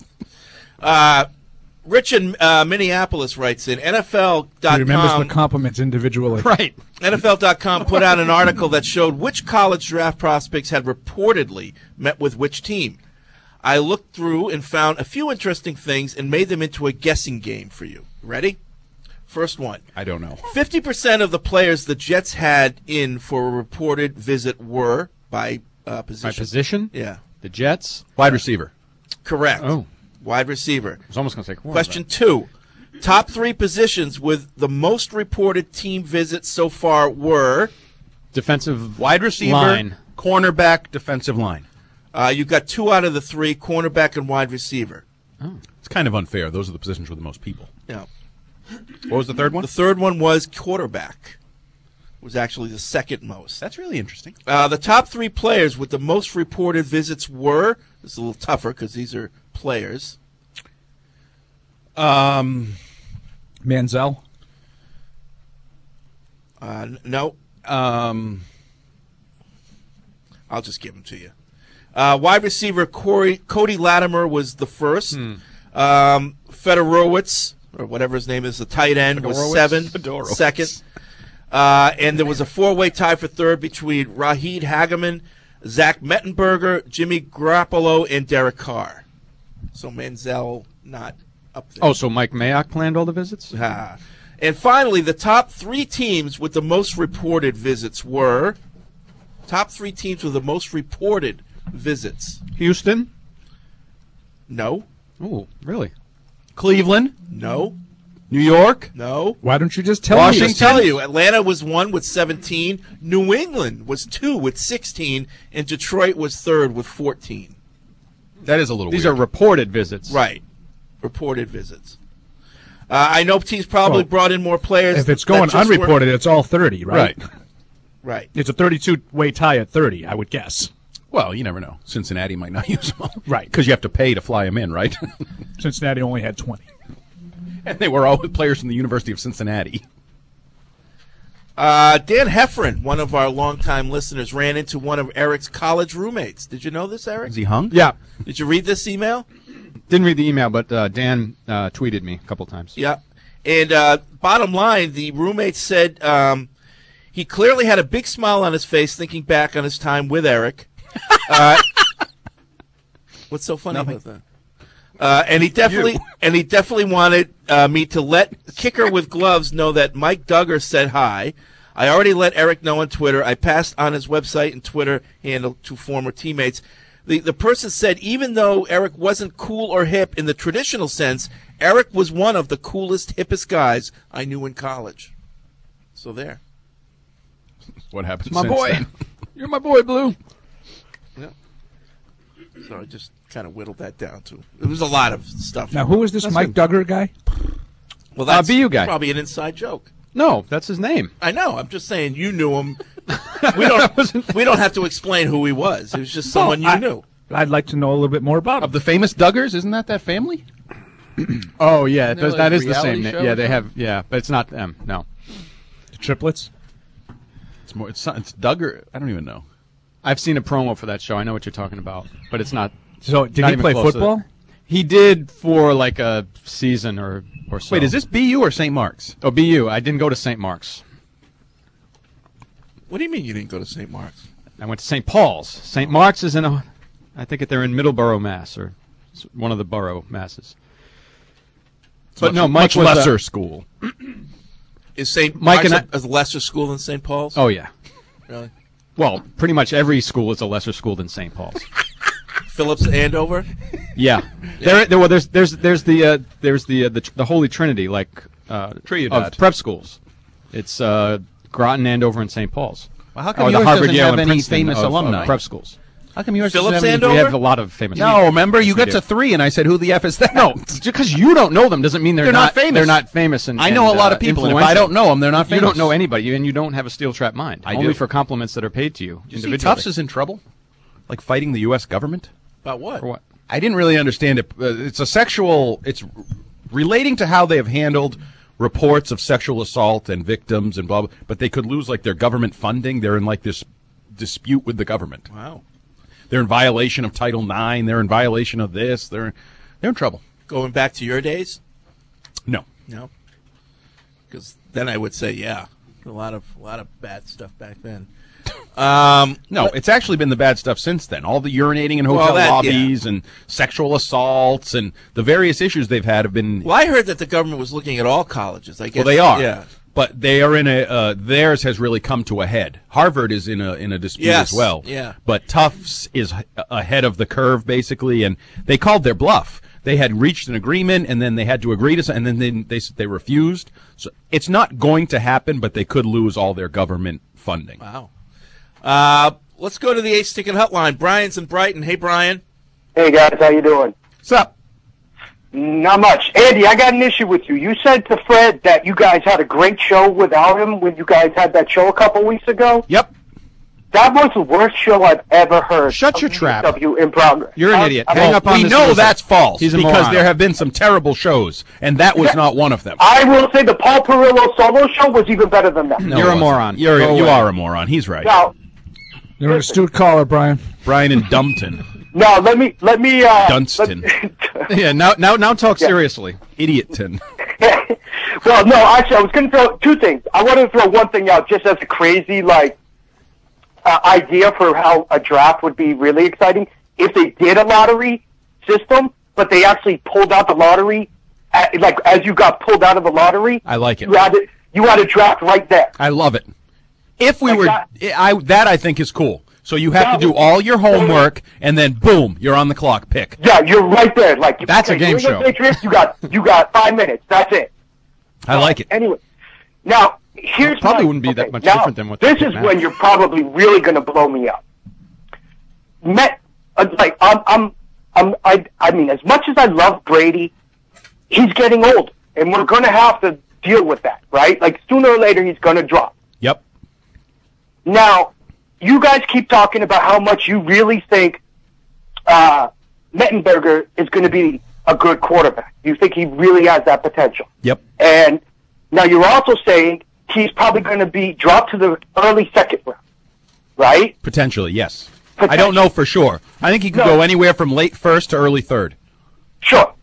uh, Rich in uh, Minneapolis writes in N F L dot com. He remembers the compliments individually. Right. N F L dot com put out an article that showed which college draft prospects had reportedly met with which team. I looked through and found a few interesting things and made them into a guessing game for you. Ready? First one. I don't know. fifty percent of the players the Jets had in for a reported visit were by uh, position. By position? Yeah. The Jets? Wide receiver. Correct. Oh. Wide receiver. I was almost going to say cornerback. Question two. Top three positions with the most reported team visits so far were Defensive Wide receiver, line. cornerback, defensive line. Uh, you got two out of the three, cornerback and wide receiver. Oh. It's kind of unfair. Those are the positions with the most people. Yeah. What was the third one? The third one was quarterback. Was actually the second most. That's really interesting. Uh, the top three players with the most reported visits were, this is a little tougher because these are players. Um, Manziel. Uh, n- no. Um, I'll just give them to you. Uh, wide receiver Corey, Cody Latimer was the first. Hmm. Um, Fedorowicz, or whatever his name is, the tight end, was Fedorowicz? seven, Fedorowicz. second. Uh, and there was a four-way tie for third between Raheed Hageman, Zach Mettenberger, Jimmy Garoppolo, and Derek Carr. So Manziel not up there. Oh, so Mike Mayock planned all the visits? Ah. And finally, the top three teams with the most reported visits were top three teams with the most reported visits. Houston? No. Oh, really? Cleveland, No. New York. No. Why don't you just tell Washington. me? Just tell you, Atlanta was one with seventeen. New England was two with sixteen, and Detroit was third with fourteen. That is a little These weird. are reported visits. Right. Reported visits. Uh, I know teams probably Well, brought in more players. If it's that going just weren't- unreported, it's all thirty, right? Right. Right. It's a thirty-two-way tie at thirty, I would guess. Well, you never know. Cincinnati might not use them all. Right. Because you have to pay to fly them in, right? Cincinnati only had twenty. And they were all players from the University of Cincinnati. Uh, Dan Heffron, one of our longtime listeners, ran into one of Eric's college roommates. Did you know this, Eric? Is he hung? Yeah. Did you read this email? Didn't read the email, but uh, Dan uh, tweeted me a couple times. Yeah. And uh, bottom line, the roommate said um, he clearly had a big smile on his face thinking back on his time with Eric. Uh, what's so funny Nothing. about that? Uh, and he definitely You. and he definitely wanted uh, me to let Kicker with Gloves know that Mike Duggar said hi. I already let Eric know on Twitter. I passed on his website and Twitter handle to former teammates. The the person said even though Eric wasn't cool or hip in the traditional sense, Eric was one of the coolest, hippest guys I knew in college. So there. What happened? My since boy. then? You're my boy, Blue. Yeah. So I just kind of whittled that down to. It was a lot of stuff. Now, who is this That's Mike good. Duggar guy? Well, that's Uh, B U guy. probably an inside joke. No, that's his name. I know. I'm just saying you knew him. We don't. we don't have to explain who he was. He was just someone Well, you I- knew. I'd like to know a little bit more about him. Of the famous Duggars, isn't that that family? Oh, yeah, Isn't there, that, like, that is the reality same name. show Yeah, or they something? have, yeah, but it's not them, no. The triplets? It's more. It's not, it's Duggar. I don't even know. I've seen a promo for that show. I know what you're talking about, but it's not. So, did not he even play close to football? that. He did for like a season or, or so. Wait, is this B U or Saint Mark's? Oh, B U. I didn't go to Saint Mark's. What do you mean you didn't go to Saint Mark's? I went to Saint Paul's. Saint Mark's is in a, I think they're in Middleborough, Mass, or it's one of the borough masses. But much, no, Mike much was, uh, lesser school. Is Saint Mike Mark's and a, a lesser school than Saint Paul's? Oh yeah. Really? Well, pretty much every school is a lesser school than Saint Paul's. Phillips Andover? Yeah, there, there. Well, there's, there's, there's the, uh, there's the, uh, the, the Holy Trinity, like uh, Trinidad. of prep schools. It's uh, Groton, Andover, and Saint Paul's. Well, how come or the yours Harvard, doesn't Yale, have and any Princeton famous of, alumni? Of prep schools. How come yours Phillips doesn't have any- Andover? We have a lot of famous. No, remember you Yes, we got do. to three, and I said, "Who the f is that?" No, just because you don't know them doesn't mean they're, They're not famous. They're not famous. And I know and, a lot uh, of people, and if I influential. don't know them, they're not You famous. don't know anybody, and you don't have a steel trap mind. I Only do. for compliments that are paid to you Did you see individually. Tufts is in trouble, like fighting the U S government. About what? For what? I didn't really understand it. Uh, it's a sexual. It's relating to how they have handled reports of sexual assault and victims and blah blah. But they could lose like their government funding. They're in like this dispute with the government. Wow. They're in violation of Title nine. They're in violation of this. They're they're in trouble. Going back to your days? No. No. Because then I would say, yeah, a lot of a lot of bad stuff back then. Um, No, it's actually been the bad stuff since then. All the urinating in hotel Well, that- lobbies and sexual assaults and the various issues they've had have been. well, I heard that the government was looking at all colleges. I guess. Well, they are. Yeah. But they are in a. Uh, theirs has really come to a head. Harvard is in a in a dispute Yes, as well. yeah. But Tufts is h- ahead of the curve basically, and they called their bluff. They had reached an agreement, and then they had to agree to, s- and then they they s- they refused. So it's not going to happen, but they could lose all their government funding. Wow. Uh, let's go to the Ace Ticket Hotline. Brian's in Brighton. Hey, Brian. Hey guys, how you doing? What's up? Not much. Andy, I got an issue with you. You said to Fred that you guys had a great show without him when you guys had that show a couple weeks ago. Yep. That was the worst show I've ever heard. Shut your trap. W in progress. You're an I- idiot. I- Hang Well, up on we this know loser. that's false He's a because moron. there have been some terrible shows, and that was not one of them. I will say the Paul Perillo solo show was even better than that. No, You're it a wasn't. moron. You're Go you away. are a moron. He's right. Now, You're an astute caller, Brian. Brian and Dumpton. no, let me let me. Uh, Dunstan. let- Yeah, now, now, now talk seriously. Idiotton. well, no, actually, I was going to throw two things. I wanted to throw one thing out just as a crazy, like, uh, idea for how a draft would be really exciting. If they did a lottery system, but they actually pulled out the lottery, at, like, as you got pulled out of the lottery, I like it. you had, to, you had a draft right there. I love it. If we Like were, that. I that I think is cool. So you have That to do would- all your homework, and then boom, you're on the clock. Pick. Yeah, you're right there. Like, That's a okay, game New England show. Patriots, you got, you got five minutes. That's it. I like it. Anyway, now here's Probably my- wouldn't be that okay, much now, different than what this they is did when now. you're probably really going to blow me up. Met, uh, like I'm, I'm, I'm, I, I mean, as much as I love Brady, he's getting old, and we're going to have to deal with that, right? Like sooner or later, he's going to drop. Yep. Now, you guys keep talking about how much you really think uh, Mettenberger is going to be a good quarterback. You think he really has that potential. Yep. And now you're also saying he's probably going to be dropped to the early second round, right? Potentially, yes. Potentially. I don't know for sure. I think he could no. go anywhere from late first to early third. Sure.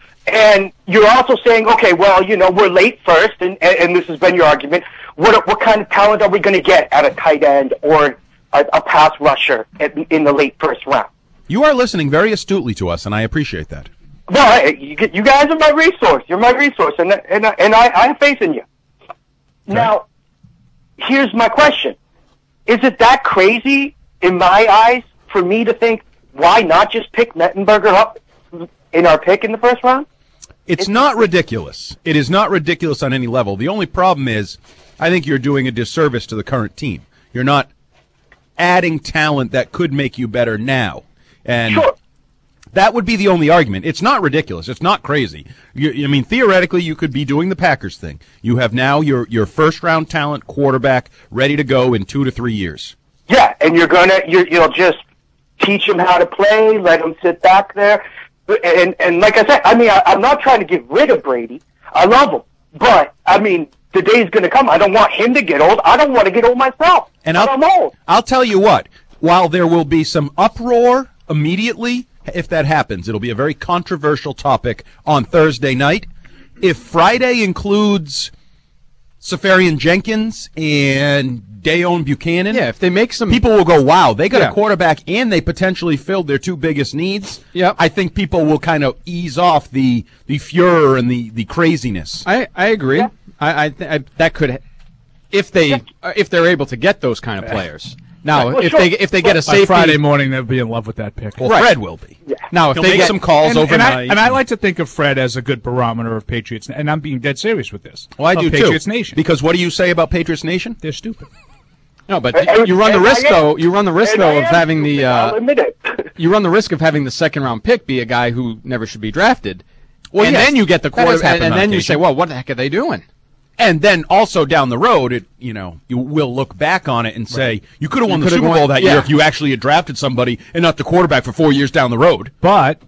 And you're also saying, okay, well, you know, we're late first, and, and, and this has been your argument. What what kind of talent are we going to get at a tight end or a, a pass rusher at, in the late first round? You are listening very astutely to us, and I appreciate that. No, I, you, you guys are my resource. You're my resource, and and and I, I have faith in you. Okay. Now, here's my question: is it that crazy in my eyes for me to think why not just pick Mettenberger up in our pick in the first round? It's, it's not ridiculous. It is not ridiculous on any level. The only problem is, I think you're doing a disservice to the current team. You're not adding talent that could make you better now, and. Sure. That would be the only argument. It's not ridiculous. It's not crazy. You, I mean, theoretically, you could be doing the Packers thing. You have now your your first round talent quarterback ready to go in two to three years. Yeah, and you're gonna you're, you'll just teach him how to play, let him sit back there, and and like I said, I mean, I, I'm not trying to get rid of Brady. I love him, but I mean, the day's gonna come. I don't want him to get old. I don't want to get old myself. And I'll, I'm old. I'll tell you what. While there will be some uproar immediately. If that happens, it'll be a very controversial topic on Thursday night. If Friday includes Safarian Jenkins and Dayon Buchanan, yeah, if they make some, people will go, "Wow, they got yeah. a quarterback and they potentially filled their two biggest needs." Yeah, I think people will kind of ease off the the furor and the, the craziness. I I agree. Yeah. I I, th- I that could, if they yeah. uh, if they're able to get those kind of players. Now, well, if sure. they if they get a safety by Friday morning, they'll be in love with that pick. Well, right. Fred will be. Yeah. Now, if He'll they make get some calls and, overnight, and I, and I like to think of Fred as a good barometer of Patriots, and I'm being dead serious with this. Well, I do Patriots too. Nation. Because what do you say about Patriots Nation? They're stupid. No, but and, you run the risk though. You run the risk though of having the. Uh, I'll admit it. You run the risk of having the second round pick be a guy who never should be drafted. Well, and yes, then you get the quarterback, and, and then occasion. you say, "Well, what the heck are they doing?" And then also down the road, it you know you will look back on it and say right. you could have won you the Super Bowl won, that yeah. year if you actually had drafted somebody and not the quarterback for four years down the road. But,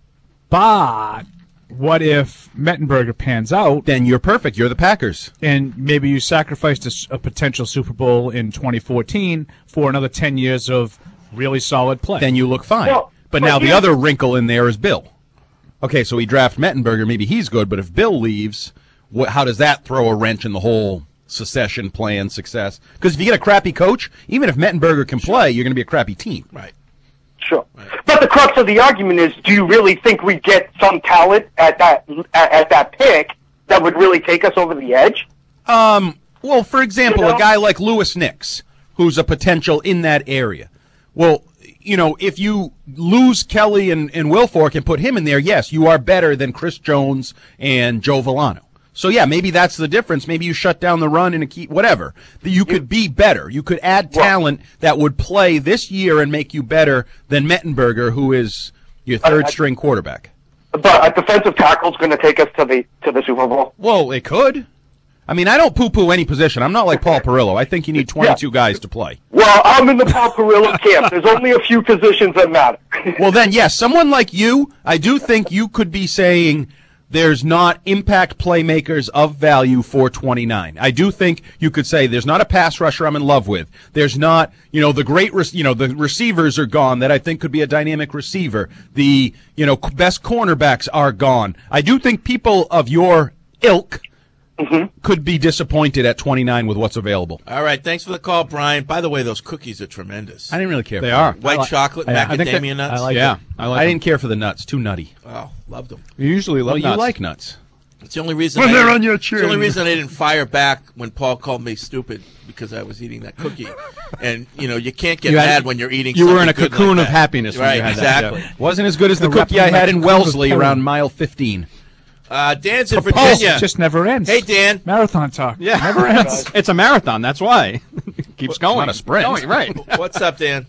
but what if Mettenberger pans out? Then you're perfect. You're the Packers, and maybe you sacrificed a, a potential Super Bowl in twenty fourteen for another ten years of really solid play. Then you look fine. Well, but, but now the yeah. other wrinkle in there is Bill. Okay, so we draft Mettenberger. Maybe he's good, but if Bill leaves. What, how does that throw a wrench in the whole secession plan success? Because if you get a crappy coach, even if Mettenberger can play, you're going to be a crappy team. Right. Sure. Right. But the crux of the argument is, do you really think we get some talent at that at, at that pick that would really take us over the edge? Um. Well, for example, you know? a guy like Lewis Nix, who's a potential in that area. Well, you know, if you lose Kelly and, and Wilfork and put him in there, yes, you are better than Chris Jones and Joe Villano. So, yeah, maybe that's the difference. Maybe you shut down the run and a key, whatever. You could be better. You could add talent that would play this year and make you better than Mettenberger, who is your third-string quarterback. But a defensive tackle is going to take us to the to the Super Bowl. Well, it could. I mean, I don't poo-poo any position. I'm not like Paul Perillo. I think you need twenty-two yeah. guys to play. Well, I'm in the Paul Perillo camp. There's only a few positions that matter. Well, then, yes, someone like you, I do think you could be saying – there's not impact playmakers of value for twenty-nine. I do think you could say there's not a pass rusher I'm in love with. There's not, you know, the great, re- you know, the receivers are gone that I think could be a dynamic receiver. The, you know, best cornerbacks are gone. I do think people of your ilk mm-hmm. could be disappointed at twenty-nine with what's available. All right, thanks for the call, Brian. By the way, those cookies are tremendous. I didn't really care. They for are them. White like, chocolate, I, macadamia I nuts. I like yeah, I like. I them. didn't care for the nuts. Too nutty. Oh, loved them. You usually love well, nuts. You like nuts. It's the only reason. When I they're didn't- on your It's chin. the only reason I didn't fire back when Paul called me stupid because I was eating that cookie. And you know, you can't get You had- mad when you're eating. you were in something a good cocoon like of that. happiness when Right, you had that, exactly. yeah. Wasn't as good as the They're cookie I wrapping had like in a cocoon of Wellesley porn. around mile fifteen. Uh, Dan's in Propulse Virginia. just never ends. Hey, Dan. Marathon talk. Yeah, Never ends. It's a marathon. That's why it keeps going. not a sprint. Going, right. What's up, Dan?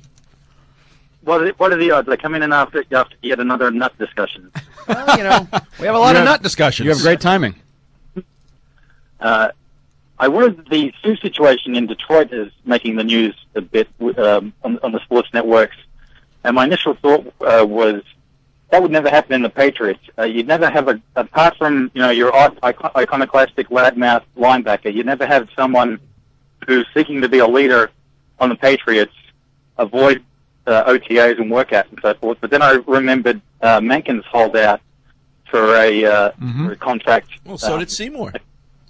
What are, the, what are the odds? I come in and after, after yet another nut discussion. Well, you know, we have a lot You of have- nut discussions. You have great timing. Uh, I worry that the Sue situation in Detroit is making the news a bit um, on, on the sports networks. And my initial thought uh, was that would never happen in the Patriots. Uh, you'd never have a, apart from, you know, your icon- iconoclastic loudmouth linebacker, you'd never have someone who's seeking to be a leader on the Patriots avoid uh, O T As and workouts and so forth. But then I remembered uh, Mankins holdout for a, uh, mm-hmm. for a contract. Well, so uh, did Seymour. A,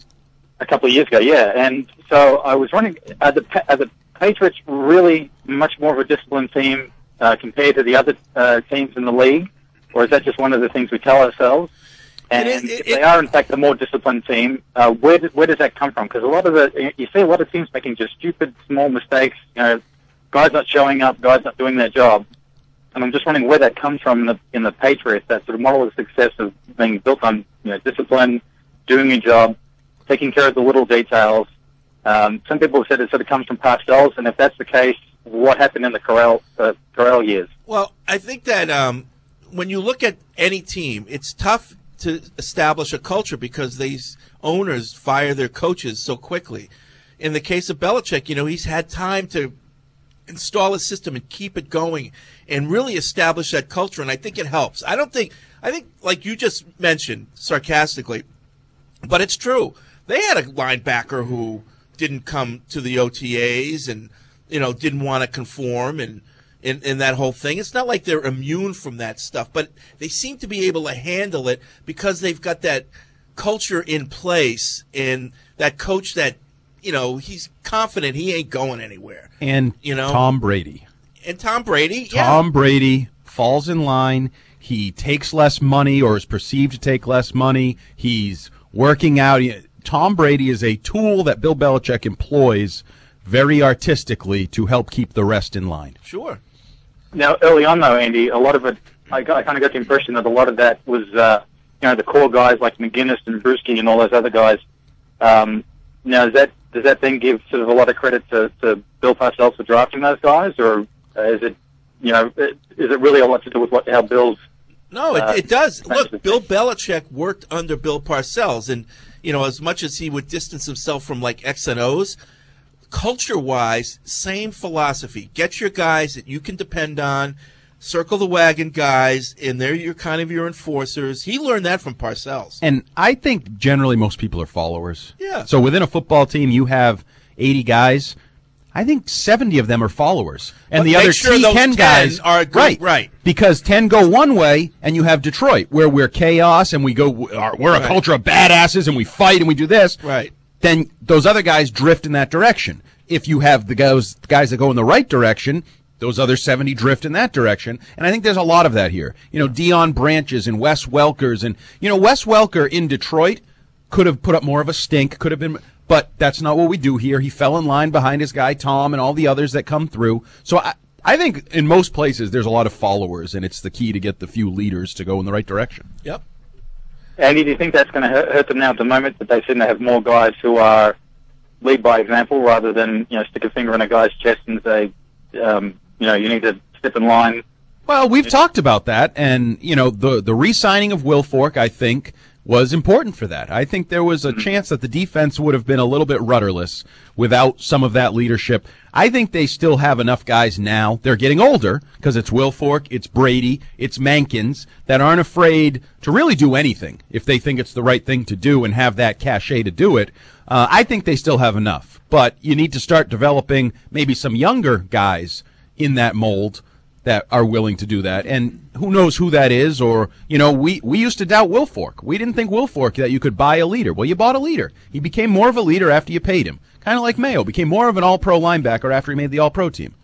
a couple of years ago, yeah. And so I was wondering, are the, are the Patriots really much more of a disciplined team uh, compared to the other uh, teams in the league? Or is that just one of the things we tell ourselves? And it, it, if they are, in fact, a more disciplined team, uh, where, does, where does that come from? Because a lot of the, you see a lot of teams making just stupid, small mistakes, you know, guys not showing up, guys not doing their job. And I'm just wondering where that comes from in the, in the Patriots, that sort of model of success of being built on, you know, discipline, doing your job, taking care of the little details. Um, some people have said it sort of comes from Parcells, and if that's the case, what happened in the Corral, uh, Corral years? Well, I think that um, when you look at any team, it's tough to establish a culture because these owners fire their coaches so quickly. In the case of Belichick, you know, he's had time to install a system and keep it going and really establish that culture, and I think it helps. I don't think, I think like you just mentioned sarcastically, but it's true. They had a linebacker who didn't come to the O T As and, you know, didn't want to conform and in, in that whole thing. It's not like they're immune from that stuff, but they seem to be able to handle it because they've got that culture in place and that coach that, you know, he's confident he ain't going anywhere. And you know, Tom Brady. And Tom Brady, yeah. Tom Brady falls in line. He takes less money or is perceived to take less money. He's working out. Tom Brady is a tool that Bill Belichick employs very artistically to help keep the rest in line. Sure. Now, early on, though, Andy, a lot of it, I, got, I kind of got the impression that a lot of that was, uh, you know, the core guys like McGinnis and Bruschi and all those other guys. Um, now, is that does that then give sort of a lot of credit to, to Bill Parcells for drafting those guys, or uh, is it, you know, is it really a lot to do with what how Bill's? No, it, uh, it does. Look, Bill Belichick worked under Bill Parcells, and you know, as much as he would distance himself from like X and O's, culture-wise, same philosophy. Get your guys that you can depend on. Circle the wagon guys, and they're your kind of your enforcers. He learned that from Parcells. And I think generally most people are followers. Yeah. So within a football team, you have eighty guys. I think seventy of them are followers. And But the make other sure T those ten guys are good, right, right. Because ten go one way, and you have Detroit, where we're chaos, and we go, we're a Right. culture of badasses, and we fight, and we do this. Right. Then those other guys drift in that direction. If you have the guys, guys that go in the right direction, those other seventy drift in that direction. And I think there's a lot of that here. You know, Deion Branches and Wes Welkers. And, you know, Wes Welker in Detroit could have put up more of a stink, could have been, but that's not what we do here. He fell in line behind his guy, Tom, and all the others that come through. So I, I think in most places there's a lot of followers, and it's the key to get the few leaders to go in the right direction. Yep. Andy, do you think that's going to hurt them now at the moment, that they seem to have more guys who are lead by example rather than, you know, stick a finger in a guy's chest and say, um, you know, you need to step in line? Well, we've talked about that, and, you know, the the re-signing of Wilfork, I think, was important for that. I think there was a mm-hmm. chance that the defense would have been a little bit rudderless without some of that leadership. I think they still have enough guys now. They're getting older because it's Wilfork, it's Brady, it's Mankins that aren't afraid to really do anything if they think it's the right thing to do and have that cachet to do it. Uh, I think they still have enough, but you need to start developing maybe some younger guys in that mold that are willing to do that. And who knows who that is, or, you know, we, we used to doubt Wilfork. We didn't think Wilfork that you could buy a leader. Well, you bought a leader. He became more of a leader after you paid him. Kind of like Mayo, became more of an all-pro linebacker after he made the all-pro team.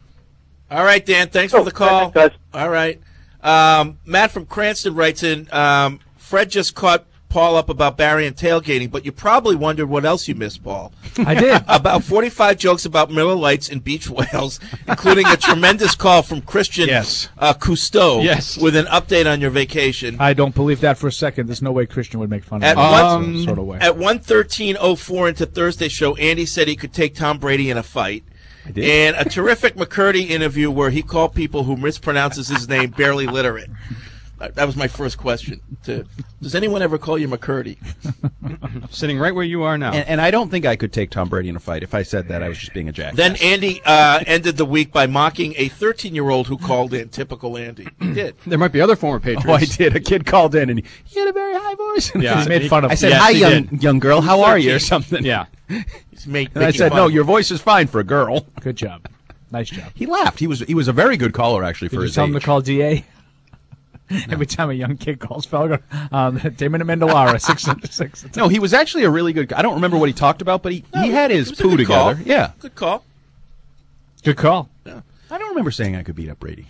All right, Dan, thanks for the call. All right. Um, Matt from Cranston writes in, um, Fred just caught Paul up about Barry and tailgating, but you probably wondered what else you missed, Paul. I did. About forty-five jokes about Miller Lights and beach whales, including a tremendous call from Christian yes. uh, Cousteau yes. with an update on your vacation. I don't believe that for a second. There's no way Christian would make fun of at me one, in some sort of way. At one thirteen oh four into Thursday show, Andy said he could take Tom Brady in a fight. I did. And a terrific McCurdy interview where he called people who mispronounces his name barely literate. Uh, that was my first question. To, does anyone ever call you McCurdy? Sitting right where you are now. And, and I don't think I could take Tom Brady in a fight. If I said that, I was just being a jackass. Then Andy uh, ended the week by mocking a thirteen-year-old who called in. Typical Andy. He did. There might be other former Patriots. Oh, I did. A kid called in, and he, he had a very high voice. Yeah, he made fun of I him. said, Yes, hi, he young did. young girl. How are you? Or thirteen. something. Yeah. He's made, And I said, no, your voice is fine for a girl. Good job. Nice job. He laughed. He was he was a very good caller, actually, Did for you his tell age. him to call D A? Every time a young kid calls Felger, um, Damon Amendola, six six. No, he was actually a really good. I don't remember what he talked about, but he, No, he had it his was a poo good together. call. Yeah, Good call. Good call. Yeah. I don't remember saying I could beat up Brady.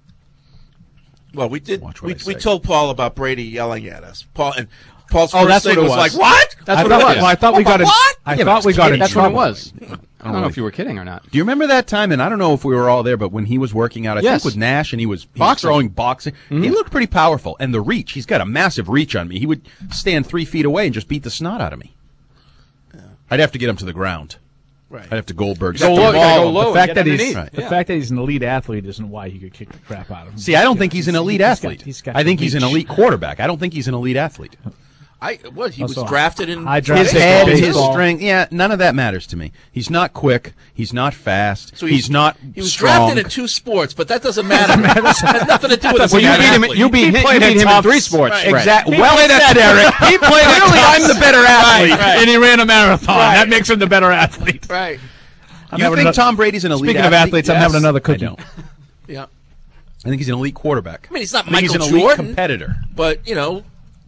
Well, we did. Watch We, what I we say. told Paul about Brady yelling at us. Paul and Paul's Oh, first that's thing what it was, was. like, "What?" That's I what thought, it was. well, I thought we got it. What? I Yeah, but thought it's we got kidding. it. That's what it trouble. was. I don't know if you were kidding or not. Do you remember that time? And I don't know if we were all there, but when he was working out, I Yes. think with Nash, and he was, he was Boxing. throwing boxing. He looked pretty powerful, and the reach. He's got a massive reach on me. He would stand three feet away and just beat the snot out of me. I'd have to get him to the ground. Right. I'd have to Goldberg. Go low, you gotta go him. low. The and fact get that he's underneath. Right. the Yeah. fact that he's an elite athlete isn't why he could kick the crap out of him. See, I don't think he's an elite He's got- athlete. he's got I think the he's an reach. elite quarterback. I don't think he's an elite athlete. I what he Also, was drafted in. I His drafted head, baseball. his strength, yeah, none of that matters to me. He's not quick. He's not fast. So he's, not He was strong. drafted in two sports, but that doesn't matter. It has nothing to do with Well, you being beat an him. athlete. You beat He him. You played beat at him in Tufts. three sports. Right. Exactly. He Well played at said, Eric. He played Clearly, I'm the better athlete. Right, right. and he ran a marathon. That makes him the better athlete. Right. I'm You having think another- Tom Brady's an elite Speaking athlete? of athletes, I'm Yes. having another cookie. I don't. Yeah. I think he's an elite quarterback. I mean, he's not I think Michael he's an elite Jordan, competitor. but you know,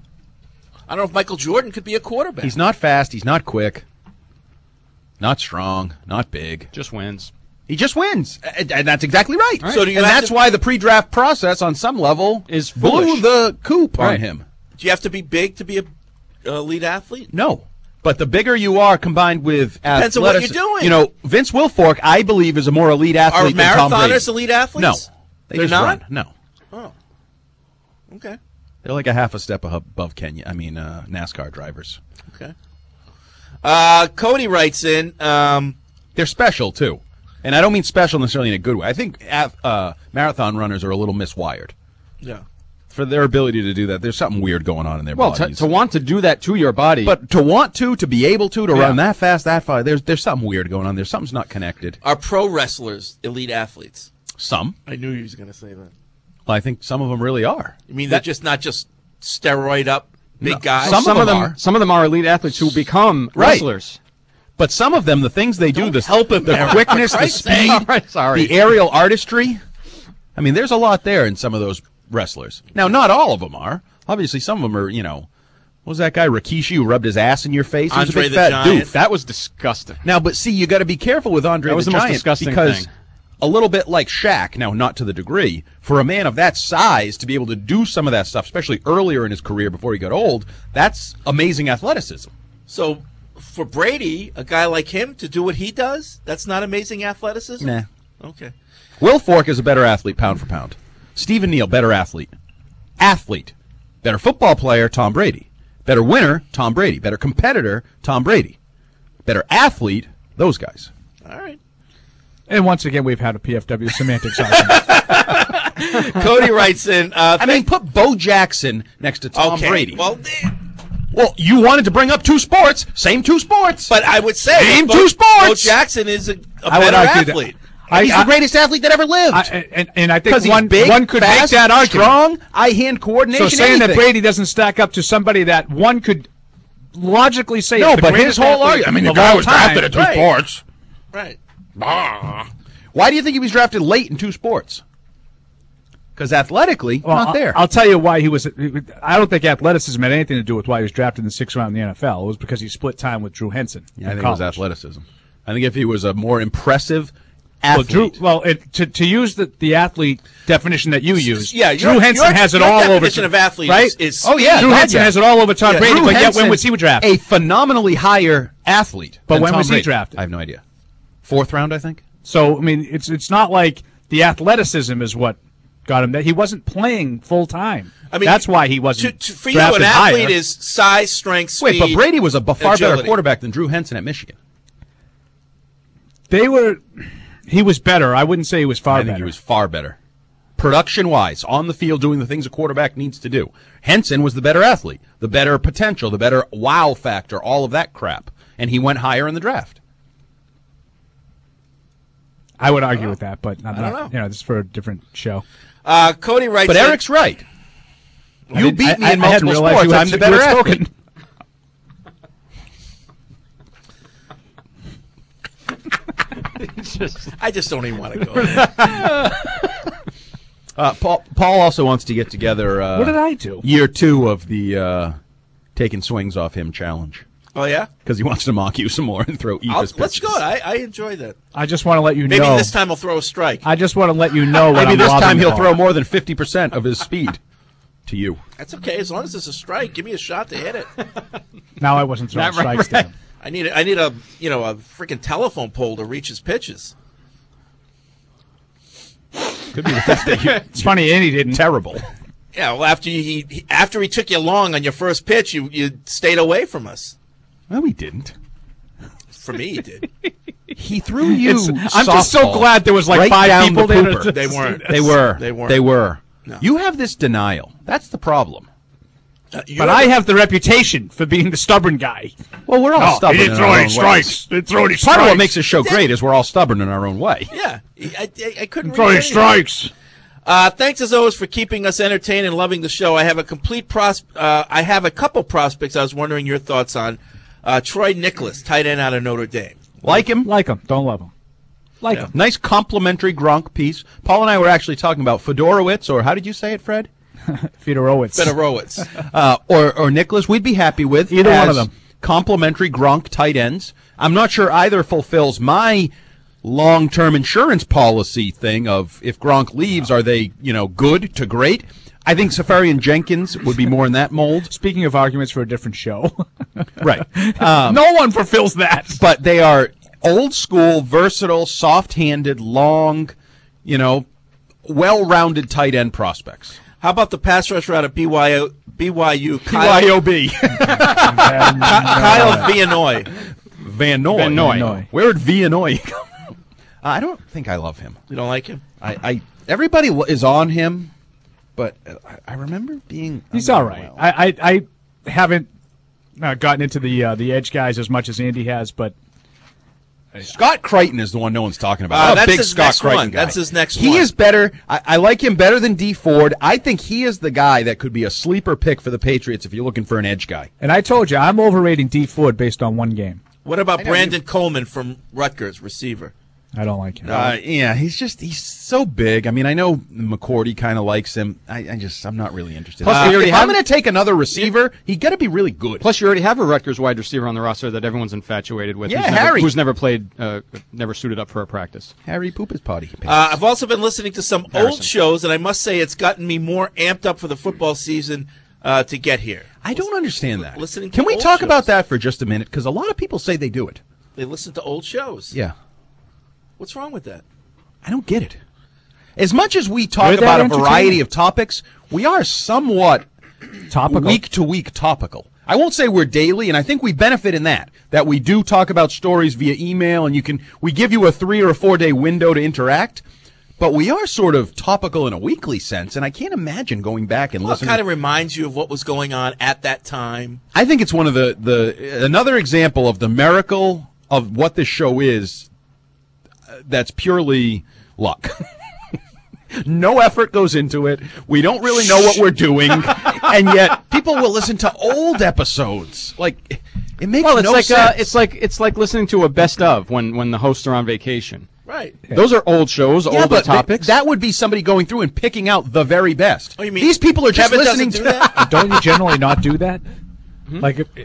I don't know if Michael Jordan could be a quarterback. He's not fast. He's not quick. Not strong. Not big. Just wins. He just wins, and, and that's exactly right. So do you and have that's to- why the pre-draft process, on some level, Is blew foolish. the coop on Right. him. Do you have to be big to be a uh, elite athlete? No. But the bigger you are, combined with Depends on what athleticism- you're doing. You know, Vince Wilfork, I believe, is a more elite Are athlete than Tom Brady. marathoners elite athletes? No, they They're just not? run. No, Oh. Okay. they're like a half a step above Kenya. I mean, uh, NASCAR drivers. Okay. Uh, Cody writes in. Um, They're special too, and I don't mean special necessarily in a good way. I think uh, marathon runners are a little miswired yeah. for their ability to do that. There's something weird going on in their Well, to, bodies. to want to do that to your body, but to want to, to be able to, to Yeah. run that fast, that far, there's there's something weird going on there. Something's not connected. Are pro wrestlers elite athletes? Some. I knew he was going to say that. Well, I think some of them really are. You mean they're just not just steroid up big No. guys? Some some of of them them, are. some of them are elite athletes who become Right. wrestlers. But some of them, the things they do, the, help him, the Eric. quickness, For the Christ's sake. speed, All right, sorry. the aerial artistry. I mean, there's a lot there in some of those wrestlers. Now, not all of them are. Obviously, some of them are, you know, what was that guy, Rikishi, who rubbed his ass in your face? He was a Andre big the fat Giant. doof. That was disgusting. Now, but see, you got to be careful with Andre That was the, the most Giant disgusting because thing. a little bit like Shaq, now not to the degree, for a man of that size to be able to do some of that stuff, especially earlier in his career before he got old, that's amazing athleticism. So for Brady, a guy like him to do what he does, that's not amazing athleticism? Nah. Okay. Will Fork is a better athlete, pound for pound. Stephen Neal, better athlete. Athlete. Better football player, Tom Brady. Better winner, Tom Brady. Better competitor, Tom Brady. Better athlete, those guys. All right. And once again, we've had a P F W semantics argument. Cody writes in. Uh, I mean, put Bo Jackson next to Tom okay. Brady. Well, they- Well, you wanted to bring up two sports. Same two sports. but I would say Name Bo, two sports. Bo Jackson is a, a I would better argue that- athlete. I, He's I, the greatest athlete that ever lived. I, and, and I think Because he's one, big, one could fast, make that argument. strong, eye-hand coordination. So saying that anything. Brady doesn't stack up to somebody that one could logically say No, is the but his greatest whole athlete argument. I mean, the of guy all was time. drafted at two Right. sports. Right. Why do you think he was drafted late in two sports? Because athletically, Well, not I'll- there. I'll tell you why he was. I don't think athleticism had anything to do with why he was drafted in the sixth round in the N F L. It was because he split time with Drew Henson. Yeah, I in think it was college. athleticism. I think if he was a more impressive Well, athlete, Drew, well it, to to use the, the athlete definition that you use, Yeah, Drew your- Henson your- has it your all over. definition of athlete right? is- is- oh yeah, Drew God, Henson yeah. has it all over Tom Yeah, Brady, Drew but yet Henson, when was he drafted? a phenomenally higher athlete. But than when Tom was he Brady. drafted? I have no idea. Fourth round, I think. So I mean, it's it's not like the athleticism is what got him. That he wasn't playing full time. I mean, that's why he wasn't. To, to, for you, drafted an athlete higher. is size, strength, speed. Wait, but Brady was a b- far better agility. quarterback than Drew Henson at Michigan. They were. He was better. I wouldn't say he was far I think better. he was far better. production-wise, on the field doing the things a quarterback needs to do. Henson was the better athlete, the better potential, the better wow factor, all of that crap. And he went higher in the draft. I would argue with that, but I'm I not. don't know. You know, this is for a different show. Uh, Cody writes, But in- Eric's right. I You didn't- beat me I- in I hadn't multiple realized sports. you had- I'm the you better had athlete. Just, I just don't even want to go there. Uh, Paul, Paul also wants to get together. Uh, What did I do? Year two of the uh, taking swings off him challenge. Oh, yeah? Because he wants to mock you some more and throw I'll, Eva's let's pitches. go. I, I enjoy that. I just want to let you Maybe know. this time he'll throw a strike. I just want to let you know. When Maybe I'm this robbing time he'll Paul. throw more than fifty percent of his speed to you. That's okay, as long as it's a strike. Give me a shot to hit it. Now I wasn't throwing Not right, strikes right. to him. I need a, I need a you know a freaking telephone pole to reach his pitches. Could be the fact that you, It's funny, Andy didn't. Terrible. Yeah, well, after you, he, he after he took you long on your first pitch, you you stayed away from us. No, he didn't. For me, he did. He threw you. It's- I'm just so softball glad there was like right five down people the there. pooper. to They see weren't. this. They were. They weren't. They were. No. You have this denial. That's the problem. Uh, you But have I a- have the reputation for being the stubborn guy. Well, we're all No, stubborn. he didn't in throw our any own strikes. ways. Didn't throw any Part of what strikes. makes this show great is we're all stubborn in our own way. Yeah, I, I, I couldn't Throw any reach anything. strikes. Uh, thanks as always for keeping us entertained and loving the show. I have a complete pros. Uh, I have a couple prospects. I was wondering your thoughts on uh, Troy Nicholas, tight end out of Notre Dame. Like him? Like him. Don't love him. Like Yeah. him. Nice complimentary Gronk piece. Paul and I were actually talking about Fedorowicz, or how did you say it, Fred? Fedorowicz. Fedorowicz. Uh, or, or Nicholas, we'd be happy with. Either one of as them. Complimentary Gronk tight ends. I'm not sure either fulfills my long-term insurance policy thing of if Gronk leaves, are they, you know, good to great? I think Safarian Jenkins would be more in that mold. Speaking of arguments for a different show. Right. Um, no one fulfills that. But they are old school, versatile, soft-handed, long, you know, well-rounded tight end prospects. How about the pass rusher out of B Y U? B Y U. B Kyle, Y O B. Kyle Vianoy. Van Noy. Van Noy. Where did Vianoy come from? Uh, I don't think I love him. You don't like him? I, I everybody w- is on him, but uh, I, I remember being. He's all right. I, I, I haven't uh, gotten into the uh, the edge guys as much as Andy has, but Scott Crichton is the one no one's talking about. Uh, I'm a that's big his Scott next Crichton one. guy. That's his next he one. is better. I, I like him better than D Ford. I think he is the guy that could be a sleeper pick for the Patriots if you're looking for an edge guy. and I told you I'm overrating D Ford based on one game. What about I know, Brandon Coleman from Rutgers, receiver? I don't like him. Uh, yeah, he's just he's so big. I mean, I know McCourty kind of likes him. I, I just I'm not really interested. Plus, Uh, we already if have- I'm going to take another receiver, he got to be really good. Plus, you already have a Rutgers wide receiver on the roster that everyone's infatuated with. Yeah, who's never, Harry. who's never played, uh, never suited up for a practice. Harry Poop his potty. Uh, I've also been listening to some Harrison. old shows, and I must say it's gotten me more amped up for the football season uh, to get here. I don't understand that. Listening to Can we old talk shows. about that for just a minute? Because a lot of people say they do it. They listen to old shows. Yeah. What's wrong with that? I don't get it. As much as we talk You're that about a entertaining. variety of topics, we are somewhat Topical. week to week topical. I won't say we're daily, and I think we benefit in that, that we do talk about stories via email, and you can we give you a three or a four day window to interact. But we are sort of topical in a weekly sense, and I can't imagine going back and Well, it listening. kind of reminds you of what was going on at that time. I think it's one of the, the another example of the miracle of what this show is. uh, That's purely luck. No effort goes into it. We don't really know what we're doing, and yet people will listen to old episodes. Like it makes Well, it's no like sense. uh, it's like it's like listening to a best of when when the hosts are on vacation. Right. Those are old shows, yeah, older but th- topics. that would be somebody going through and picking out the very best. Oh, you mean These people are just Kevin listening doesn't to do that? Don't you generally not do that? Like, if,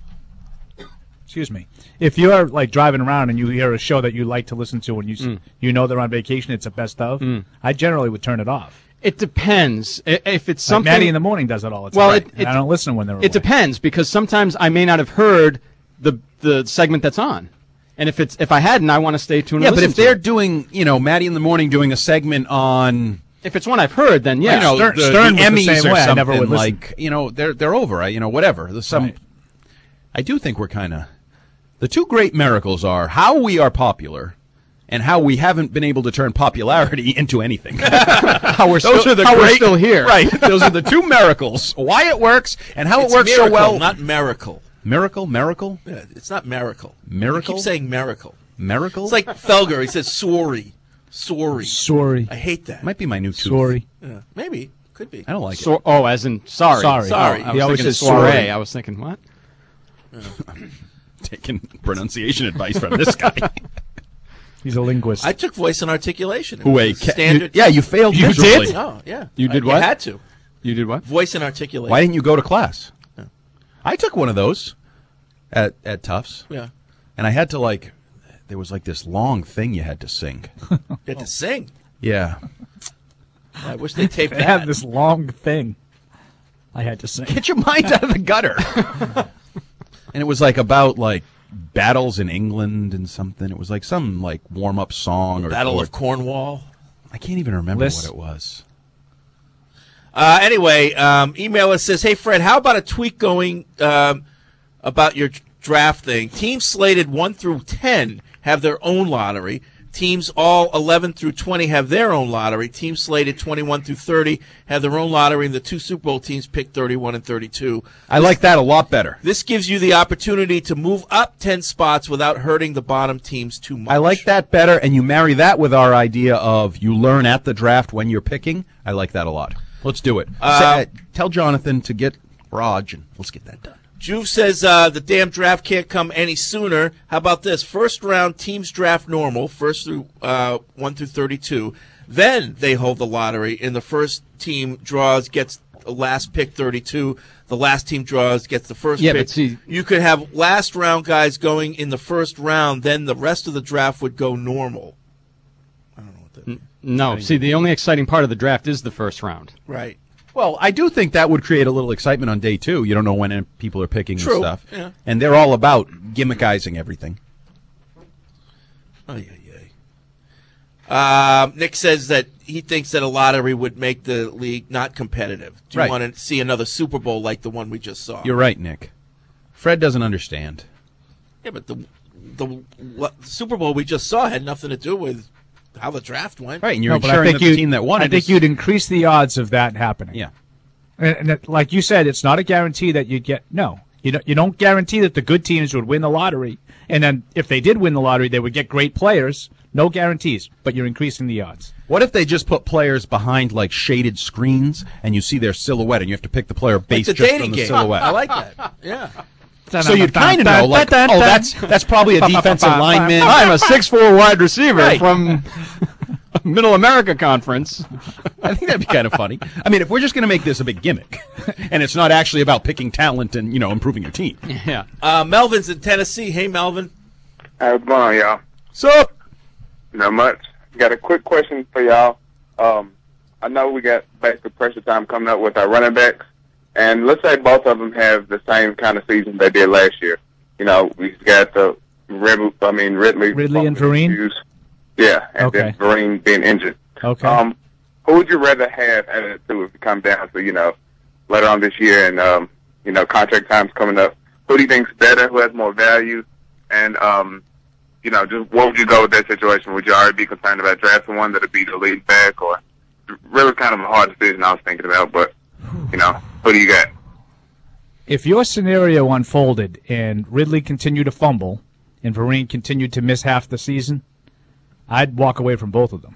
excuse me, if you're like driving around and you hear a show that you like to listen to and you s you know they're on vacation, it's a best of. I generally would turn it off. It depends. I- If it's Like something, Maddie in the Morning does it all the time. Well, Right. it- And it- I don't listen when they're. it depends because sometimes I may not have heard the the segment that's on, and if it's if I hadn't, I want to stay tuned. Yeah, and but listen if to they're it. doing, you know, Maddie in the Morning doing a segment on, if it's one I've heard, then yeah. you know, Stern- the, Stern the was the Emmys same or way. I something, never would listen. like, you know, they're they're over. I, you know, whatever. There's some. Right. I do think we're kind of. The two great miracles are how we are popular, and how we haven't been able to turn popularity into anything. how we're Those still, are the how great, we're still here. Right. Those are the two miracles. Why it works and how It's it works miracle, so well. not miracle. Miracle? Miracle? Yeah, it's not miracle. Miracle? You keep saying miracle. Miracle? It's like Felger. He says sorry. Sorry. Sorry. I hate that. Might be my new tooth. Sorry. Yeah, maybe. Could be. I don't like So, it. oh, as in sorry. Sorry. Sorry. Oh, I He was always thinking says soiree. sorry. I was thinking, what? Taking pronunciation advice from this guy. He's a linguist. I took voice and articulation. Who a It's ca- standard. you- yeah, you failed You miserably. did? Oh, yeah. You did I, what? You had to. You did what? Voice and articulation. Why didn't you go to class? I took one of those at at Tufts. Yeah. And I had to like, there was like this long thing you had to sing. You had to sing. Yeah. I wish they taped They that. have this long thing. I had to sing. Get your mind out of the gutter. And it was like about like battles in England and something. It was like some like warm up song or Battle or, of Cornwall. I can't even remember Lists. what it was. Uh, anyway, um, email us says, "Hey Fred, how about a tweet going um, about your draft thing? Teams slated one through ten have their own lottery. Teams all eleven through twenty have their own lottery. Teams slated twenty-one through thirty have their own lottery, and the two Super Bowl teams picked thirty-one and thirty-two. I like that a lot better. This gives you the opportunity to move up ten spots without hurting the bottom teams too much. I like that better, and you marry that with our idea of you learn at the draft when you're picking. I like that a lot. Let's do it. Uh, Say- tell Jonathan to get Raj, and let's get that done. Juve says uh, the damn draft can't come any sooner. How about this? First round teams draft normal, first through uh, one through thirty-two. Then they hold the lottery, and the first team draws gets the last pick thirty-two. The last team draws gets the first Yeah, pick. but see- you could have last round guys going in the first round. Then the rest of the draft would go normal. I don't know what that means. No, see, the only exciting part of the draft is the first round. Right. Well, I do think that would create a little excitement on day two. You don't know when people are picking True. and stuff. Yeah. And they're all about gimmickizing everything. Oh, yeah, yeah. Um, Nick says that he thinks that a lottery would make the league not competitive. Do you Right. want to see another Super Bowl like the one we just saw? You're right, Nick. Fred doesn't understand. Yeah, but the the what, the Super Bowl we just saw had nothing to do with how the draft went. Right, and you're No, but I ensuring think that the you- team that won I it think is- you'd increase the odds of that happening. Yeah. And, and it, like you said, it's not a guarantee that you'd get. No, you don't. You don't guarantee that the good teams would win the lottery, and then if they did win the lottery, they would get great players. No guarantees, but you're increasing the odds. What if they just put players behind like shaded screens and you see their silhouette and you have to pick the player based It's a just dating on the game. silhouette? I like that. Yeah. So you'd kind of know, like, oh, that's that's probably a defensive lineman. I'm a six foot four wide receiver Right. from Middle America Conference. I think that'd be kind of funny. I mean, if we're just going to make this a big gimmick, and it's not actually about picking talent and, you know, improving your team. Yeah. Uh, Melvin's in Tennessee. Hey, Melvin. How's it going, y'all? So, not much. Got a quick question for y'all. Um, I know we got back to pressure time coming up with our running backs, and let's say both of them have the same kind of season they did last year. You know, we got the Rid- I mean Ridley, Ridley and Vereen. Yeah, and Okay. then Vereen being injured. Okay. Um, who would you rather have added to if it comes down to, you know, later on this year and, um, you know, contract time's coming up? Who do you think's better? Who has more value? And, um, you know, just what would you go with that situation? Would you already be concerned about drafting one that would be the lead back, or really kind of a hard decision I was thinking about, but, you know, who do you got? If your scenario unfolded and Ridley continued to fumble and Vereen continued to miss half the season, I'd walk away from both of them.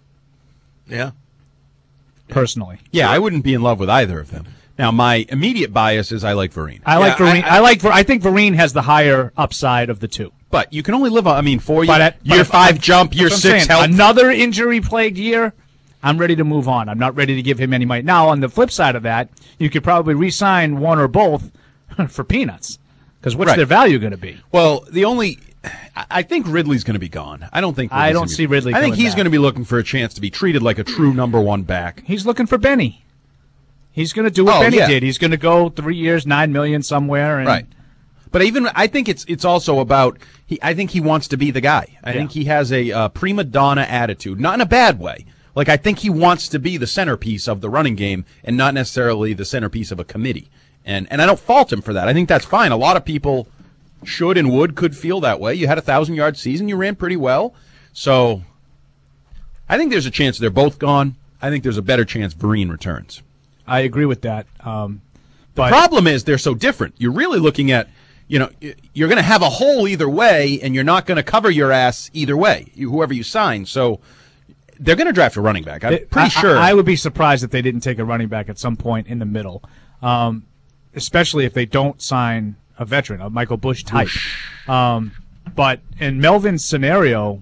Yeah. Personally. Yeah, I wouldn't be in love with either of them. Now, my immediate bias is I like Vereen. I like Yeah, Vereen. I- I, like. Ver- I think Vereen has the higher upside of the two. But you can only live on, I mean, four But year, at- year but- five jump, year That's what I'm six saying. health. Another injury-plagued year, I'm ready to move on. I'm not ready to give him any money. Now, on the flip side of that, you could probably re-sign one or both for peanuts. Because what's Right. their value going to be? Well, the only, I- I think Ridley's going to be gone. I don't think. I Ridley's don't gonna be- see Ridley I think coming he's back. going to be looking for a chance to be treated like a true number one back. He's looking for Benny. He's going to do what Oh, Benny yeah. did. He's going to go three years, nine million somewhere. And Right. But even I think it's it's also about he. I think he wants to be the guy. I Yeah. think he has a uh, prima donna attitude, not in a bad way. Like I think he wants to be the centerpiece of the running game and not necessarily the centerpiece of a committee. And and I don't fault him for that. I think that's fine. A lot of people should and would could feel that way. You had a thousand yard season. You ran pretty well. So I think there's a chance they're both gone. I think there's a better chance Vereen returns. I agree with that. Um, the but problem is they're so different. You're really looking at, you know, you're going to have a hole either way, and you're not going to cover your ass either way, you, whoever you sign. So they're going to draft a running back. I'm it, pretty I, sure. I, I would be surprised if they didn't take a running back at some point in the middle, um, especially if they don't sign a veteran, a Michael Bush type. Um, but in Melvin's scenario,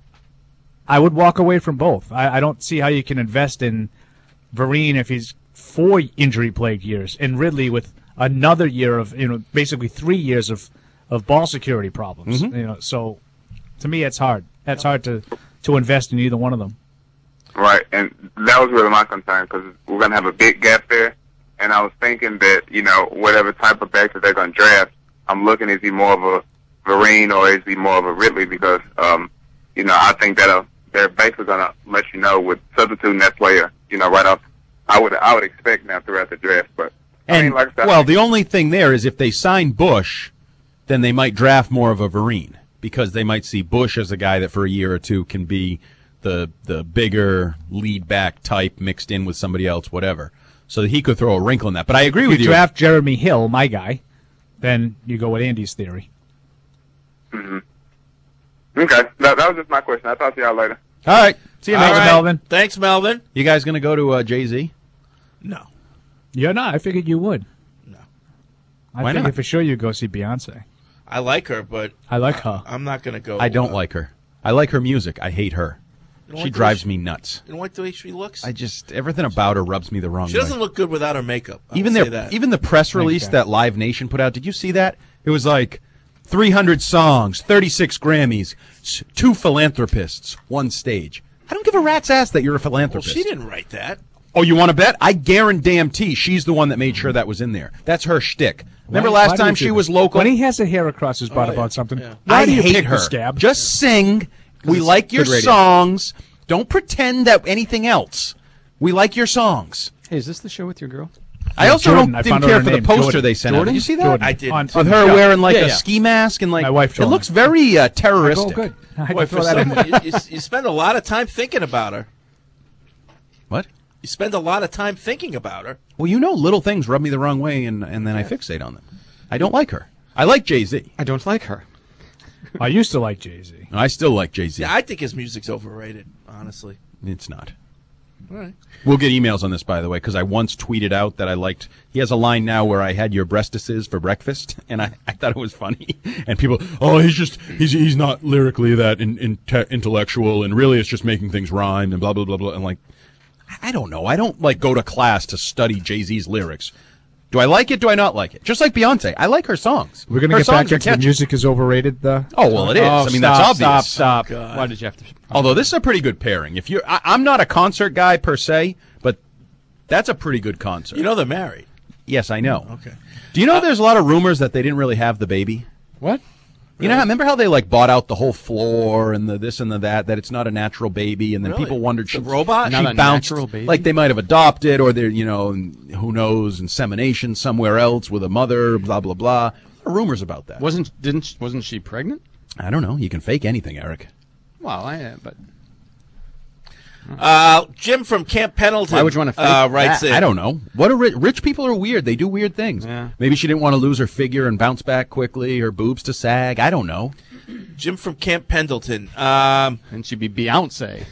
I would walk away from both. I, I don't see how you can invest in Vereen if he's four injury-plagued years, and Ridley with another year of, you know, basically three years of, of ball security problems. Mm-hmm. You know, so to me, it's hard. That's hard to, to invest in either one of them. Right, and that was really my concern because we're going to have a big gap there. And I was thinking that, you know, whatever type of back that they're going to draft, I'm looking, is he more of a Vereen or is he more of a Ridley? Because, um, you know, I think that uh, they're basically going to let you know with substituting that player, you know, right off. I would I would expect now throughout the draft. But, I And, mean, like I said, well, the only thing there is if they sign Bush, then they might draft more of a Vereen because they might see Bush as a guy that for a year or two can be the the bigger lead back type mixed in with somebody else, whatever. So he could throw a wrinkle in that. But I agree if with you. you. Draft Jeremy Hill, my guy, then you go with Andy's theory. Mm-hmm. Okay, that, that was just my question. I'll talk to y'all later. All right. See you, All Melvin. right. Melvin. Thanks, Melvin. You guys going to go to uh, Jay-Z? No. You're not. I figured you would. No. I Why figured not? for sure you'd go see Beyonce. I like her, but I like her. I'm not going to go. I don't uh, like her. I like her music. I hate her. You don't She like the drives way me nuts. You don't like the way she looks? I just everything about her rubs me the wrong She way. doesn't look good without her makeup. I even would say the that. even the press release Okay. that Live Nation put out. Did you see that? It was like three hundred songs, thirty-six Grammys, s- two philanthropists, one stage. I don't give a rat's ass that you're a Well, philanthropist. she didn't write that. Oh, you want to bet? I guarantee she's the one that made sure that was in there. That's her shtick. Remember Why- last why do time you she do was that? local? When he has a hair across his butt Oh, yeah. about something, Yeah. why I do you hate hate her. the scab? Just sing. We it's like your good radio. songs. Don't pretend that anything else. We like your songs. Hey, is this the show with your girl? I also Jordan, don't, I didn't found out care her for the name. poster Jordan. they sent out. Jordan? Did you see that? Jordan. I did. On- With on- her yeah. wearing like Yeah, a yeah. ski mask and like My wife it told looks me. very uh, I go, terroristic. good. I can Boy, throw for that in someone, there. you, you, you spend a lot of time thinking about her. What? You spend a lot of time thinking about her. Well, you know, little things rub me the wrong way, and and then I fixate on them. I don't like her. I like Jay-Z. I don't like her. I used to like Jay-Z. I still like Jay-Z. Yeah, I think his music's overrated, honestly. It's not. All right. We'll get emails on this, by the way, because I once tweeted out that I liked. He has a line now where I had your breastises for breakfast, and I, I thought it was funny. And people, oh, he's just he's he's not lyrically that in, in te- intellectual, and really it's just making things rhyme and blah blah blah blah. And like, I don't know. I don't like go to class to study Jay-Z's lyrics. Do I like it? Do I not like it? Just like Beyonce, I like her songs. We're going to Her get back songs are into the catchy. music is overrated. The Oh well, it is. Oh, I mean, stop, that's obvious. Stop, stop. God. Why did you have to? Although this is a pretty good pairing. If you, I, I'm not a concert guy per se, but that's a pretty good concert. You know they're married. Yes, I know. Okay. Do you know there's a lot of rumors that they didn't really have the baby? What? You know, how, remember how they like bought out the whole floor and the this and the that, that it's not a natural baby, and then Really? people wondered The she, robot? she Not a bounced, natural baby? like they might have adopted, or they're, you know, and who knows, insemination somewhere else with a mother, blah blah blah. Rumors about that. Wasn't didn't wasn't she pregnant? I don't know. You can fake anything, Eric. Well, I uh, but Uh, Jim from Camp Pendleton Why would you want to fake uh, writes I, in. I don't know. What are rich, rich people are weird. They do weird things. Yeah. Maybe she didn't want to lose her figure and bounce back quickly, her boobs to sag. I don't know. Jim from Camp Pendleton. Um, and she'd be Beyonce.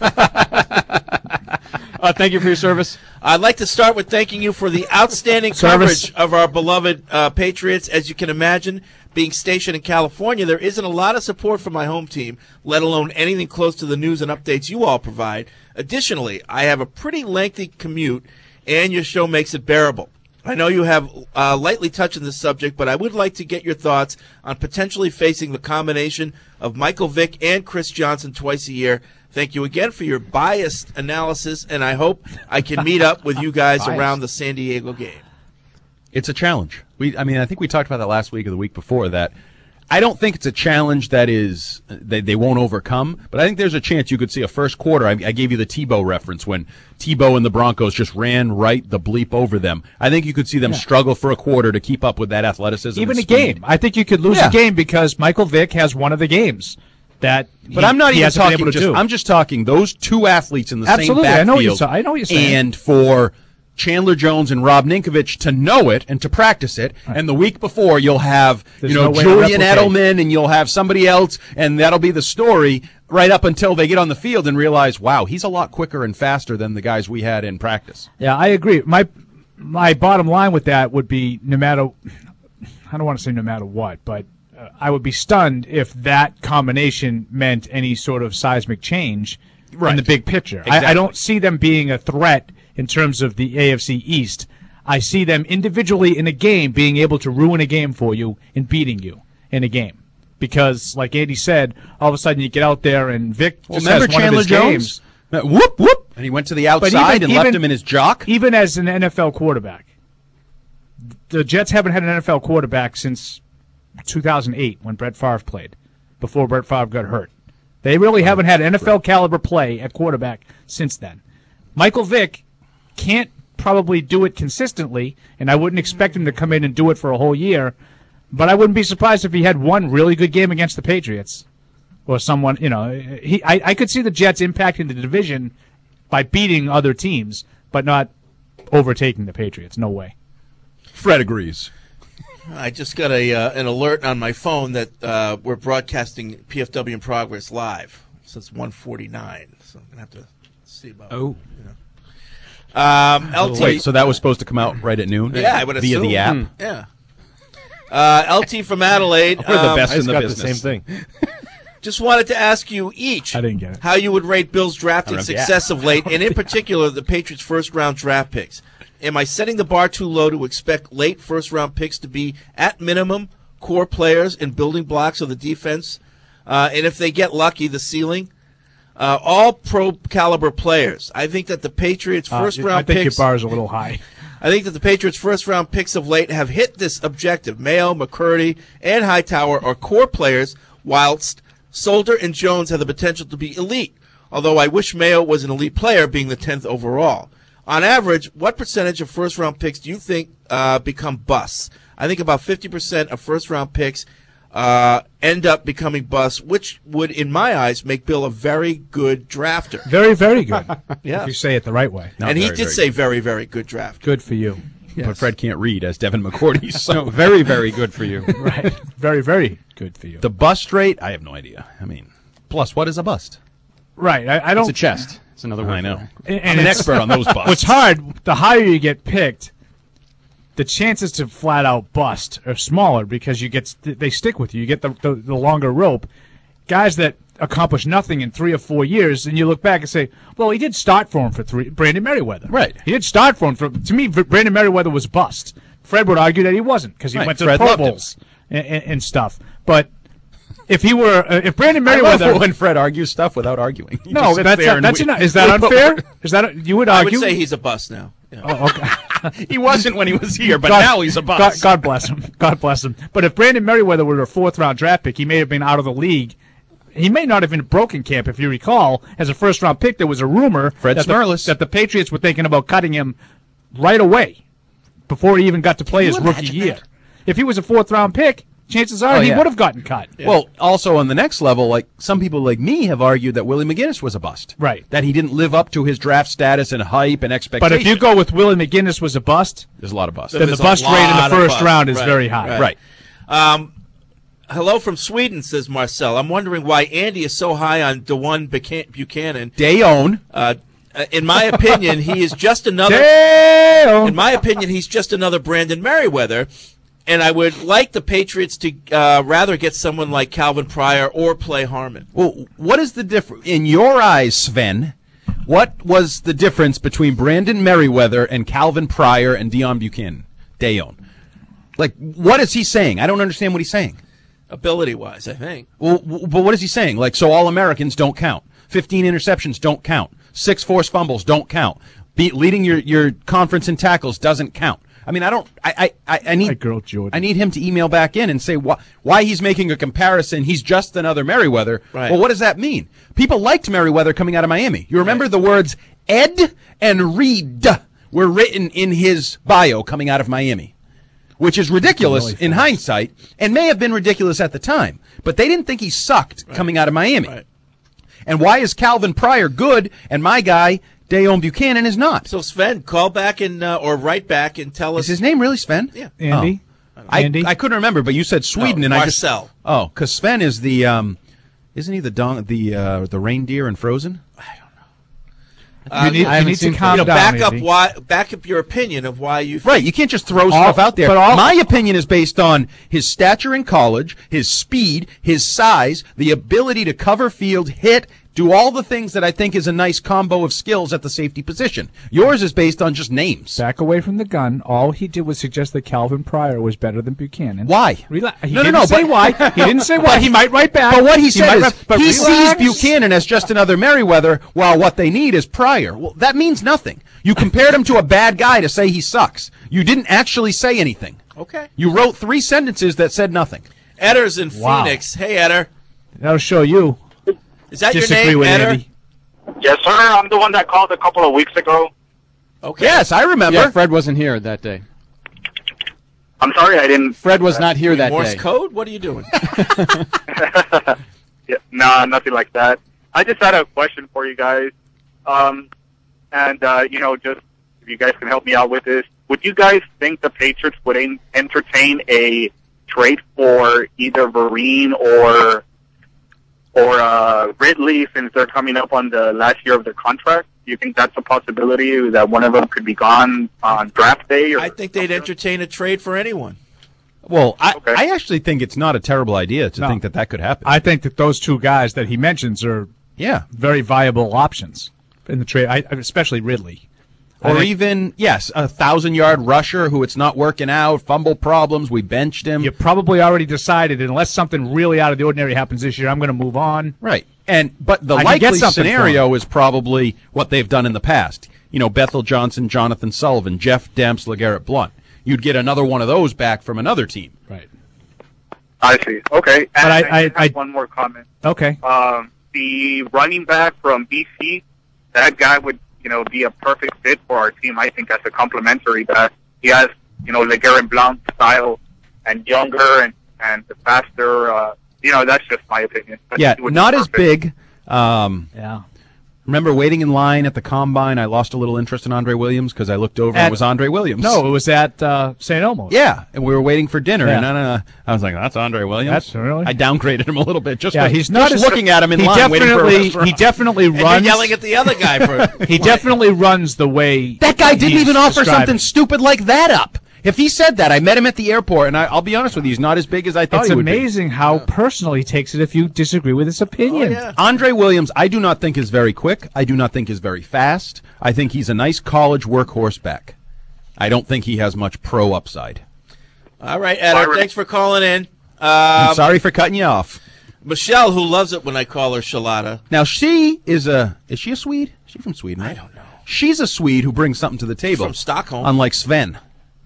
uh, thank you for your service. I'd like to start with thanking you for the outstanding Service. coverage of our beloved uh, Patriots. As you can imagine, being stationed in California, there isn't a lot of support for my home team, let alone anything close to the news and updates you all provide. Additionally, I have a pretty lengthy commute, and your show makes it bearable. I know you have uh, lightly touched on this subject, but I would like to get your thoughts on potentially facing the combination of Michael Vick and Chris Johnson twice a year. Thank you again for your biased analysis, and I hope I can meet up with you guys Biased. around the San Diego game. It's a challenge. We, I mean, I think we talked about that last week or the week before that. I don't think it's a challenge that is they, they won't overcome, but I think there's a chance you could see a first quarter. I, I gave you the Tebow reference when Tebow and the Broncos just ran right the bleep over them. I think you could see them Yeah. struggle for a quarter to keep up with that athleticism. Even and a speed. game. I think you could lose Yeah. a game because Michael Vick has one of the games. that. But he, I'm not he even hasn't been talking. able to Just, do. I'm just talking those two athletes in the Absolutely, same I backfield. know what you're sa- I know what you're saying. And for Chandler Jones and Rob Ninkovich to know it and to practice it, right. and the week before you'll have There's you know no way to Julian replicate. Edelman and you'll have somebody else, and that'll be the story right up until they get on the field and realize, wow, he's a lot quicker and faster than the guys we had in practice. Yeah, I agree. My my bottom line with that would be no matter, I don't want to say no matter what, but uh, I would be stunned if that combination meant any sort of seismic change Right. in the big picture. Exactly. I, I don't see them being a threat in terms of the A F C East. I see them individually in a game being able to ruin a game for you and beating you in a game. Because, like Andy said, all of a sudden you get out there and Vic Well, just remember has one Chandler of his Jones? games. Whoop, whoop. And he went to the But outside even- and left even- him in his jock. Even as an N F L quarterback, the Jets haven't had an N F L quarterback since two thousand eight when Brett Favre played, before Brett Favre got hurt. They really haven't had N F L caliber play at quarterback since then. Michael Vick can't probably do it consistently, and I wouldn't expect him to come in and do it for a whole year, but I wouldn't be surprised if he had one really good game against the Patriots. Or someone, you know, he I, I could see the Jets impacting the division by beating other teams, but not overtaking the Patriots. No way. Fred agrees. I just got a uh, an alert on my phone that uh, we're broadcasting P F W in Progress live. So it's one forty-nine. So I'm going to have to see about Oh. You know. um, L T. Wait, so that was supposed to come out right at noon? Yeah, I would Via assume. the app? Hmm. Yeah. Uh, L T from Adelaide. We're the um, best I in just the got business. the same thing. Just wanted to ask you each I didn't get it. how you would rate Bill's drafting I don't know. success of late, and in particular the Patriots' first-round draft picks. Am I setting the bar too low to expect late first-round picks to be, at minimum, core players and building blocks of the defense? Uh, and if they get lucky, the ceiling? Uh, all pro-caliber players. I think that the Patriots' Uh, first-round I think picks... your bar is a little high. I think that the Patriots' first-round picks of late have hit this objective. Mayo, McCurdy, and Hightower are core players, whilst Solder and Jones have the potential to be elite, although I wish Mayo was an elite player, being the tenth overall. On average, what percentage of first-round picks do you think uh, become busts? I think about fifty percent of first-round picks uh, end up becoming busts, which would, in my eyes, make Bill a very good drafter. Very, very good. Yeah. If you say it the right way. Not and he very, did very say good. very, very good draft. Good for you. But Fred can't read, as Devin McCourty. So No, very, very good for you. Right. Very, very good for you. the bust rate, I have no idea. I mean, plus, what is a bust? Right. I, I don't. It's a chest. It's another word. I know. for it. and I'm an it's- expert on those busts. What's hard, the higher you get picked, the chances to flat out bust are smaller because you get they stick with you. You get the, the, the longer rope. Guys that accomplish nothing in three or four years, and you look back and say, well, he did start for him for three. Brandon Merriweather. Right. He did start for him. For, to me, Brandon Merriweather was a bust. Fred would argue that he wasn't because he Right. went to Fred the Pro loved him. Bowls and, and, and stuff. But if he were, uh, if Brandon I love Merriweather, it when Fred argues stuff without arguing. He no, just sits that's there and that's we- not, is that unfair? Is that you would I argue? would say he's a bust now. Yeah. Oh, okay. He wasn't when he was here, but God- now he's a God, bust. God bless him. God bless him. But if Brandon Merriweather were a fourth round draft pick, he may have been out of the league. He may not have been broken camp, if you recall. As a first round pick, there was a rumor Fred that, the, Smerlas. that the Patriots were thinking about cutting him right away before he even got to play his rookie year. that? If he was a fourth round pick, chances are Oh, he yeah. would have gotten cut. Well, also on the next level, like some people like me have argued that Willie McGinnis was a bust. Right. That he didn't live up to his draft status and hype and expectation. But if you go with Willie McGinnis was a bust, there's a lot of busts. then the There's a bust rate in lot the of first bust. round is Right, very high. right. Um, hello from Sweden, says Marcel. I'm wondering why Andy is so high on DeJuan Bucha- Buchanan. Dayon. Uh, uh, in my opinion, he is just another. Damn. In my opinion, he's just another Brandon Merriweather, and I would like the Patriots to uh, rather get someone like Calvin Pryor or play Harmon. Well, what is the difference in your eyes, Sven? What was the difference between Brandon Merriweather and Calvin Pryor and Deion Buchanan? Dayon. Like, what is he saying? I don't understand what he's saying. Ability-wise, I think. Well, w- but what is he saying? Like, so all Americans don't count. Fifteen interceptions don't count. Six forced fumbles don't count. Be- leading your, your conference in tackles doesn't count. I mean, I don't. I I, I need. My girl Jordan. I need him to email back in and say why why he's making a comparison. He's just another Merriweather. Right. Well, what does that mean? People liked Merriweather coming out of Miami. You remember Right. the words Ed and Reed were written in his bio coming out of Miami. which is ridiculous Really in hindsight and may have been ridiculous at the time. But they didn't think he sucked right. coming out of Miami. Right. And why is Calvin Pryor good and my guy, Dejon Buchanan, is not? So, Sven, call back and uh, or write back and tell us. Is his name really Sven? Yeah. Andy? Oh. I, Andy? I couldn't remember, but you said Sweden, no, and Marcel. I just oh, because Sven is the um, isn't he the don- the uh, the reindeer in Frozen? Uh, you need, you you need to calm you know, down. back up Andy. why. Back up your opinion of why you. Right, you can't just throw all, stuff out there. But all, My opinion is based on his stature in college, his speed, his size, the ability to cover field, hit, do all the things that I think is a nice combo of skills at the safety position. Yours is based on just names. Back away from the gun. All he did was suggest that Calvin Pryor was better than Buchanan. Why? Relax. He no, didn't no, no. say but, why. He didn't say why. He might write back. But what he, he said is write, but he relax. sees Buchanan as just another Merriweather, while what they need is Pryor. Well, that means nothing. You compared him to a bad guy to say he sucks. You didn't actually say anything. Okay. You wrote three sentences that said nothing. Edder's in Wow. Phoenix. Hey, Edder. That'll show you. Is that Disagree your name, with Edder? Andy. Yes, sir. I'm the one that called a couple of weeks ago. Okay. Yes, I remember. Yeah, Fred wasn't here that day. I'm sorry, I didn't. Fred was not here that Morse day. code? What are you doing? Yeah, nah, nothing like that. I just had a question for you guys. Um, and, uh, you know, just if you guys can help me out with this, would you guys think the Patriots would en- entertain a trade for either Vereen or or uh, Ridley since they're coming up on the last year of their contract? Do you think that's a possibility that one of them could be gone on draft day? Or I think they'd entertain a trade for anyone. Well, I, Okay. I actually think it's not a terrible idea to No. think that that could happen. I think that those two guys that he mentions are yeah. very viable options in the trade, I, especially Ridley. I Or think even, yes, a thousand-yard rusher who it's not working out, fumble problems, we benched him. you probably already decided, unless something really out of the ordinary happens this year, I'm going to move on. Right. And But the I can get likely something for scenario is probably what they've done in the past. You know, Bethel Johnson, Jonathan Sullivan, Jeff Demps, LeGarrette Blount. You'd get another one of those back from another team. Right. I see. Okay. And But I- I, I- have I- one more comment. Okay. Um, the running back from B C, that guy would, you know, be a perfect fit for our team, I think, as a complimentary back. He has, you know, LeGarrette Blount style and younger and, and faster. Uh, you know, that's just my opinion. But Yeah, he would be not as perfect. big. Um, Yeah. Remember waiting in line at the Combine, I lost a little interest in Andre Williams because I looked over and At- it was Andre Williams. No, it was at uh, Saint Elmo's. Yeah, and we were waiting for dinner, Yeah. and I, uh, I was like, "That's Andre Williams." That's really. I downgraded him a little bit just, Yeah, by- he's not just as- looking at him in he line waiting for a definitely- restaurant. he definitely And you're runs. yelling at the other guy for. He definitely runs the way That guy didn't he's even offer describing. something stupid like that up. If he said that, I met him at the airport, and I, I'll be honest with you, he's not as big as I thought It's he would be. amazing how personal he takes it if you disagree with his opinion. Oh, yeah. Andre Williams, I do not think is very quick. I do not think is very fast. I think he's a nice college workhorse back. I don't think he has much pro upside. All right, Edder, Byron. thanks for calling in. I'm Um, sorry for cutting you off. Michelle, who loves it when I call her Shalata. Now she is a is she a Swede? Is she from Sweden? Right? I don't know. She's a Swede who brings something to the table. From Stockholm. Unlike Sven.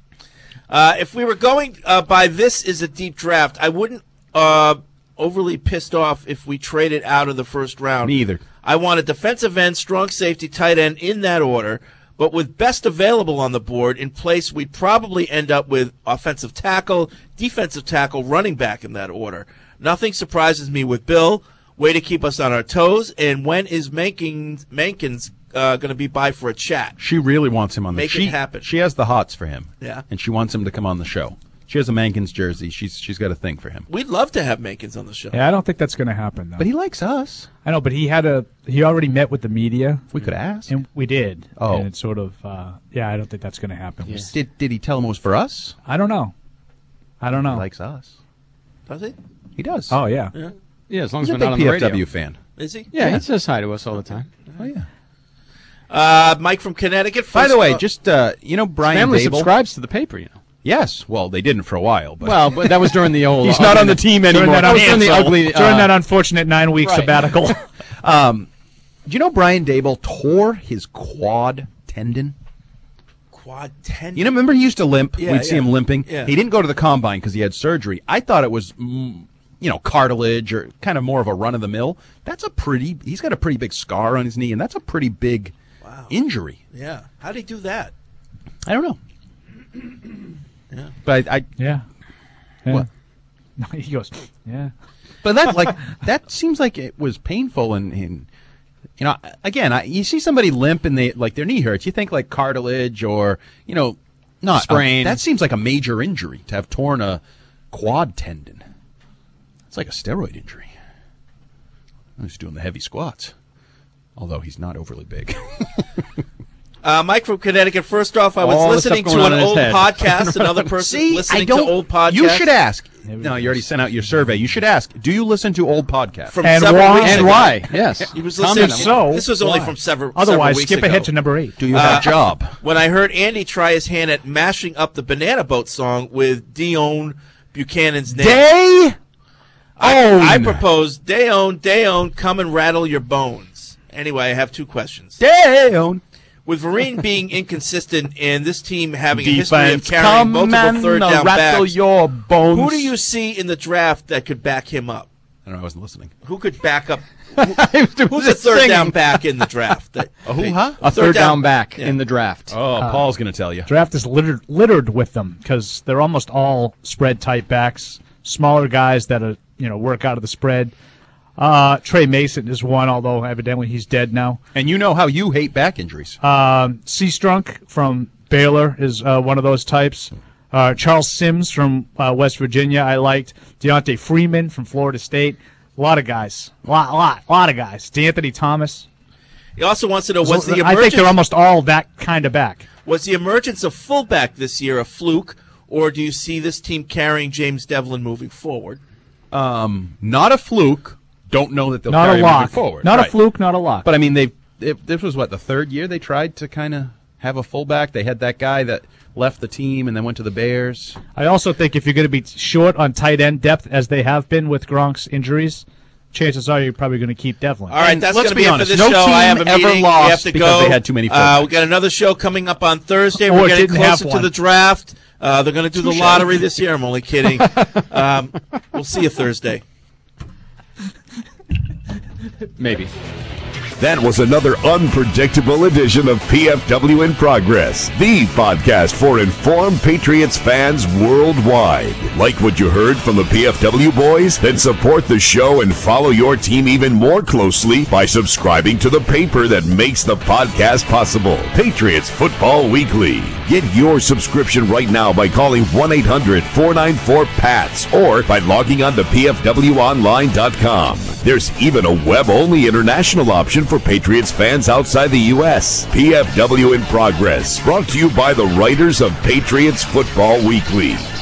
Uh, if we were going uh, by this is a deep draft, I wouldn't uh, overly pissed off if we traded out of the first round. Me either. I want a defensive end, strong safety, tight end in that order. But with best available on the board in place, we'd probably end up with offensive tackle, defensive tackle, running back in that order. Nothing surprises me with Bill. Way to keep us on our toes. And when is Mankins, Mankins uh, going to be by for a chat? She really wants him on the Make it she, happen. She has the hots for him. Yeah. And she wants him to come on the show. She has a Mankins jersey. She's she's got a thing for him. We'd love to have Mankins on the show. Yeah, I don't think that's going to happen though. But he likes us. I know, but he had a he already met with the media. We could ask. And we did. Oh. And it's sort of uh, yeah, I don't think that's going to happen. Yeah. Did did he tell him it was for us? I don't know. I don't know. He likes us. Does he? He does. Oh yeah. Yeah. Yeah, as long He's as a we're not big on the P F W radio. fan. Is he? Yeah, he says hi to us all the time. Oh yeah. Uh, Mike from Connecticut. By the first- way, just uh, you know, Brian Family Dable. subscribes to the paper, you know. Yes. Well, they didn't for a while, but Well, but that was during the old. he's not on the team During anymore. that, That was during the cancel. ugly. during uh, that unfortunate nine week right. sabbatical. Um, do you know Brian Dable tore his quad tendon? Quad ten. You know, remember he used to limp? Yeah, We'd see yeah. him limping. Yeah. He didn't go to the combine because he had surgery. I thought it was, mm, you know, cartilage or kind of more of a run of the mill. That's a pretty. He's got a pretty big scar on his knee, and that's a pretty big Wow. injury. Yeah. How'd he do that? I don't know. Yeah. But I, I yeah. yeah. What? No, he goes, yeah. But that like that seems like it was painful and, and you know again I, you see somebody limp and they like their knee hurts, you think like cartilage or you know not sprain. Uh, that seems like a major injury to have torn a quad tendon. It's like a steroid injury. He's doing the heavy squats, although he's not overly big. Uh, Mike from Connecticut. First off, I was All the listening stuff to going an on in his old head. podcast. Another person See, listening I don't, to old podcasts. You should ask. No, you already sent out your survey. You should ask. Do you listen to old podcasts? From And several why? weeks And ago. why? Yes. He was Comment listening. so. This was only Why? from several. Otherwise, several weeks skip ago. ahead to number eight. Do you have a job? When I heard Andy try his hand at mashing up the Banana Boat song with Dion Buchanan's name, Day. I, I propose Dayon, Dayon, come and rattle your bones. Anyway, I have two questions. Dayon. With Vereen being inconsistent and this team having a Defense, history of carrying come multiple and third down rattle backs, your bones. who do you see in the draft that could back him up? I don't know. I wasn't listening. Who could back up? Who, who's a third down back in the draft? That, A who, huh? A third, down, back yeah. in the draft. Oh, Uh, Paul's going to tell you. Draft is littered littered with them because they're almost all spread type backs, smaller guys that are you know work out of the spread. Uh, Trey Mason is one, although evidently he's dead now. And you know how you hate back injuries. Um, Seastrunk from Baylor is uh, one of those types. Uh, Charles Sims from uh, West Virginia, I liked. Deontay Freeman from Florida State. A lot of guys. A lot, lot, lot of guys. D'Anthony Thomas. He also wants to know, was the I emergence, think they're almost all that kind of back. was the emergence of fullback this year a fluke, or do you see this team carrying James Devlin moving forward? Um, not a fluke. Don't know that they'll Not carry a moving lock. forward. Not Right. a fluke, not a lock. But I mean, they it, this was what the third year they tried to kind of have a fullback. They had that guy that left the team and then went to the Bears. I also think if you're going to be short on tight end depth, as they have been with Gronk's injuries, chances are you're probably going to keep Devlin. All right, And that's let's going to be be it for honest, this no show. team I have a ever meeting. We lost have to because go. they had too many Uh, fullbacks. we got another show coming up on Thursday. Or We're getting didn't have closer to one. the draft. Uh, they're going to do the Touche. lottery this year. I'm only kidding. um, we'll see you Thursday. Maybe. That was another unpredictable edition of P F W in Progress, the podcast for informed Patriots fans worldwide. Like what you heard from the P F W boys? Then support the show and follow your team even more closely by subscribing to the paper that makes the podcast possible, Patriots Football Weekly. Get your subscription right now by calling one eight hundred four nine four P A T S or by logging on to P F W online dot com. There's even a web-only international option for Patriots fans outside the U S. P F W in Progress, brought to you by the writers of Patriots Football Weekly.